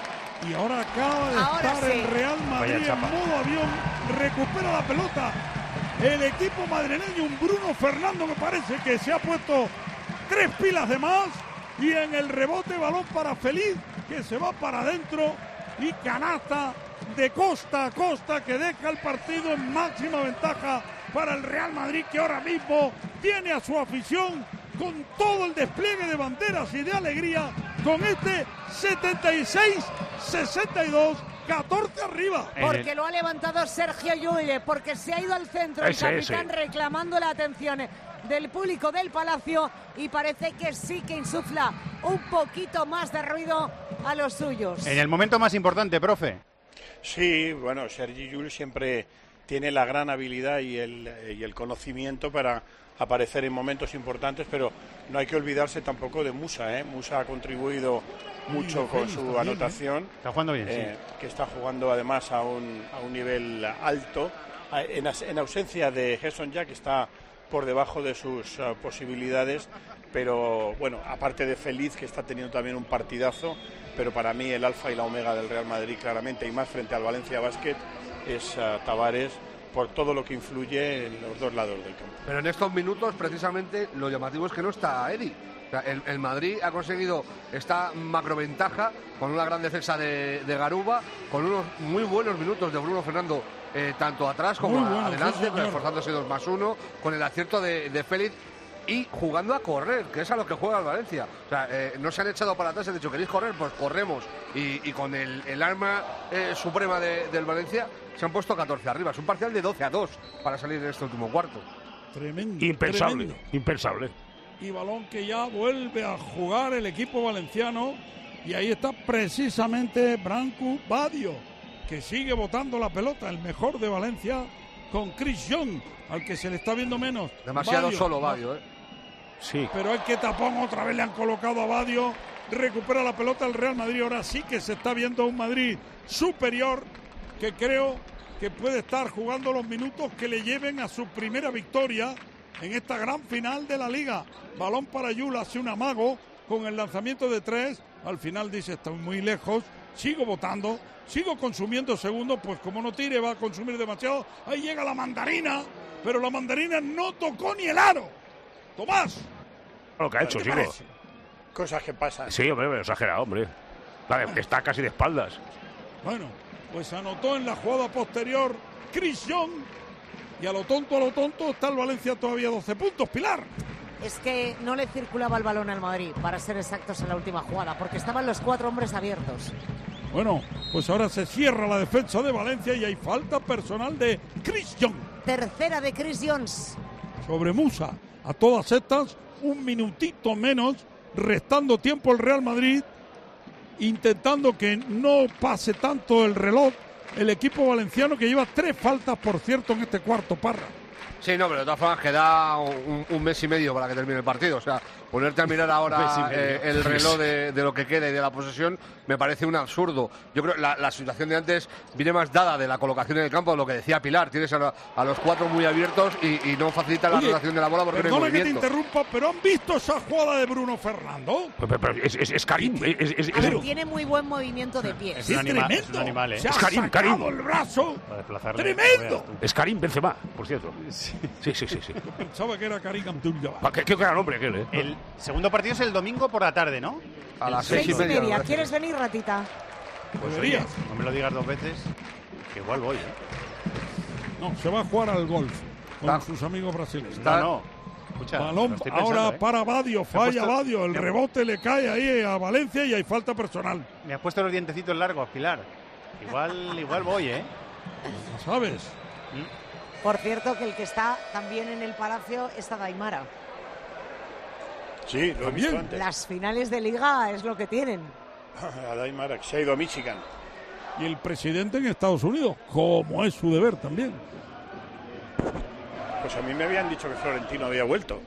Y ahora acaba de estar el Real Madrid en modo avión. Recupera la pelota el equipo madrileño. Un Bruno Fernando me parece que se ha puesto 3 pilas de más. Y en el rebote, balón para Feliz, que se va para adentro. Y canasta de costa a costa que deja el partido en máxima ventaja para el Real Madrid, que ahora mismo tiene a su afición con todo el despliegue de banderas y de alegría, con este 76-62, 14 arriba. Porque lo ha levantado Sergio Llull, porque se ha ido al centro el capitán reclamando la atención del público del Palacio y parece que sí que insufla un poquito más de ruido a los suyos. En el momento más importante, profe. Sí, bueno, Sergi Llull siempre tiene la gran habilidad y el conocimiento para aparecer en momentos importantes, pero no hay que olvidarse tampoco de Musa, Musa ha contribuido mucho con su anotación. Está jugando bien, que está jugando además a un nivel alto, en ausencia de Gerson Jack, que está por debajo de sus posibilidades, pero bueno, aparte de Feliz, que está teniendo también un partidazo, pero para mí el alfa y la omega del Real Madrid claramente, y más frente al Valencia Basket, es Tavares, por todo lo que influye en los dos lados del campo. Pero en estos minutos, precisamente, lo llamativo es que no está Edi. O sea, el Madrid ha conseguido esta macroventaja con una gran defensa de Garuba, con unos muy buenos minutos de Bruno Fernando, tanto atrás como adelante, reforzándose 2+1, con el acierto de Félix. y jugando a correr, que es a lo que juega el Valencia. O sea, no se han echado para atrás, han dicho, ¿queréis correr? Pues corremos. Y con el arma suprema del Valencia se han puesto 14 arriba. Es un parcial de 12-2 para salir en este último cuarto. Tremendo. Impensable. Y balón que ya vuelve a jugar el equipo valenciano. Y ahí está precisamente Branco Badio, que sigue botando la pelota, el mejor de Valencia, con Chris Young, al que se le está viendo menos. Demasiado solo Badio, Sí. Pero es que tapón otra vez le han colocado a Badio. Recupera la pelota el Real Madrid. Ahora sí que se está viendo un Madrid superior, que creo que puede estar jugando los minutos que le lleven a su primera victoria en esta gran final de la Liga. Balón para Yul, hace un amago con el lanzamiento de 3. Al final dice, estoy muy lejos, sigo votando, sigo consumiendo segundos, pues como no tire va a consumir demasiado. Ahí llega la mandarina, pero la mandarina no tocó ni el aro. Tomás. Lo que ha hecho, chico. Cosas que pasan. Sí, hombre, exagerado, hombre. Está casi de espaldas. Bueno, pues anotó en la jugada posterior Chris Young. Y a lo tonto está el Valencia todavía 12 puntos, Pilar. Es que no le circulaba el balón al Madrid, para ser exactos, en la última jugada, porque estaban los 4 hombres abiertos. Bueno, pues ahora se cierra la defensa de Valencia y hay falta personal de Chris Young. Tercera de Chris Jones. Sobre Musa. A todas estas, un minutito menos, restando tiempo el Real Madrid, intentando que no pase tanto el reloj el equipo valenciano, que lleva 3 faltas, por cierto, en este cuarto, Parra. Sí, no, pero de todas formas queda un mes y medio para que termine el partido. O sea, ponerte a mirar ahora el reloj de lo que queda y de la posesión me parece un absurdo. Yo creo que la situación de antes viene más dada de la colocación en el campo, de lo que decía Pilar. Tienes a los 4 muy abiertos y no facilita la rotación de la bola porque no hay movimiento. Perdona que te interrumpa, pero ¿han visto esa jugada de Bruno Fernando? Pero es Karim. A ver, tiene muy buen movimiento de pies. Es tremendo. Es un animal, ¿eh? Se ha Karim. sacado el brazo. Tremendo. Es Karim Benzema, por cierto. Sí. Pensaba que era Karim Abdul-Jabbar. Qué gran hombre aquel, ¿eh? El segundo partido es el domingo por la tarde, ¿no? A las 6:30. ¿Quieres venir, ratita? Pues deberías. No me lo digas 2 veces, que igual voy, ¿eh? No, se va a jugar al golf con sus amigos brasileños. No. Escucha, balón ahora para Badio, falla Badio, el rebote le cae ahí a Valencia y hay falta personal. Me has puesto los dientecitos largos, Pilar. Igual voy, ¿eh? ¿Lo sabes? Por cierto, que el que está también en el Palacio es Daimara. Sí, lo he visto antes. Las finales de Liga es lo que tienen. Daimara, que se ha ido a Michigan. Y el presidente en Estados Unidos, como es su deber también. Pues a mí me habían dicho que Florentino había vuelto.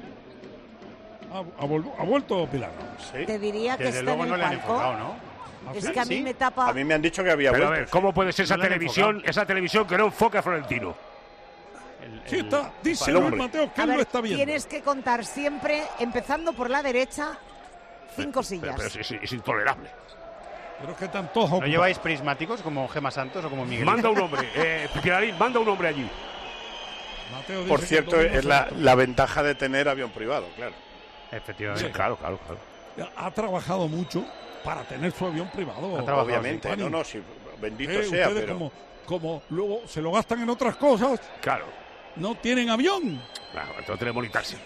¿Ha vuelto Pilar? Sí. Te diría que desde está luego en no el le han palco. enfocado, ¿no? Es que a mí me tapa. A mí me han dicho que había Pero vuelto. a ver, ¿cómo puede ser esa No le han televisión que no enfoca a Florentino? Sí está, dice Luis Mateo que A él lo ver, está viendo. tienes que contar siempre, empezando por la derecha, 5 sillas. Pero es intolerable. Pero es que están todos ¿No lleváis prismáticos como Gema Santos o como Miguel? Manda un hombre, Pilarín, manda un hombre allí. Mateo Por dice cierto, que es la ventaja de tener avión privado, claro. Efectivamente. Sí, claro. ha trabajado mucho para tener su avión privado. Obviamente, sí, bendito sea, ustedes pero... como luego se lo gastan en otras cosas, claro, no tienen avión. Claro, entonces tenemos ni taxi.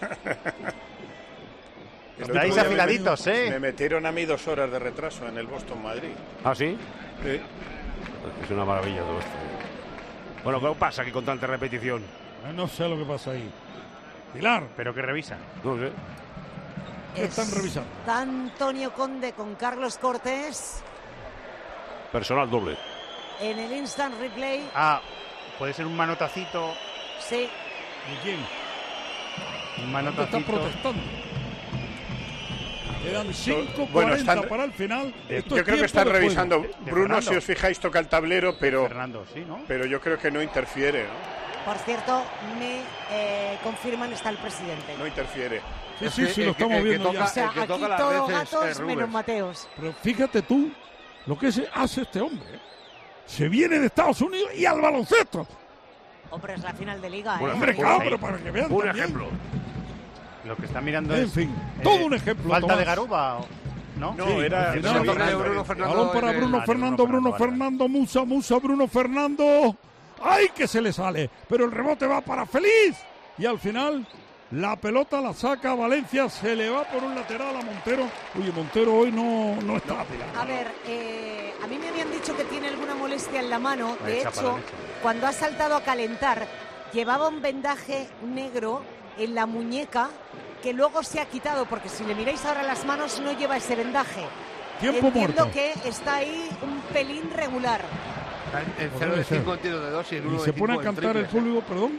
Estáis afiladitos, ¿eh? Me metieron a mí 2 horas de retraso en el Boston-Madrid. ¿Ah, sí? Sí. Es una maravilla todo esto. Bueno, ¿qué pasa aquí con tanta repetición? No sé lo que pasa ahí. Pilar. ¿Pero qué revisan? No sé. ¿Qué están revisando? Está Antonio Conde con Carlos Cortés Personal doble. en el instant replay. Puede ser un manotacito. Sí. ¿De quién? Un manotacito. Están protestando. Quedan 5:40 Bueno, para el final. Yo creo que están revisando. Bruno, si os fijáis, toca el tablero, pero Fernando, sí, ¿no? Pero yo creo que no interfiere, ¿no? Por cierto, me confirman está el presidente. No interfiere. Sí, lo estamos viendo ya. O sea, aquí todos gatos menos Mateos. Pero fíjate tú lo que hace este hombre. Se viene de Estados Unidos y al baloncesto. Hombre, es la final de Liga, Bueno, Hombre, claro, pero para que vean un también. ejemplo. Lo que están mirando En es... fin, todo un ejemplo. ¿Falta Tomás. de Garuba? ¿No? No, Sí, era al final, Bruno Fernando. balón para Bruno Fernando, Musa, Bruno Fernando. ¡Ay, que se le sale! Pero el rebote va para Feliz. Y al final La pelota la saca Valencia, se le va por un lateral a Montero. Oye, Montero hoy no está. A ver, a mí me habían dicho que tiene alguna molestia en la mano. De hecho, cuando ha saltado a calentar, llevaba un vendaje negro en la muñeca que luego se ha quitado, porque si le miráis ahora las manos no lleva ese vendaje. Tiempo Entiendo muerto. que está ahí un pelín regular. En 0 de 5 en tiro de 2 y en 1 Y de se 5 pone a en cantar el triples, público, perdón.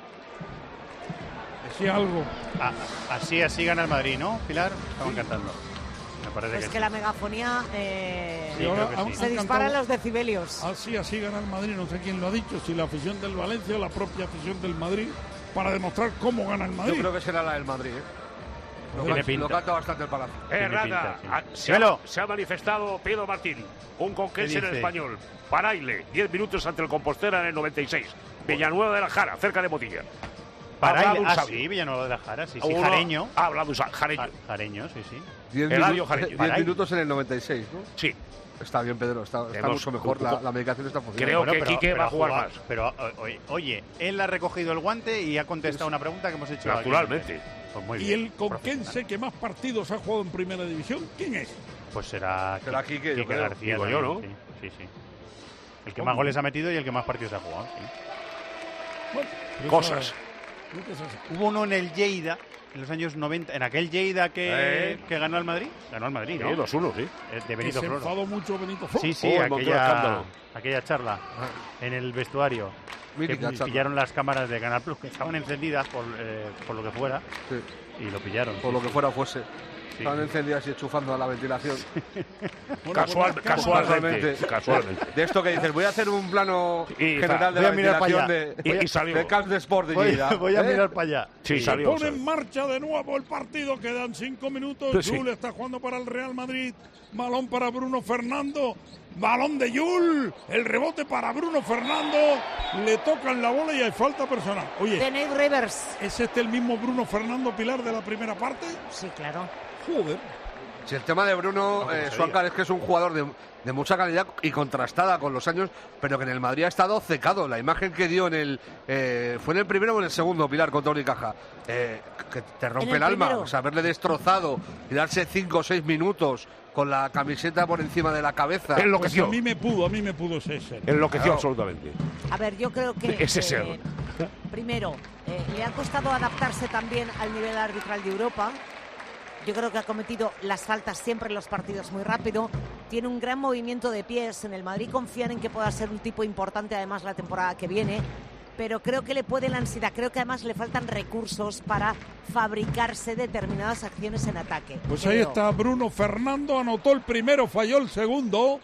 Decía algo. Así gana el Madrid, ¿no, Pilar? Estaban cantando. Me parece Es que que la megafonía Sí, ahora creo que sí. se disparan los decibelios. Así gana el Madrid, no sé quién lo ha dicho, si la afición del Valencia o la propia afición del Madrid, para demostrar cómo gana el Madrid. Yo creo que será la del Madrid, ¿eh? Lo canta bastante el Palacio. Rada, se ha manifestado Pedro Martín, un conquense en el Español. Paraile, 10 minutos ante el Compostela en el 96. Villanueva de la Jara, cerca de Motilla. Paraile, sí, Villanueva de la Jara, sí, Jareño. Ha hablado Jareño. Jareño, sí. 10 minutos en el 96, ¿no? Sí. Está bien, Pedro, está mucho mejor, la medicación está funcionando. Creo que Quique va a jugar más. Pero, oye, él ha recogido el guante y ha contestado una pregunta que hemos hecho. Naturalmente. Pues muy ¿Y bien, el conquense que más partidos ha jugado en Primera División? ¿Quién es? Pues será Quique, Quique García. Digo yo, ¿no? Sí. El que más goles ha metido y el que más partidos ha jugado, sí. Bueno, Cosas. Hubo uno en el Lleida, en los años 90, en aquel Lleida que ganó al Madrid. Ganó al Madrid, ¿no? 2-1, sí. De Benito se Floro. enfadó mucho Benito Floro. Sí, aquella charla en el vestuario. Mítica que charla. pillaron las cámaras de Canal Plus, que estaban encendidas por lo que fuera, y lo pillaron. Por lo que fuera fuese. Estaban encendidas y enchufando a la ventilación. Casualmente. De esto que dices, voy a hacer un plano general de voy la a mirar para ventilación allá. de salió. Camps de Sport de Lleida. Voy a mirar para allá. Sí, Se salió. pone en marcha de nuevo el partido, quedan 5 minutos. Sí. Jul está jugando para el Real Madrid. Balón para Bruno Fernando. Balón de Jul. El rebote para Bruno Fernando. Le tocan la bola y hay falta personal. Oye, De Nate Rivers. ¿es este el mismo Bruno Fernando Pilar de la primera parte? Sí, claro. Joder. Si el tema de Bruno Suárez es que es un jugador de mucha calidad y contrastada con los años, pero que en el Madrid ha estado secado. La imagen que dio fue en el primero o en el segundo, Pilar, contra Unicaja, que te rompe el alma. primero. O sea, haberle destrozado y darse 5 o 6 minutos con la camiseta por encima de la cabeza. Enloqueció. Pues a mí me pudo ese ser. Enloqueció absolutamente. A ver, yo creo que Ese ser. primero, le ha costado adaptarse también al nivel arbitral de Europa. Yo creo que ha cometido las faltas siempre en los partidos muy rápido. Tiene un gran movimiento de pies. En el Madrid confían en que pueda ser un tipo importante además la temporada que viene. Pero creo que le puede la ansiedad. Creo que además le faltan recursos para fabricarse determinadas acciones en ataque. Pues ahí está Bruno Fernando, anotó el primero, falló el segundo,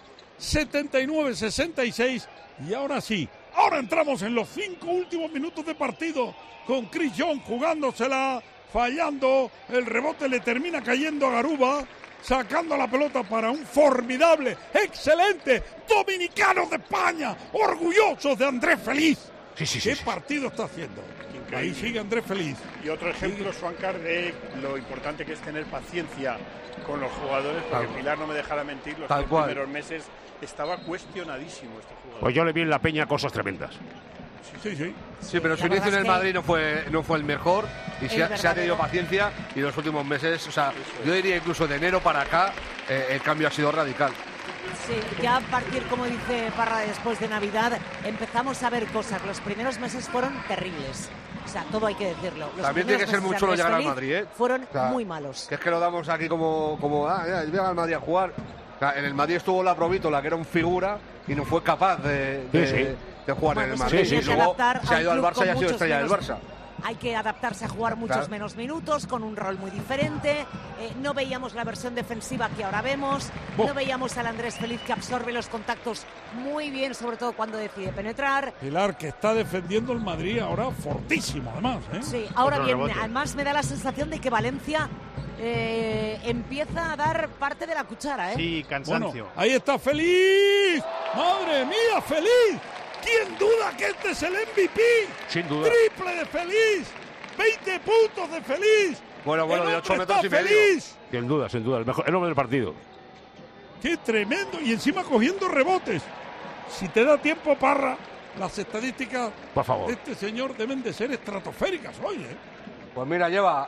79-66 y ahora sí, ahora entramos en los 5 últimos minutos de partido con Chris John jugándosela, fallando, el rebote le termina cayendo a Garuba, sacando la pelota para un formidable, excelente dominicano de España, orgullosos de Andrés Feliz. ¿Qué partido está haciendo? Ahí sigue Andrés Feliz. Y otro ejemplo, Suancar, de lo importante que es tener paciencia con los jugadores, porque Pilar no me dejará mentir, los 3 primeros meses estaba cuestionadísimo este jugador. Pues yo le vi en la Peña cosas tremendas. Sí, pero su inicio en el Madrid no fue el mejor y se ha tenido paciencia y los últimos meses, o sea, yo diría incluso de enero para acá, el cambio ha sido radical. Sí, ya a partir, como dice Parra, después de Navidad, empezamos a ver cosas. Los primeros meses fueron terribles. O sea, todo hay que decirlo. También tiene que ser muy chulo llegar al Madrid, ¿eh? Fueron muy malos. Que es que lo damos aquí como llega al Madrid a jugar. O sea, en el Madrid estuvo la Provítola, que era un figura, y no fue capaz de jugar en el Madrid. Y luego se ha ido al Barça y ha sido estrella del Barça. Hay que adaptarse a jugar muchos menos minutos, con un rol muy diferente. No veíamos la versión defensiva que ahora vemos. No veíamos al Andrés Feliz, que absorbe los contactos muy bien, sobre todo cuando decide penetrar. Pilar, que está defendiendo el Madrid ahora fortísimo, además. Sí, ahora bien, además me da la sensación de que Valencia empieza a dar parte de la cuchara. Sí, cansancio. Bueno, ahí está Feliz. ¡Madre mía, Feliz! ¿Quién duda que este es el MVP? Sin duda. Triple de Feliz. 20 puntos de Feliz. Bueno, de 8 metros y medio. Feliz. Sin duda, el hombre del partido. ¡Qué tremendo! Y encima cogiendo rebotes. Si te da tiempo, Parra, las estadísticas por favor de este señor deben de ser estratosféricas hoy, Pues mira, lleva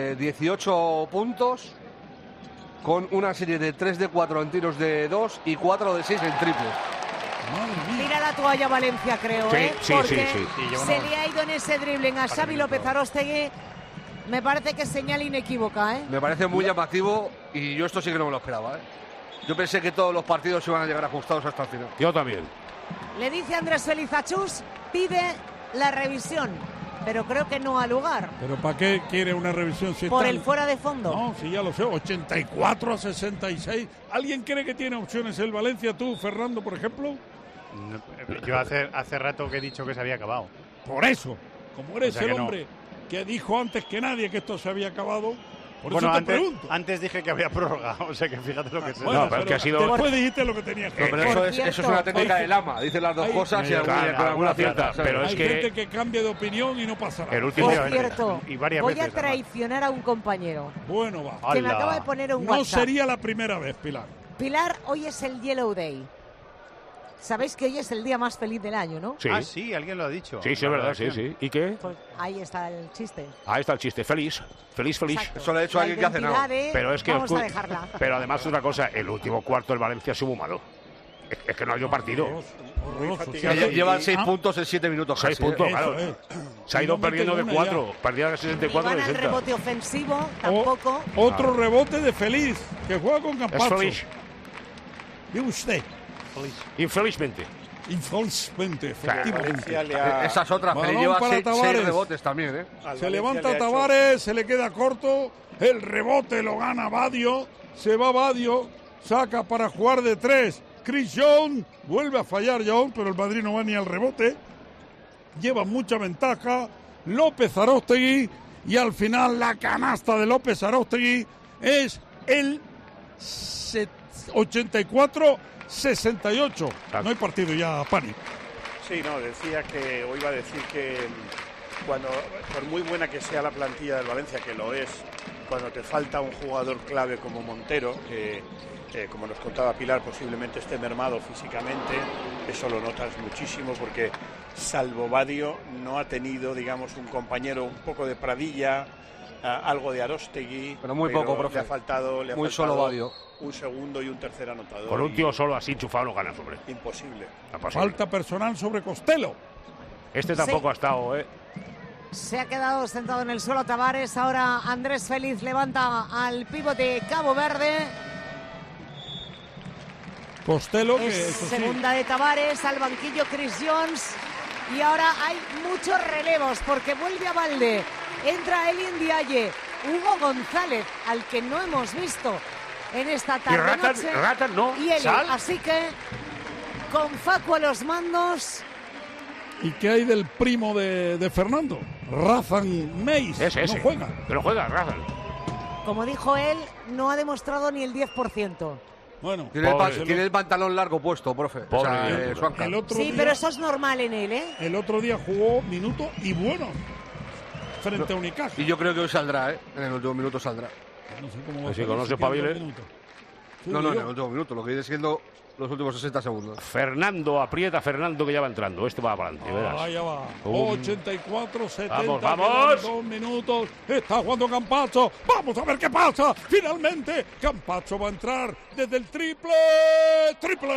18 puntos con una serie de 3 de 4 en tiros de 2 y 4 de 6 en triples. Tira la toalla Valencia, creo, Sí, ¿eh? sí, Porque sí. se le ha ido en ese dribbling a Xavi López Aróstegui. Me parece que es señal inequívoca, ¿eh? Me parece muy llamativo y yo esto sí que no me lo esperaba, ¿eh? Yo pensé que todos los partidos iban a llegar ajustados hasta el final. Yo también. Le dice Andrés Félix a Chus, pide la revisión, pero creo que no ha lugar. ¿Pero para qué quiere una revisión? Si Por están- el fuera de fondo. No, sí, ya lo sé, 84-66. ¿Alguien cree que tiene opciones el Valencia, tú, Fernando, por ejemplo? Yo hace rato que he dicho que se había acabado. Por eso, como eres O sea el que no. hombre que dijo antes que nadie que esto se había acabado, por Bueno, eso te antes, pregunto. antes dije que había prórroga, o sea que fíjate lo que es. Bueno, pero después dijiste lo que tenías que No, pero eso es una técnica de Lama. Dice las dos cosas y alguna cierta. pero hay es que gente que cambia de opinión y no pasa nada. el último Por cierto, y varias voy veces, a traicionar a un compañero Bueno, va. que me acaba de poner un No WhatsApp. sería la primera vez, Pilar. Pilar, hoy es el Yellow Day. Sabéis que hoy es el día más feliz del año, ¿no? Sí. Ah, sí, alguien lo ha dicho. Sí, sí, es verdad, sí, sí. ¿Y qué? Pues ahí está el chiste. Ahí está el chiste. Feliz. Exacto. Eso lo ha hecho La alguien que ha cenado. identidad de- Pero es que vamos a dejarla. Pero además otra cosa, el último cuarto del Valencia ha sido muy malo. Es que no ha habido partido. Llevan 6 puntos en 7 minutos. 6 casi, puntos, ¿eh? claro. Se ha ido perdiendo de 4. Perdía de 64 Ni de van al 60. rebote ofensivo, tampoco. Otro rebote de Feliz, que juega con Campazzo. feliz. ¿Y usted? Infelizmente. Infelizmente, efectivamente. Esa es otra. Balón Feliz lleva para 6 Tavares. rebotes también, ¿eh? Se levanta Tavares, se le queda corto, el rebote lo gana Badio, se va Badio, saca para jugar de 3. Chris Young, vuelve a fallar Young, pero el Madrid no va ni al rebote. Lleva mucha ventaja. López Aróstegui, y al final la canasta de López Aróstegui es el 84-68. No hay partido ya, Pani. Sí, no, decía que, o iba a decir que cuando, por muy buena que sea la plantilla del Valencia, que lo es, cuando te falta un jugador clave como Montero, que como nos contaba Pilar, posiblemente esté mermado físicamente, eso lo notas muchísimo porque salvo Badio no ha tenido, digamos, un compañero un poco de Pradilla, algo de Aróstegui, Pero muy poco, profe. Le ha faltado Muy solo Badio. un segundo y un tercer anotador. Con un y tío solo así enchufado no ganas, hombre. imposible. Falta personal sobre Costello. Este tampoco ha estado, ¿eh? Se ha quedado sentado en el suelo Tavares. Ahora Andrés Félix levanta al pivote Cabo Verde. Costello, que Es eso sí, segunda de Tavares, al banquillo Chris Jones. Y ahora hay muchos relevos porque vuelve a Valde. Entra Elin Diaye, Hugo González, al que no hemos visto en esta tarde-noche. Ratan no. Y Eli. Sal. Así que con Facu a los mandos. ¿Y qué hay del primo de Fernando? Razan Meis. Ese. No juega. Pero juega, Razan. Como dijo él, no ha demostrado ni el 10%. Bueno, Tiene el pantalón largo puesto, profe. O sea, Suanca. el otro Sí, día, pero eso es normal en él, ¿eh? el otro día jugó minutos y buenos frente a Unicaja. Y yo creo que hoy saldrá, ¿eh? En el último minuto saldrá. No sé cómo va a Así ser, que no si se quedan espabile. 2 minutos. No, en el último minuto. Lo que viene siendo los últimos 60 segundos. Fernando, aprieta Fernando que ya va entrando. Este va para adelante, verás. Allá va. 84-70. Vamos, quedan vamos. 2 minutos. Está jugando Campazzo. Vamos a ver qué pasa. Finalmente, Campazzo va a entrar desde el triple. ¡Triple!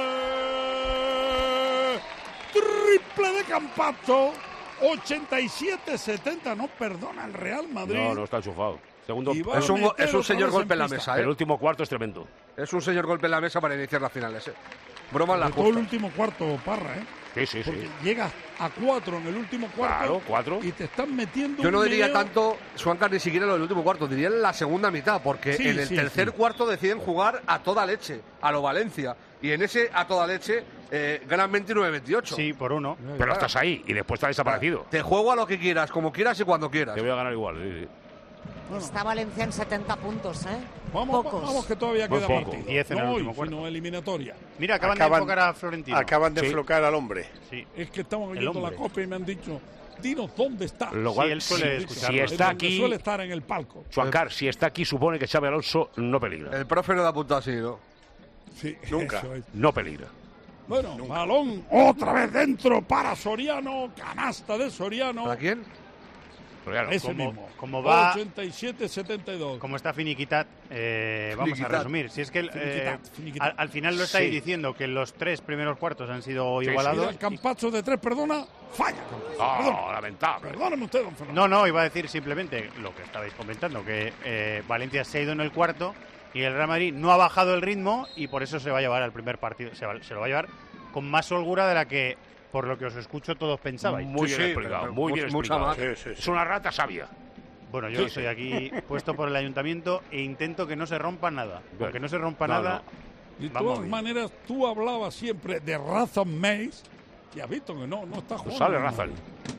¡Triple de Campazzo! 87-70. No perdona el Real Madrid. No está enchufado. Segundo. Y va Es a un meter otra señor vez golpe en la pista. mesa, El ¿eh? último cuarto es tremendo. Es un señor golpe en la mesa para iniciar las finales, ¿eh? Broma en la De todo el justa. último cuarto, Parra, ¿eh? Sí. Porque llegas a 4 en el último cuarto. Claro, 4. Y te están metiendo Yo no un diría meneo. tanto, Suanca, ni siquiera lo del último cuarto, diría en la segunda mitad, porque Sí, en el sí, tercer sí. cuarto deciden jugar a toda leche, a lo Valencia. Y en ese a toda leche ganan 29-28. Sí, por uno. Pero estás ahí y después está desaparecido. Te juego a lo que quieras, como quieras y cuando quieras. Te voy a ganar igual. Sí. Está Valencia en 70 puntos, ¿eh? Pocos. Vamos que todavía Muy queda poco. partido. 10 en el no hoy, último cuarto. sino eliminatoria. Mira, acaban de enfocar a Florentino. Acaban de Sí. enfocar al hombre. Sí. Es que estamos El oyendo la hombre. copa y me han dicho, dinos dónde está. Lo cual, él suele si escucharlo. está Donde aquí, suele estar en el palco. Suancar, si está aquí, supone que Xabi Alonso no peligra. El profe no da punto así, ¿no? Sí, Nunca. eso es. No peligra. Bueno, balón otra vez dentro para Soriano. Canasta de Soriano. ¿Para quién? Claro, ese mismo. Como va 87-72. Como está finiquitat, vamos a resumir. Si es que al final lo estáis diciendo que los 3 primeros cuartos han sido igualados. El Campazzo de 3, perdona, falla. Lamentable. Perdóname usted, don Fernando. No, iba a decir simplemente lo que estabais comentando, que Valencia se ha ido en el cuarto y el Real Madrid no ha bajado el ritmo y por eso se va a llevar al primer partido. Se lo va a llevar con más holgura de la que, por lo que os escucho, todos pensabais. Muy bien explicado, muy bien explicado. Es una rata sabia. Bueno, yo estoy aquí puesto por el ayuntamiento e intento que no se rompa nada. Porque no se rompa nada. De todas maneras, tú hablabas siempre de Razan Mace y has visto que no está jugando. No sale Razan.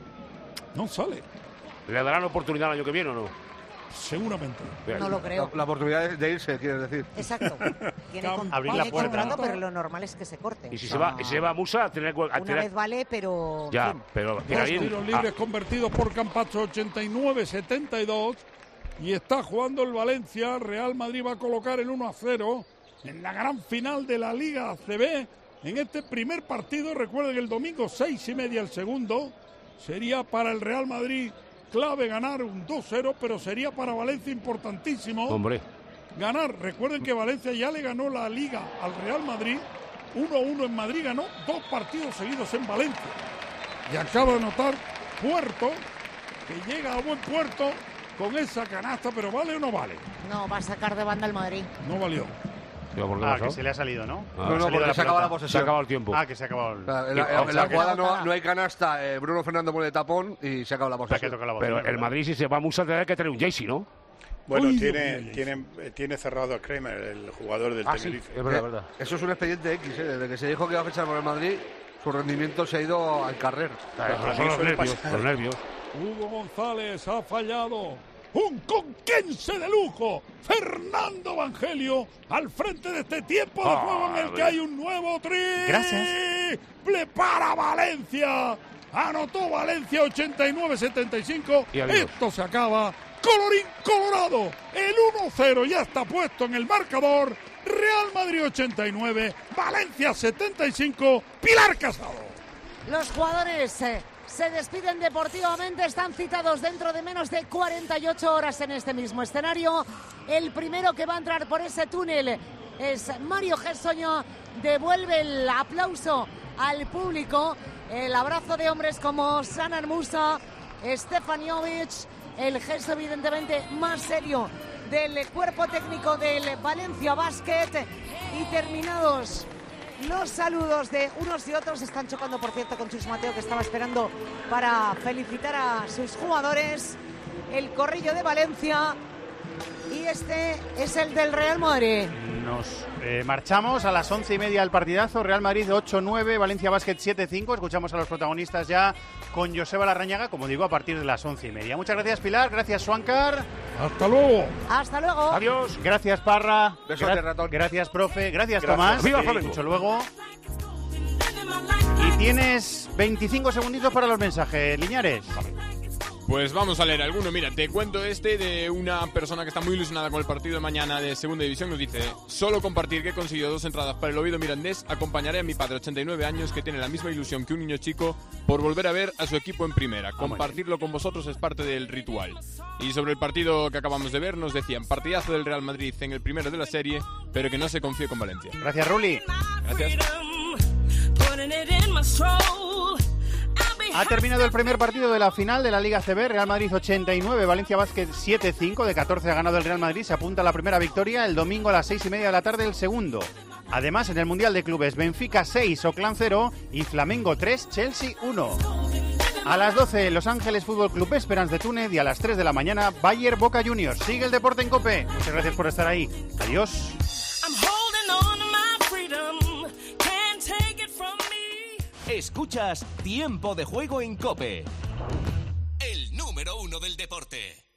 No sale. ¿Le darán oportunidad el año que viene o no? Seguramente. No lo creo. La oportunidad de irse, quieres decir. Exacto. Tiene abrir la puerta, contrato, pero lo normal es que se corte. Y si se va a Musa, una vez vale, pero... Ya, pero... Dos tiros libres convertidos por Campazzo, 89-72. Y está jugando el Valencia. Real Madrid va a colocar el 1-0 en la gran final de la Liga ACB. En este primer partido, recuerden que el domingo 6:30 el segundo. Sería para el Real Madrid clave ganar un 2-0, pero sería para Valencia importantísimo. Hombre. Ganar. Recuerden que Valencia ya le ganó la Liga al Real Madrid. 1-1 en Madrid, ganó 2 partidos seguidos en Valencia. Y acaba de anotar Puerto, que llega a buen puerto con esa canasta, pero ¿vale o no vale? No, va a sacar de banda el Madrid. No valió. Que se le ha salido, ¿no? No, porque se acaba la posesión. Se ha acabado el tiempo. Que se ha acabado En la jugada no hay canasta, Bruno Fernando pone tapón y se acaba la posesión. Pero el Madrid, si se va a Musa, tendrá que tener un Jaycee, ¿no? Bueno, tiene cerrado a Kramer, el jugador del Tenerife. Sí, es verdad. Eso es un expediente X, desde que se dijo que iba a fichar por el Madrid, su rendimiento se ha ido al carrer. Son los nervios. Hugo González ha fallado. Un conquense de lujo, Fernando Evangelio, al frente de este tiempo de juego en el que hay un nuevo triple para Valencia. Anotó Valencia 89-75. Esto se acaba. Colorín colorado. El 1-0 ya está puesto en el marcador. Real Madrid 89, Valencia 75. Pilar Casado. Los jugadores se despiden deportivamente, están citados dentro de menos de 48 horas en este mismo escenario. El primero que va a entrar por ese túnel es Mario Gersoño, devuelve el aplauso al público, el abrazo de hombres como Sanar Musa, Stefan Jovic, el gesto evidentemente más serio del cuerpo técnico del Valencia Basket, y terminados los saludos de unos y otros. Están chocando, por cierto, con Chus Mateo, que estaba esperando para felicitar a sus jugadores. El corrillo de Valencia. Y este es el del Real Madrid. Nos marchamos a las 11:30 al partidazo. Real Madrid 8-9, Valencia Basket 7-5. Escuchamos a los protagonistas ya con Joseba Larrañaga, como digo, a partir de las 11:30. Muchas gracias, Pilar. Gracias, Suancar. Hasta luego. Hasta luego. Adiós. Gracias, Parra. Besote, ratón. Gracias, profe. Gracias, Tomás. Viva Te Flamengo. escucho luego. Y tienes 25 segunditos para los mensajes, Liñares. Pues vamos a leer alguno. Mira, te cuento de una persona que está muy ilusionada con el partido de mañana de Segunda División. Nos dice: solo compartir que he conseguido 2 entradas para el Oviedo Mirandés. Acompañaré a mi padre, 89 años, que tiene la misma ilusión que un niño chico por volver a ver a su equipo en primera. Compartirlo con vosotros es parte del ritual. Y sobre el partido que acabamos de ver, nos decían: partidazo del Real Madrid en el primero de la serie, pero que no se confíe con Valencia. Gracias, Ruli. Gracias. Ha terminado el primer partido de la final de la Liga ACB. Real Madrid 89, Valencia Basket 7-5. De 14 ha ganado el Real Madrid. Se apunta a la primera victoria. El domingo a las 6:30 de la tarde el segundo. Además, en el Mundial de Clubes, Benfica 6, Oakland 0 y Flamengo 3, Chelsea 1. A las 12, Los Ángeles Fútbol Club Esperance de Túnez, y a las 3 de la mañana, Bayern Boca Juniors. Sigue el deporte en COPE. Muchas gracias por estar ahí. Adiós. Escuchas Tiempo de Juego en COPE. El número 1 del deporte.